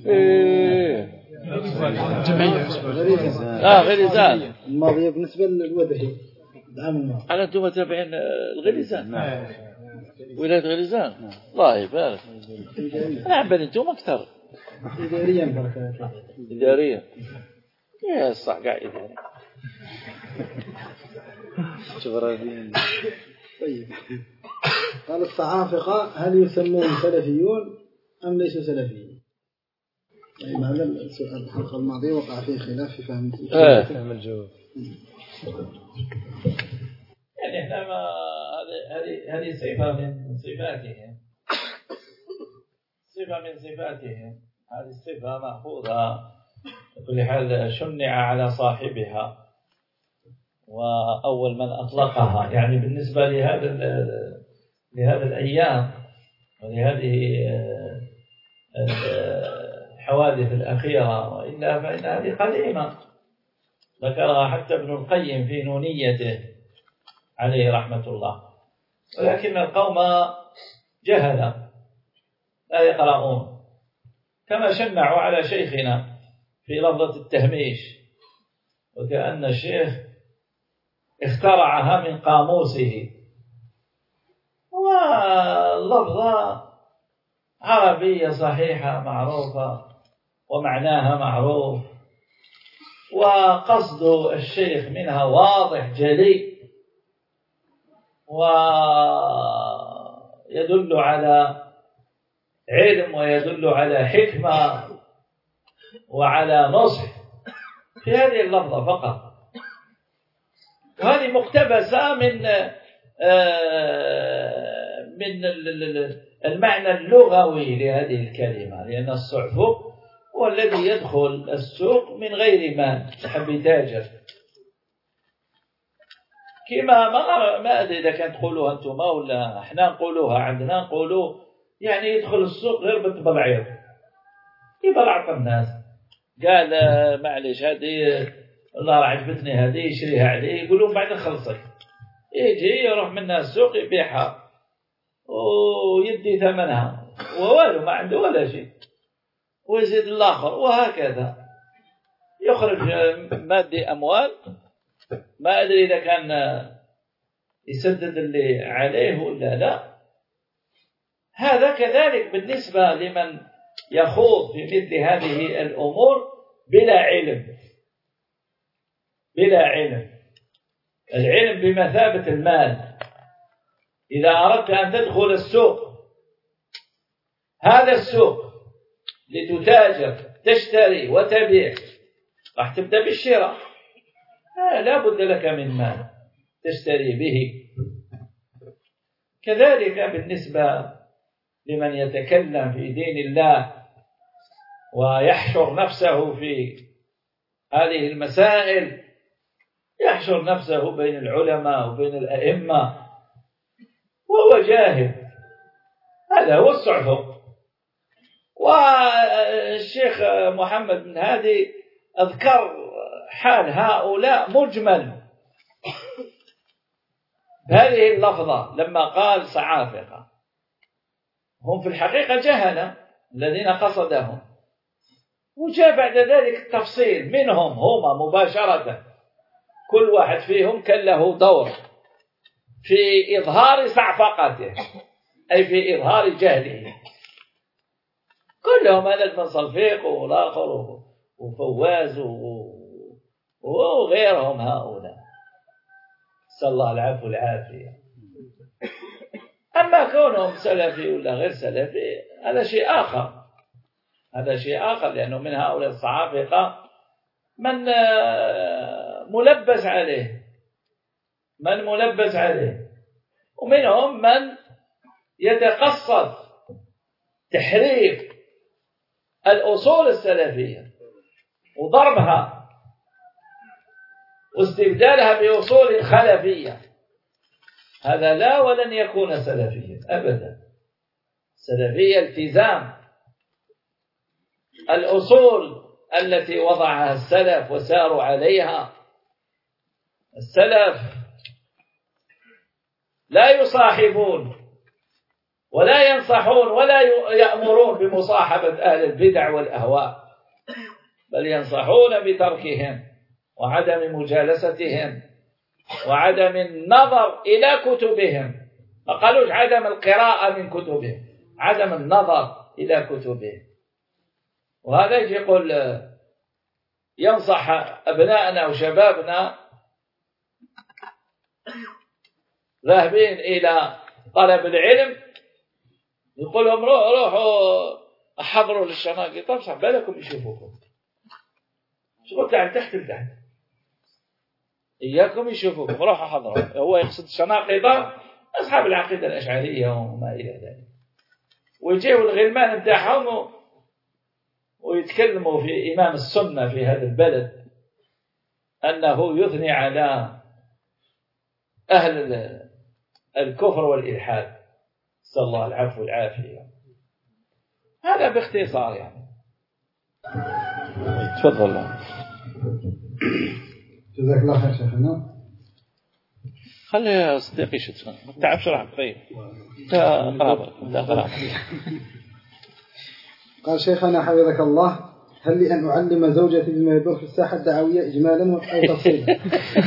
غليزان. الماضية بالنسبة للودهي العام الماضي. أنا أنتم تابعين الغليزان؟ ولاية غليزان. الله يبارك. أنا عبالي أنتم أكثر. إداريا بركاته. إداريا. يا صح قاعد إداري. جغرافيا. طيب. قال: الصعافقة هل يسمون سلفيون أم ليسوا سلفيين؟ طيب، هذا السؤال الحلقة الماضية وقع فيه خلاف في فهم الجواب. يعني احنا هذه صفة من صفاتهم. هذه الصفة مأخوذة بكل حال، شنع على صاحبها وأول من أطلقها. يعني بالنسبة لهذا الأيام ولهذه الحوادث الأخيرة، وإلا فإن هذه قديمة، ذكرها حتى ابن القيم في نونيته عليه رحمة الله. ولكن القوم جهلا لا يقرؤون، كما شنعوا على شيخنا في لفظة التهميش، وكأن الشيخ اخترعها من قاموسه، واللفظة عربية صحيحة معروفة ومعناها معروف، وقصد الشيخ منها واضح جلي، ويدل على علم ويدل على حكمة وعلى نصح في هذه اللفظة فقط. وهذه مقتبسة من المعنى اللغوي لهذه الكلمة، لأن الصعفوق هو الذي يدخل السوق من غير مال، يحب يتاجر. كما ما أدري إذا كانت تقولوها أنتم ولا إحنا نقولوها عندنا، نقولوا يعني يدخل السوق غير بالبلعير، يبلعط الناس، قال معلش هذه الله عجبتني هذه يشريها عليه، يقولون بعد خلصك، يجي يروح منها السوق يبيعها ويدي ثمنها ووالو ما عنده ولا شيء، ويزيد الآخر، وهكذا يخرج مادي أموال، ما أدري إذا كان يسدد اللي عليه ولا لا. هذا كذلك بالنسبة لمن يخوض في مثل هذه الأمور بلا علم. العلم بمثابة المال. إذا أردت أن تدخل السوق، هذا السوق لتتاجر تشتري وتبيع، راح تبدأ بالشراء، لا بد لك من مال تشتري به. كذلك بالنسبة لمن يتكلم في دين الله ويحشر نفسه في هذه المسائل، يحشر نفسه بين العلماء وبين الأئمة وهو جاهل، هذا هو الصعفوق. والشيخ محمد بن هادي أذكر حال هؤلاء مجمل بهذه اللفظة لما قال صعافقة، هم في الحقيقة جهلة الذين قصدهم، وجاء بعد ذلك التفصيل منهم هم مباشرة، كل واحد فيهم كان له دور في إظهار صعفقته، أي في إظهار جهله. كلهم هذا ابن صلفيق والآخر وفواز وغيرهم هؤلاء، نسأل الله العفو والعافية. أما كونهم سلفي ولا غير سلفي هذا شيء آخر، لأنه من هؤلاء الصعافقة من ملبس عليه، ومنهم من يتقصد تحريف الأصول السلفية وضربها واستبدالها بأصول خلفية. هذا لا ولن يكون سلفيا أبدا. سلفية التزام الأصول التي وضعها السلف وساروا عليها. السلف لا يصاحبون ولا ينصحون ولا يأمرون بمصاحبة أهل البدع والأهواء، بل ينصحون بتركهم وعدم مجالستهم وعدم النظر إلى كتبهم. ما قالوش عدم القراءة من كتبهم، عدم النظر إلى كتبهم. وهذا يجي يقول ينصح أبنائنا وشبابنا ذاهبين إلى طلب العلم، يقول لهم روحوا أحضروا للشناقطة، طب صح بالكم يشوفوكم، شوفوا تحت لتحت، إياكم يشوفوكم، روحوا حضروا. هو يقصد الشناقطة أصحاب العقيدة الأشعرية وما إلى ذلك، ويجيوا الغلمان بتاعهم ويتكلموا في إمام السنة في هذا البلد أنه يثني على أهل الكفر والإلحاد، نسأل الله العفو والعافية. هذا باختصار يعني. تفضل. جزاك الله خير شيخنا. خلي صديقي شتنا ما تعبش راح طيب انت قرابة. قال شيخنا حفظك الله: هل لي أن أعلم زوجتي بما يدور في الساحة الدعوية إجمالا أو تفصيلا؟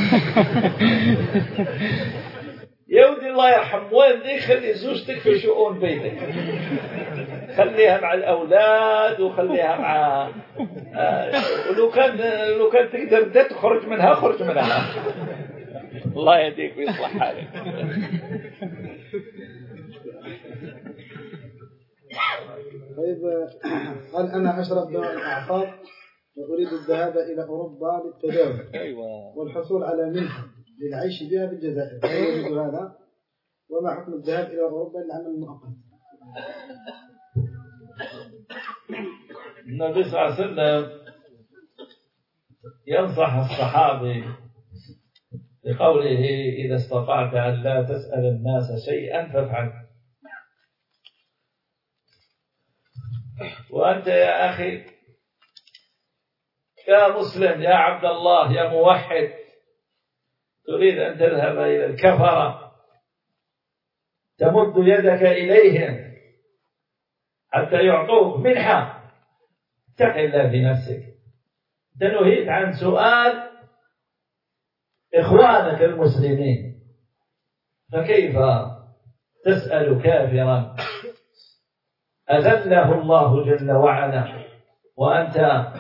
يا ودي الله يرحم والديك، خلي زوجتك في شؤون بيتك، خليها مع الأولاد وخليها مع ولو كان تقدر تخرج منها خرج منها. الله يهديك ويصلح حالك. طيب، قال أنا أشرب دواء الأعصاب وأريد الذهاب إلى أوروبا للتداوي والحصول على منحة، للعيش بها بالجزائر، لا يجوز هذا. وما حكم الذهاب إلى أوروبا للعمل المؤقت؟ النبي صلى الله عليه وسلم ينصح الصحابي بقوله إذا استطعت أن لا تسأل الناس شيئا فافعل. وأنت يا أخي يا مسلم يا عبد الله يا موحد تريد أن تذهب إلى الكفرة تمد يدك إليهم حتى يعطوك منحة، اتق الله في نفسك. تنهيت عن سؤال إخوانك المسلمين، فكيف تسأل كافرا أذله الله جل وعلا وأنت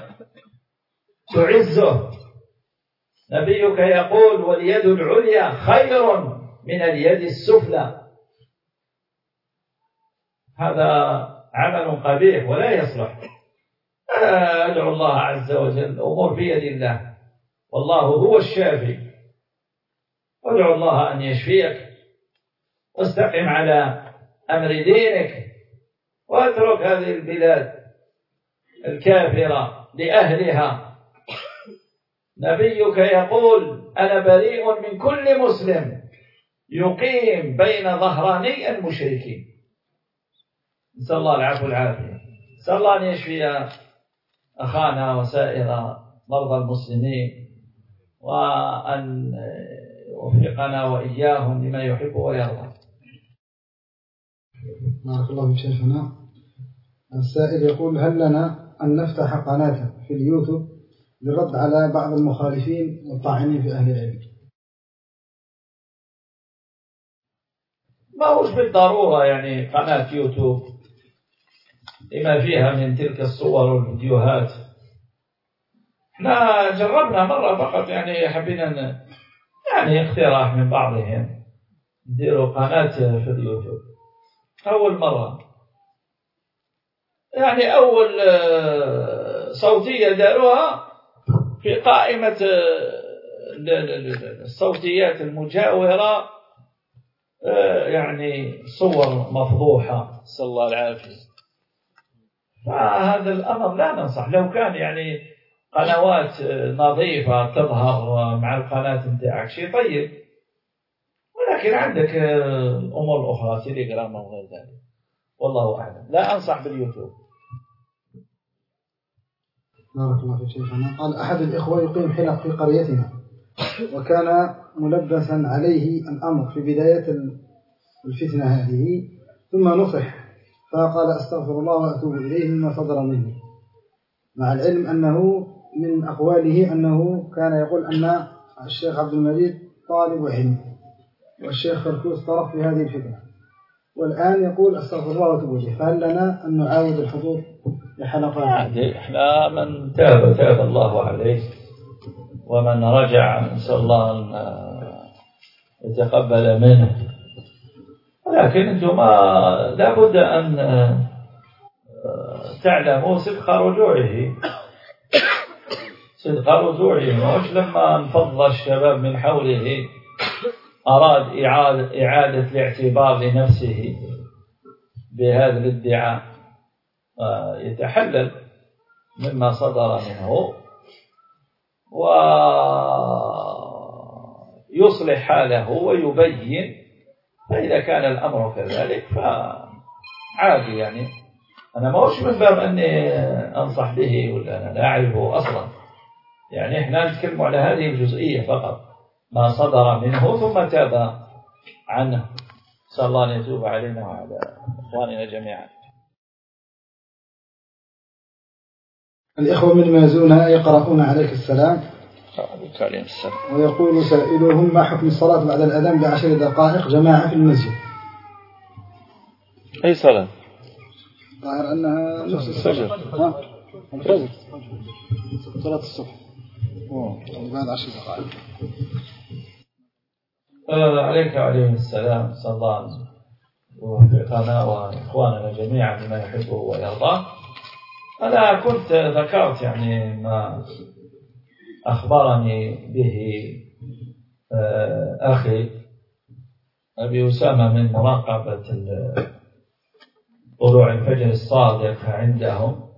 تعزه؟ نبيك يقول واليد العليا خير من اليد السفلى. هذا عمل قبيح ولا يصلح. أدعو الله عز وجل، أمور بيد الله والله هو الشافي. أدعو الله أن يشفيك واستقم على أمر دينك واترك هذه البلاد الكافرة لأهلها. نبيك يقول أنا بريء من كل مسلم يقيم بين ظهراني المشركين. نسأل الله العفو والعافية. نسأل الله أن يشفي أخانا وسائر مرضى المسلمين وأن يوفقنا وإياهم لما يحب ويرضى. بارك الله فيك شيخنا. السائل يقول هل لنا أن نفتح قناة في اليوتيوب للرد على بعض المخالفين والطاعنين في أهل العلم؟ ما هوش بالضرورة يعني قناة يوتيوب لما فيها من تلك الصور والفيديوهات. احنا جربنا مرة فقط يعني حبينا يعني اقتراح من بعضهم نديروا قناة في اليوتيوب أول مرة. يعني أول صوتية داروها في قائمة الصوتيات المجاورة يعني صور مفضوحة نسأل الله العافية. فهذا الأمر لا ننصح. لو كان يعني قنوات نظيفة تظهر مع القناة نتاعك شيء طيب، ولكن عندك الأمور الأخرى تليجرام وغير ذلك والله أعلم. لا أنصح باليوتيوب. بارك الله فيك شيخنا. قال أحد الإخوة يقيم حلق في قريتنا وكان ملبسا عليه الأمر في بداية الفتنة هذه، ثم نصح فقال أستغفر الله وأتوب إليه مما صدر مني، مع العلم أنه من أقواله أنه كان يقول أن الشيخ عبد المجيد طالب علم والشيخ فركوس طرف في هذه الفتنة، والآن يقول أستغفر الله وأتوب إليه. فهل لنا أن نعاود الحضور لحلقات؟ إحنا من تاب الله عليه ومن رجع نسأل الله أن يتقبل منه. ولكن أنتم لابد أن تعلموا صدق رجوعه. مش لما انفض الشباب من حوله أراد إعادة الاعتبار لنفسه بهذا الادعاء يتحلل مما صدر منه ويصلح حاله ويبين. فإذا كان الأمر كذلك فعادي. يعني أنا ما هوش من باب أني أنصح به ولا أنا لا أعرفه أصلا. يعني إحنا نتكلم على هذه الجزئية فقط ما صدر منه ثم تاب عنه. نسأل الله أن يتوب علينا وعلى إخواننا جميعا. الإخوة من مازونة يقرؤون عليك السلام ويقول سائلهم ما حكم الصلاة بعد الأذان ب10 دقائق جماعة في المسجد؟ أي صلاة؟ ظاهر أنها نصف الفجر. صلاة الصبح بعد 10 دقائق. عليك وعليهم السلام. صلى الله عليه وفقنا وإخواننا جميعا بما يحبه ويرضاه. أنا كنت ذكرت يعني ما أخبرني به أخي أبي أسامة من مراقبة طلوع الفجر الصادق عندهم،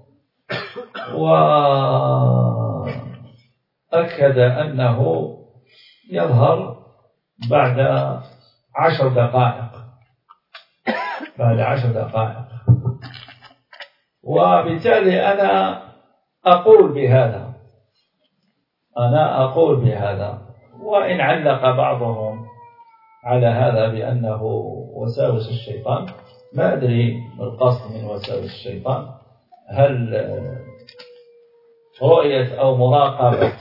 وأكد أنه يظهر بعد 10 دقائق، وبالتالي أنا أقول بهذا، وإن علق بعضهم على هذا بأنه وساوس الشيطان، ما أدري ما القصد من وساوس الشيطان، هل رؤية أو مراقبة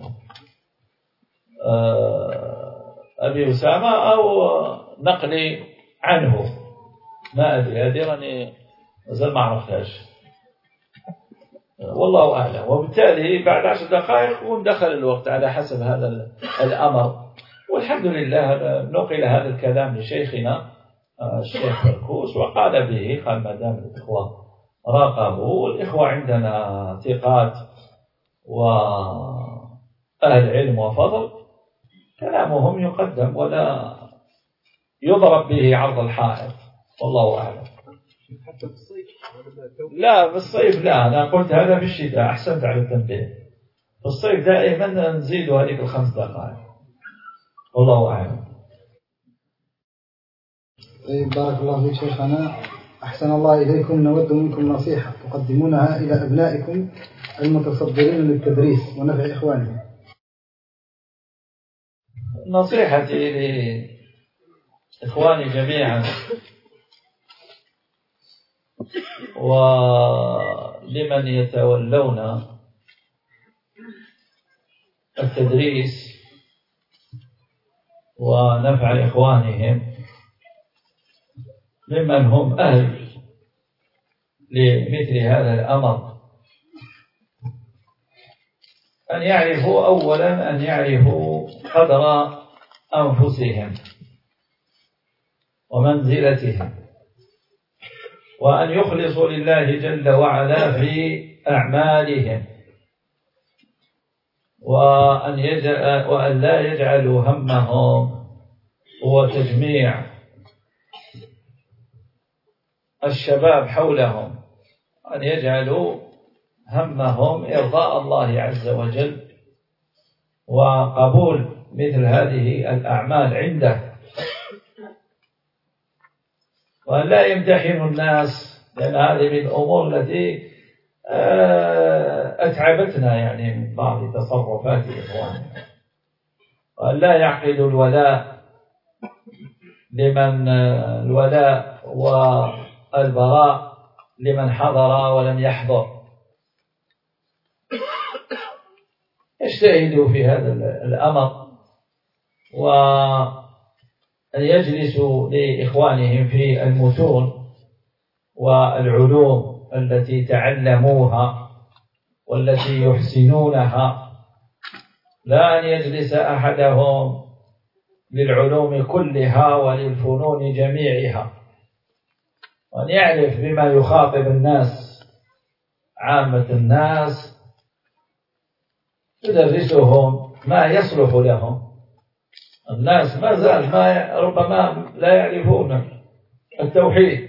أبي أسامة أو نقلي عنه، ما أدري، هذه راني ما عرفتهاش، والله أعلم. وبالتالي بعد 10 دقائق يكون دخل الوقت على حسب هذا الأمر. والحمد لله نقل هذا الكلام لشيخنا الشيخ بركوس، وقال به، قال ما دام الإخوة راقبوا، والإخوة عندنا ثقات وأهل علم وفضل، كلامهم يقدم ولا يضرب به عرض الحائط، والله أعلم. حتى في الصيف؟ لا في الصيف لا، أنا قلت هذا في الشتاء، أحسنت على التنبيه. في الصيف دائما نزيد هذيك 5 دقائق، والله أعلم. طيب بارك الله فيك شيخنا، أحسن الله إليكم، نود منكم نصيحة تقدمونها إلى أبنائكم المتصدرين للتدريس ونفع إخوانهم. نصيحتي لإخواني جميعا ولمن يتولون التدريس ونفع إخوانهم ممن هم أهل لمثل هذا الأمر، أن يعرفوا أولا أن يعرفوا قدر أنفسهم ومنزلتهم، وأن يخلصوا لله جل وعلا في أعمالهم، وأن لا يجعلوا همهم هو تجميع الشباب حولهم، أن يجعلوا همهم إرضاء الله عز وجل وقبول مثل هذه الأعمال عنده، وأن لا يمتحنوا الناس، لأن هذه من الأمور التي أتعبتنا يعني من بعض تصرفات إخواننا، وأن لا يعقدوا الولاء والبراء لمن حضر ولم يحضر، يجتهدوا في هذا الأمر، وأن يجلسوا لإخوانهم في المتون والعلوم التي تعلموها والتي يحسنونها، لا أن يجلس أحدهم للعلوم كلها وللفنون جميعها، وأن يعرف بما يخاطب الناس، عامة الناس، يدرسهم ما يصلح لهم. الناس ما زال ربما لا يعرفون التوحيد،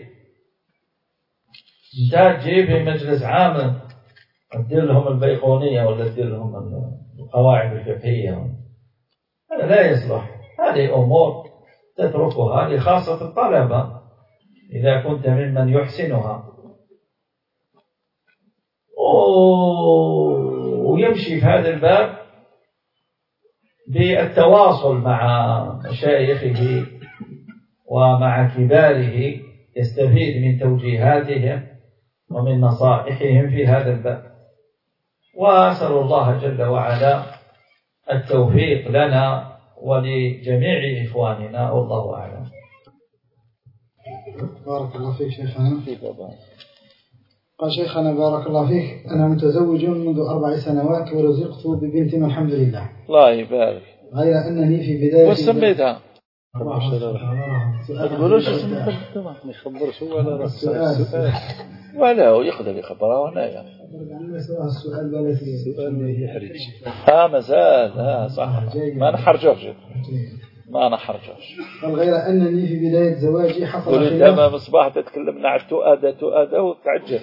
انت تجيب في مجلس عام تدير لهم البيقونية ولا تدير لهم القواعد الفقهية، هذا لا يصلح. هذه أمور تتركها لخاصة الطلبة إذا كنت ممن يحسنها، ويمشي في هذا الباب بالتواصل مع مشايخه ومع كباره، يستفيد من توجيهاتهم ومن نصائحهم في هذا الباب. وأسأل الله جل وعلا التوفيق لنا ولجميع إخواننا، والله أعلم. بارك الله فيك شيخنا. قال شيخنا بارك الله فيك، أنا متزوج منذ 4 سنوات ورزقت ببنت والحمد لله. الله يبارك. غير أنني في بداية وسميتها ما تقولوش اسم الدكتور ما يخبرش هو على السؤال ولا هو يقدر يخبره هنا السؤال يحرج مازال صح ما نحرجوش غير أنني في بداية زواجي حصل قول انت ما مصباح تتكلمنا على التؤادة وتعجل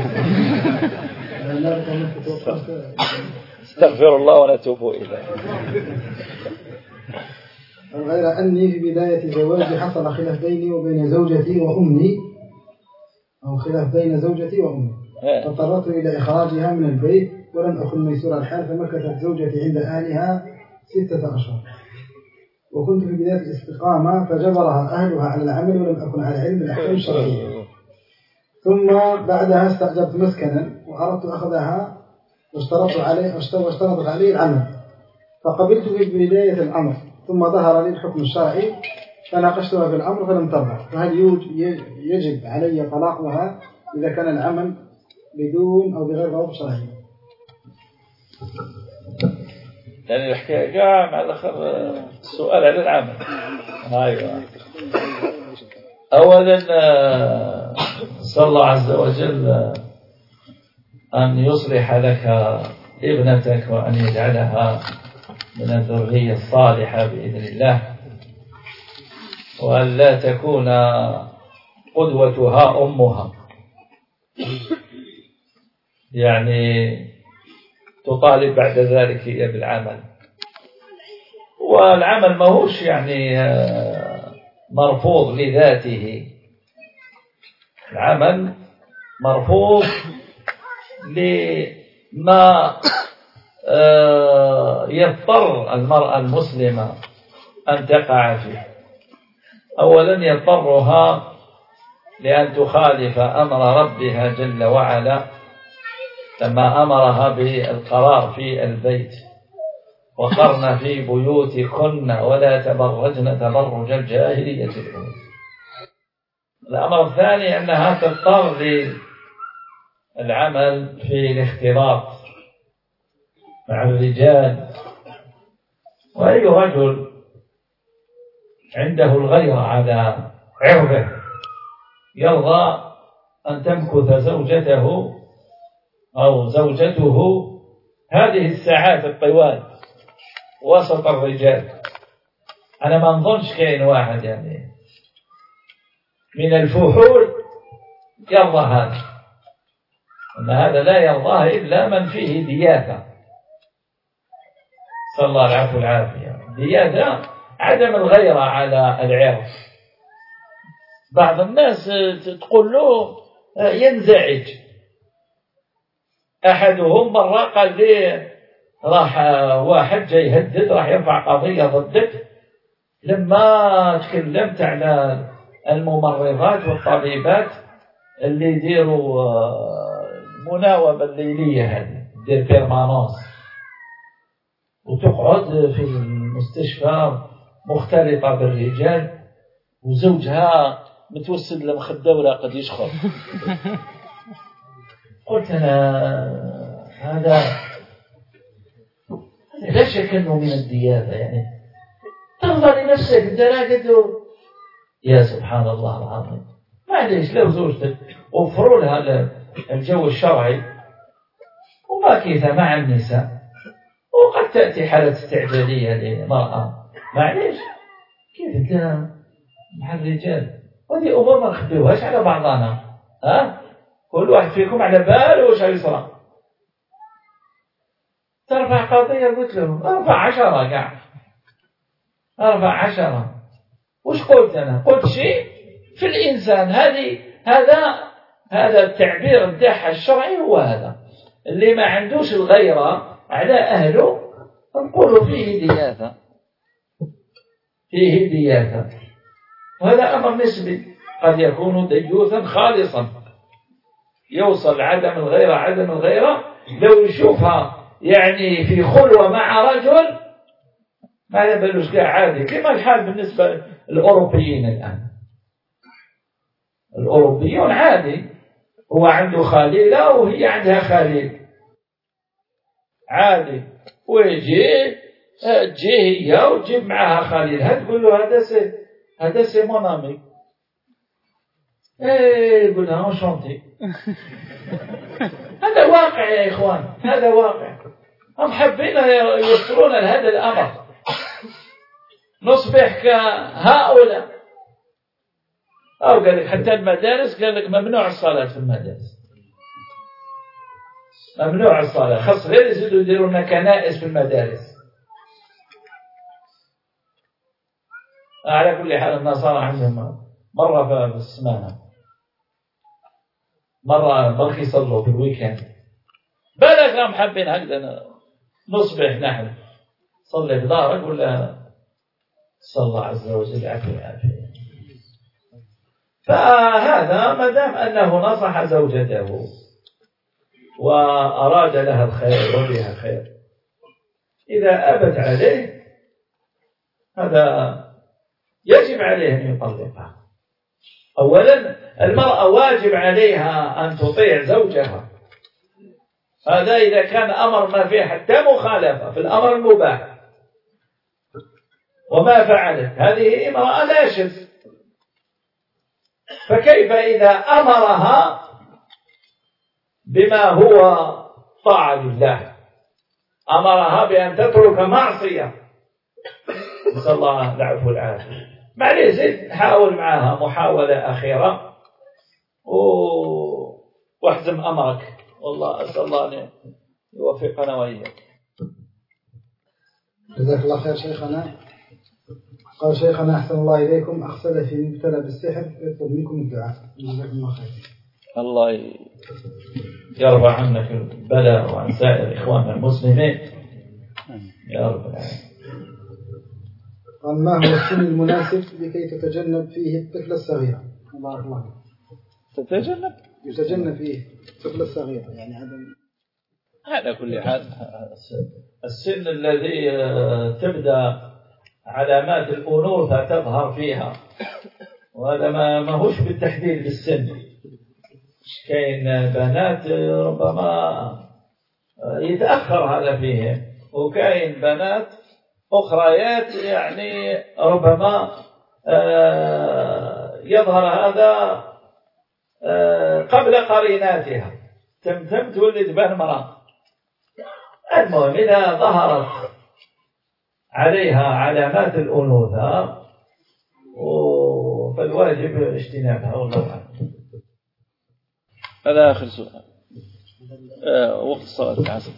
استغفر الله ونتوب إليه. غير أني في بداية زواجي حصل خلاف بيني وبين زوجتي وأمي أو خلاف بين زوجتي وأمي فاضطررت إلى إخراجها من البيت ولم أكن ميسور الحال فمكثت زوجتي عند أهلها 6 أشهر وكنت في بداية الاستقامة فجبرها أهلها على العمل ولم أكن على علم بالأحكام الشرعية. ثم بعدها استأجرت مسكنا وأردت أخذها واشترطت علي العمل فقبلت في بداية الأمر ثم ظهر لي الحكم الشرعي فناقشتها في الأمر فلم ترضى فهل يجب علي طلاقها إذا كان العمل بدون أو بغير ضوابط شرعية؟ يعني الحكاية جاء مع الأخر السؤال على العمل. أيوة. أولا صلى الله عز وجل أن يصلح لك ابنتك وأن يجعلها من الذرية الصالحة بإذن الله وأن لا تكون قدوتها أمها يعني تطالب بعد ذلك بالعمل والعمل ماهوش يعني مرفوض لذاته العمل مرفوض لما يضطر المرأة المسلمة أن تقع فيه. أولا يضطرها لأن تخالف أمر ربها جل وعلا لما أمرها بالقرار في البيت وقرن في بيوتكن ولا تبرجن تبرج الجاهلية الأولى. الأمر الثاني أنها تضطر للعمل في الاختلاط مع الرجال وأي رجل عنده الغيرة على عرضه يرضى أن تمكث زوجته أو زوجته هذه الساعات الطوال وسط الرجال. أنا ما نظنش كاين واحد يعني من الفحول يرضى هذا أن هذا لا يرضاه إلا من فيه دياثة صلى الله العفو العافية. دياثة عدم الغيرة على العرض. بعض الناس تقول له ينزعج. أحدهم مرة قال لي راح واحد جاي يهدد راح يرفع قضية ضدك لما تكلمت على الممرضات والطبيبات اللي يديروا المناوبة الليلية هذه دير بيرمانونس وتقعد في المستشفى مختلطة بالرجال وزوجها متوسد لمخدة ولا قد يشخر. قلت أنا هذا لا شك أنه من الدياثة يعني ترضى لنفسك الدراجة يا سبحان الله العظيم. معليش لو زوجتك وفروا لها الجو الشرعي وماكثة مع النساء وقد تأتي حالة استعجالية لمرأة معليش كيف انت مع الرجال وهذه أمور ما نخبيوهاش على بعضنا. كل واحد فيكم على باله وش يصرى ترفع قضية قلت لهم 14 قاع 14. وش قلت أنا؟ قلت شيء في الإنسان هذا التعبير بتاعها الشرعي هو هذا اللي ما عندوش الغيرة على أهله نقول فيه دياثة وهذا أمر نسبي قد يكون ديوثا خالصا يوصل عدم الغيرة لو يشوفها يعني في خلوة مع رجل ما يبلوش كاع عادي كما الحال بالنسبة للأوروبيين الآن. الأوروبيون عادي هو عنده خليلة وهي عندها خليل عادي ويجي تجي هي وتجيب معها خليلها تقول له هذا هذا سي مون امي. يقول لها انشونتي. هذا واقع يا إخوان، هذا واقع. هم حابين يوصلون لهذا الأمر، نصبح كهؤلاء. أو قال لك حتى المدارس، قال لك ممنوع الصلاة في المدارس، ممنوع الصلاة، خاص غير يزيدوا يديروا لنا كنائس في المدارس. على كل حال النصارى عندهم مرة في السمانة، مرة برخي يصلوا في الويكند. بالك هم حابين هكذا نصبح نحن صلي في دارك ولا صلى الله عز وجل العافية. فهذا ما دام أنه نصح زوجته وأراد لها الخير وبها خير، إذا أبت عليه هذا يجب عليه أن يطلقها. أولا المرأة واجب عليها أن تطيع زوجها، هذا إذا كان أمر ما فيه حتى مخالفة في الأمر المباح. وما فعلت هذه امرأة لا شذ، فكيف إذا أمرها بما هو طاعة لله، أمرها بأن تترك معصية، نسأل الله العفو والعافية. معليش زيد حاول معها محاولة أخيرة واحزم أمرك، والله أسأل الله أن يوفقنا وإياك. جزاك الله خير شيخنا. قال شيخنا أحسن الله إليكم، أخسر في مبتلى بالسحر يطلب منكم الدعاء. جزاكم الله خير. الله يرفع عنك البلاء وعن سائر إخواننا المسلمين يا رب العالمين. قال ما هو السن المناسب لكي تتجنب فيه الطفلة الصغيرة؟ بارك الله فيك. يتجنب فيه الطفلة الصغيرة، يعني على كل حال السن الذي تبدأ علامات الأنوثة تظهر فيها، وهذا ما هوش بالتحديد بالسن. كاين بنات ربما يتأخر هذا فيهم، وكاين بنات أخريات يعني ربما يظهر هذا قبل قريناتها، تم تولد به المرأة. المهم إذا ظهرت عليها علامات الأنوثة فالواجب اجتنابها، والله أعلم. هذا آخر سؤال. وقت الصلاة العصر.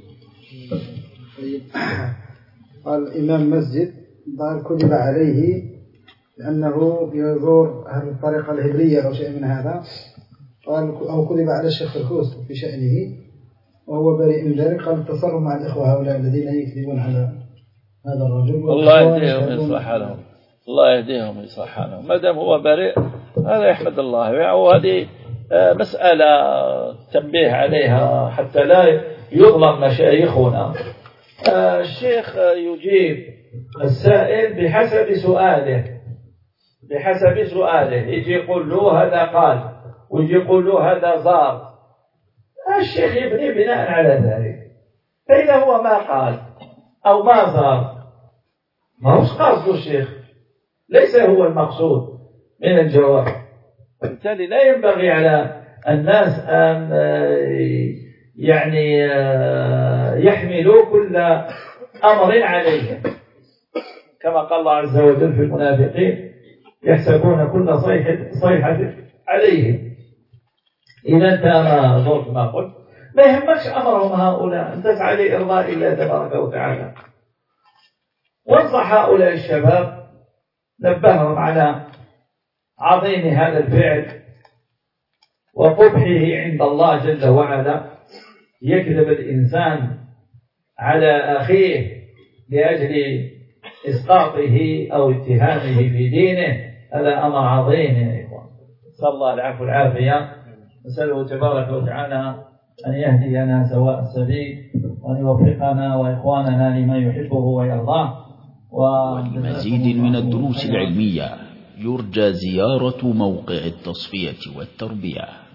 قال إمام مسجد ظهر كذب عليه لأنه يزور أهل الطريقة الهبرية أو شيء من هذا، قال أو كذب على الشيخ الخوس في شأنه وهو بريء من ذلك. قال اتصلوا مع الإخوة هؤلاء الذين يكذبون على هذا الرجل، الله يهديهم ويصلح حالهم، الله يهديهم ويصلح حالهم. ما دام هو بريء هذا يحمد الله. وهذه مسألة تنبيه عليها حتى لا يظلم مشايخنا. الشيخ يجيب السائل بحسب سؤاله، يجي يقول له هذا قال، ويجي يقول له هذا زار. الشيخ يبني بناء على ذلك. فإذا هو ما قال أو ما زار ما هوش قصده الشيخ، ليس هو المقصود من الجواب. بالتالي لا ينبغي على الناس أن يعني يحملوا كل أمر عليه، كما قال الله عز وجل في المنافقين يحسبون كل صيحة عليهم. إذا أنت ما زرت ما قلت ما يهمكش أمرهم هؤلاء، أنت تسعى لإرضاء الله تبارك وتعالى. وانصح هؤلاء الشباب، نبههم على عظيم هذا الفعل وقبحه عند الله جل وعلا. يكذب الإنسان على أخيه لأجل إسقاطه أو اتهامه في دينه، هذا أمر عظيم يا إخوان. نسأل الله العفو والعافية، نسأله تبارك وتعالى أن يهدينا سواء السبيل وأن يوفقنا وإخواننا لما يحبه ويرضاه. ولمزيد من الدروس العلمية يرجى زيارة موقع التصفية والتربية.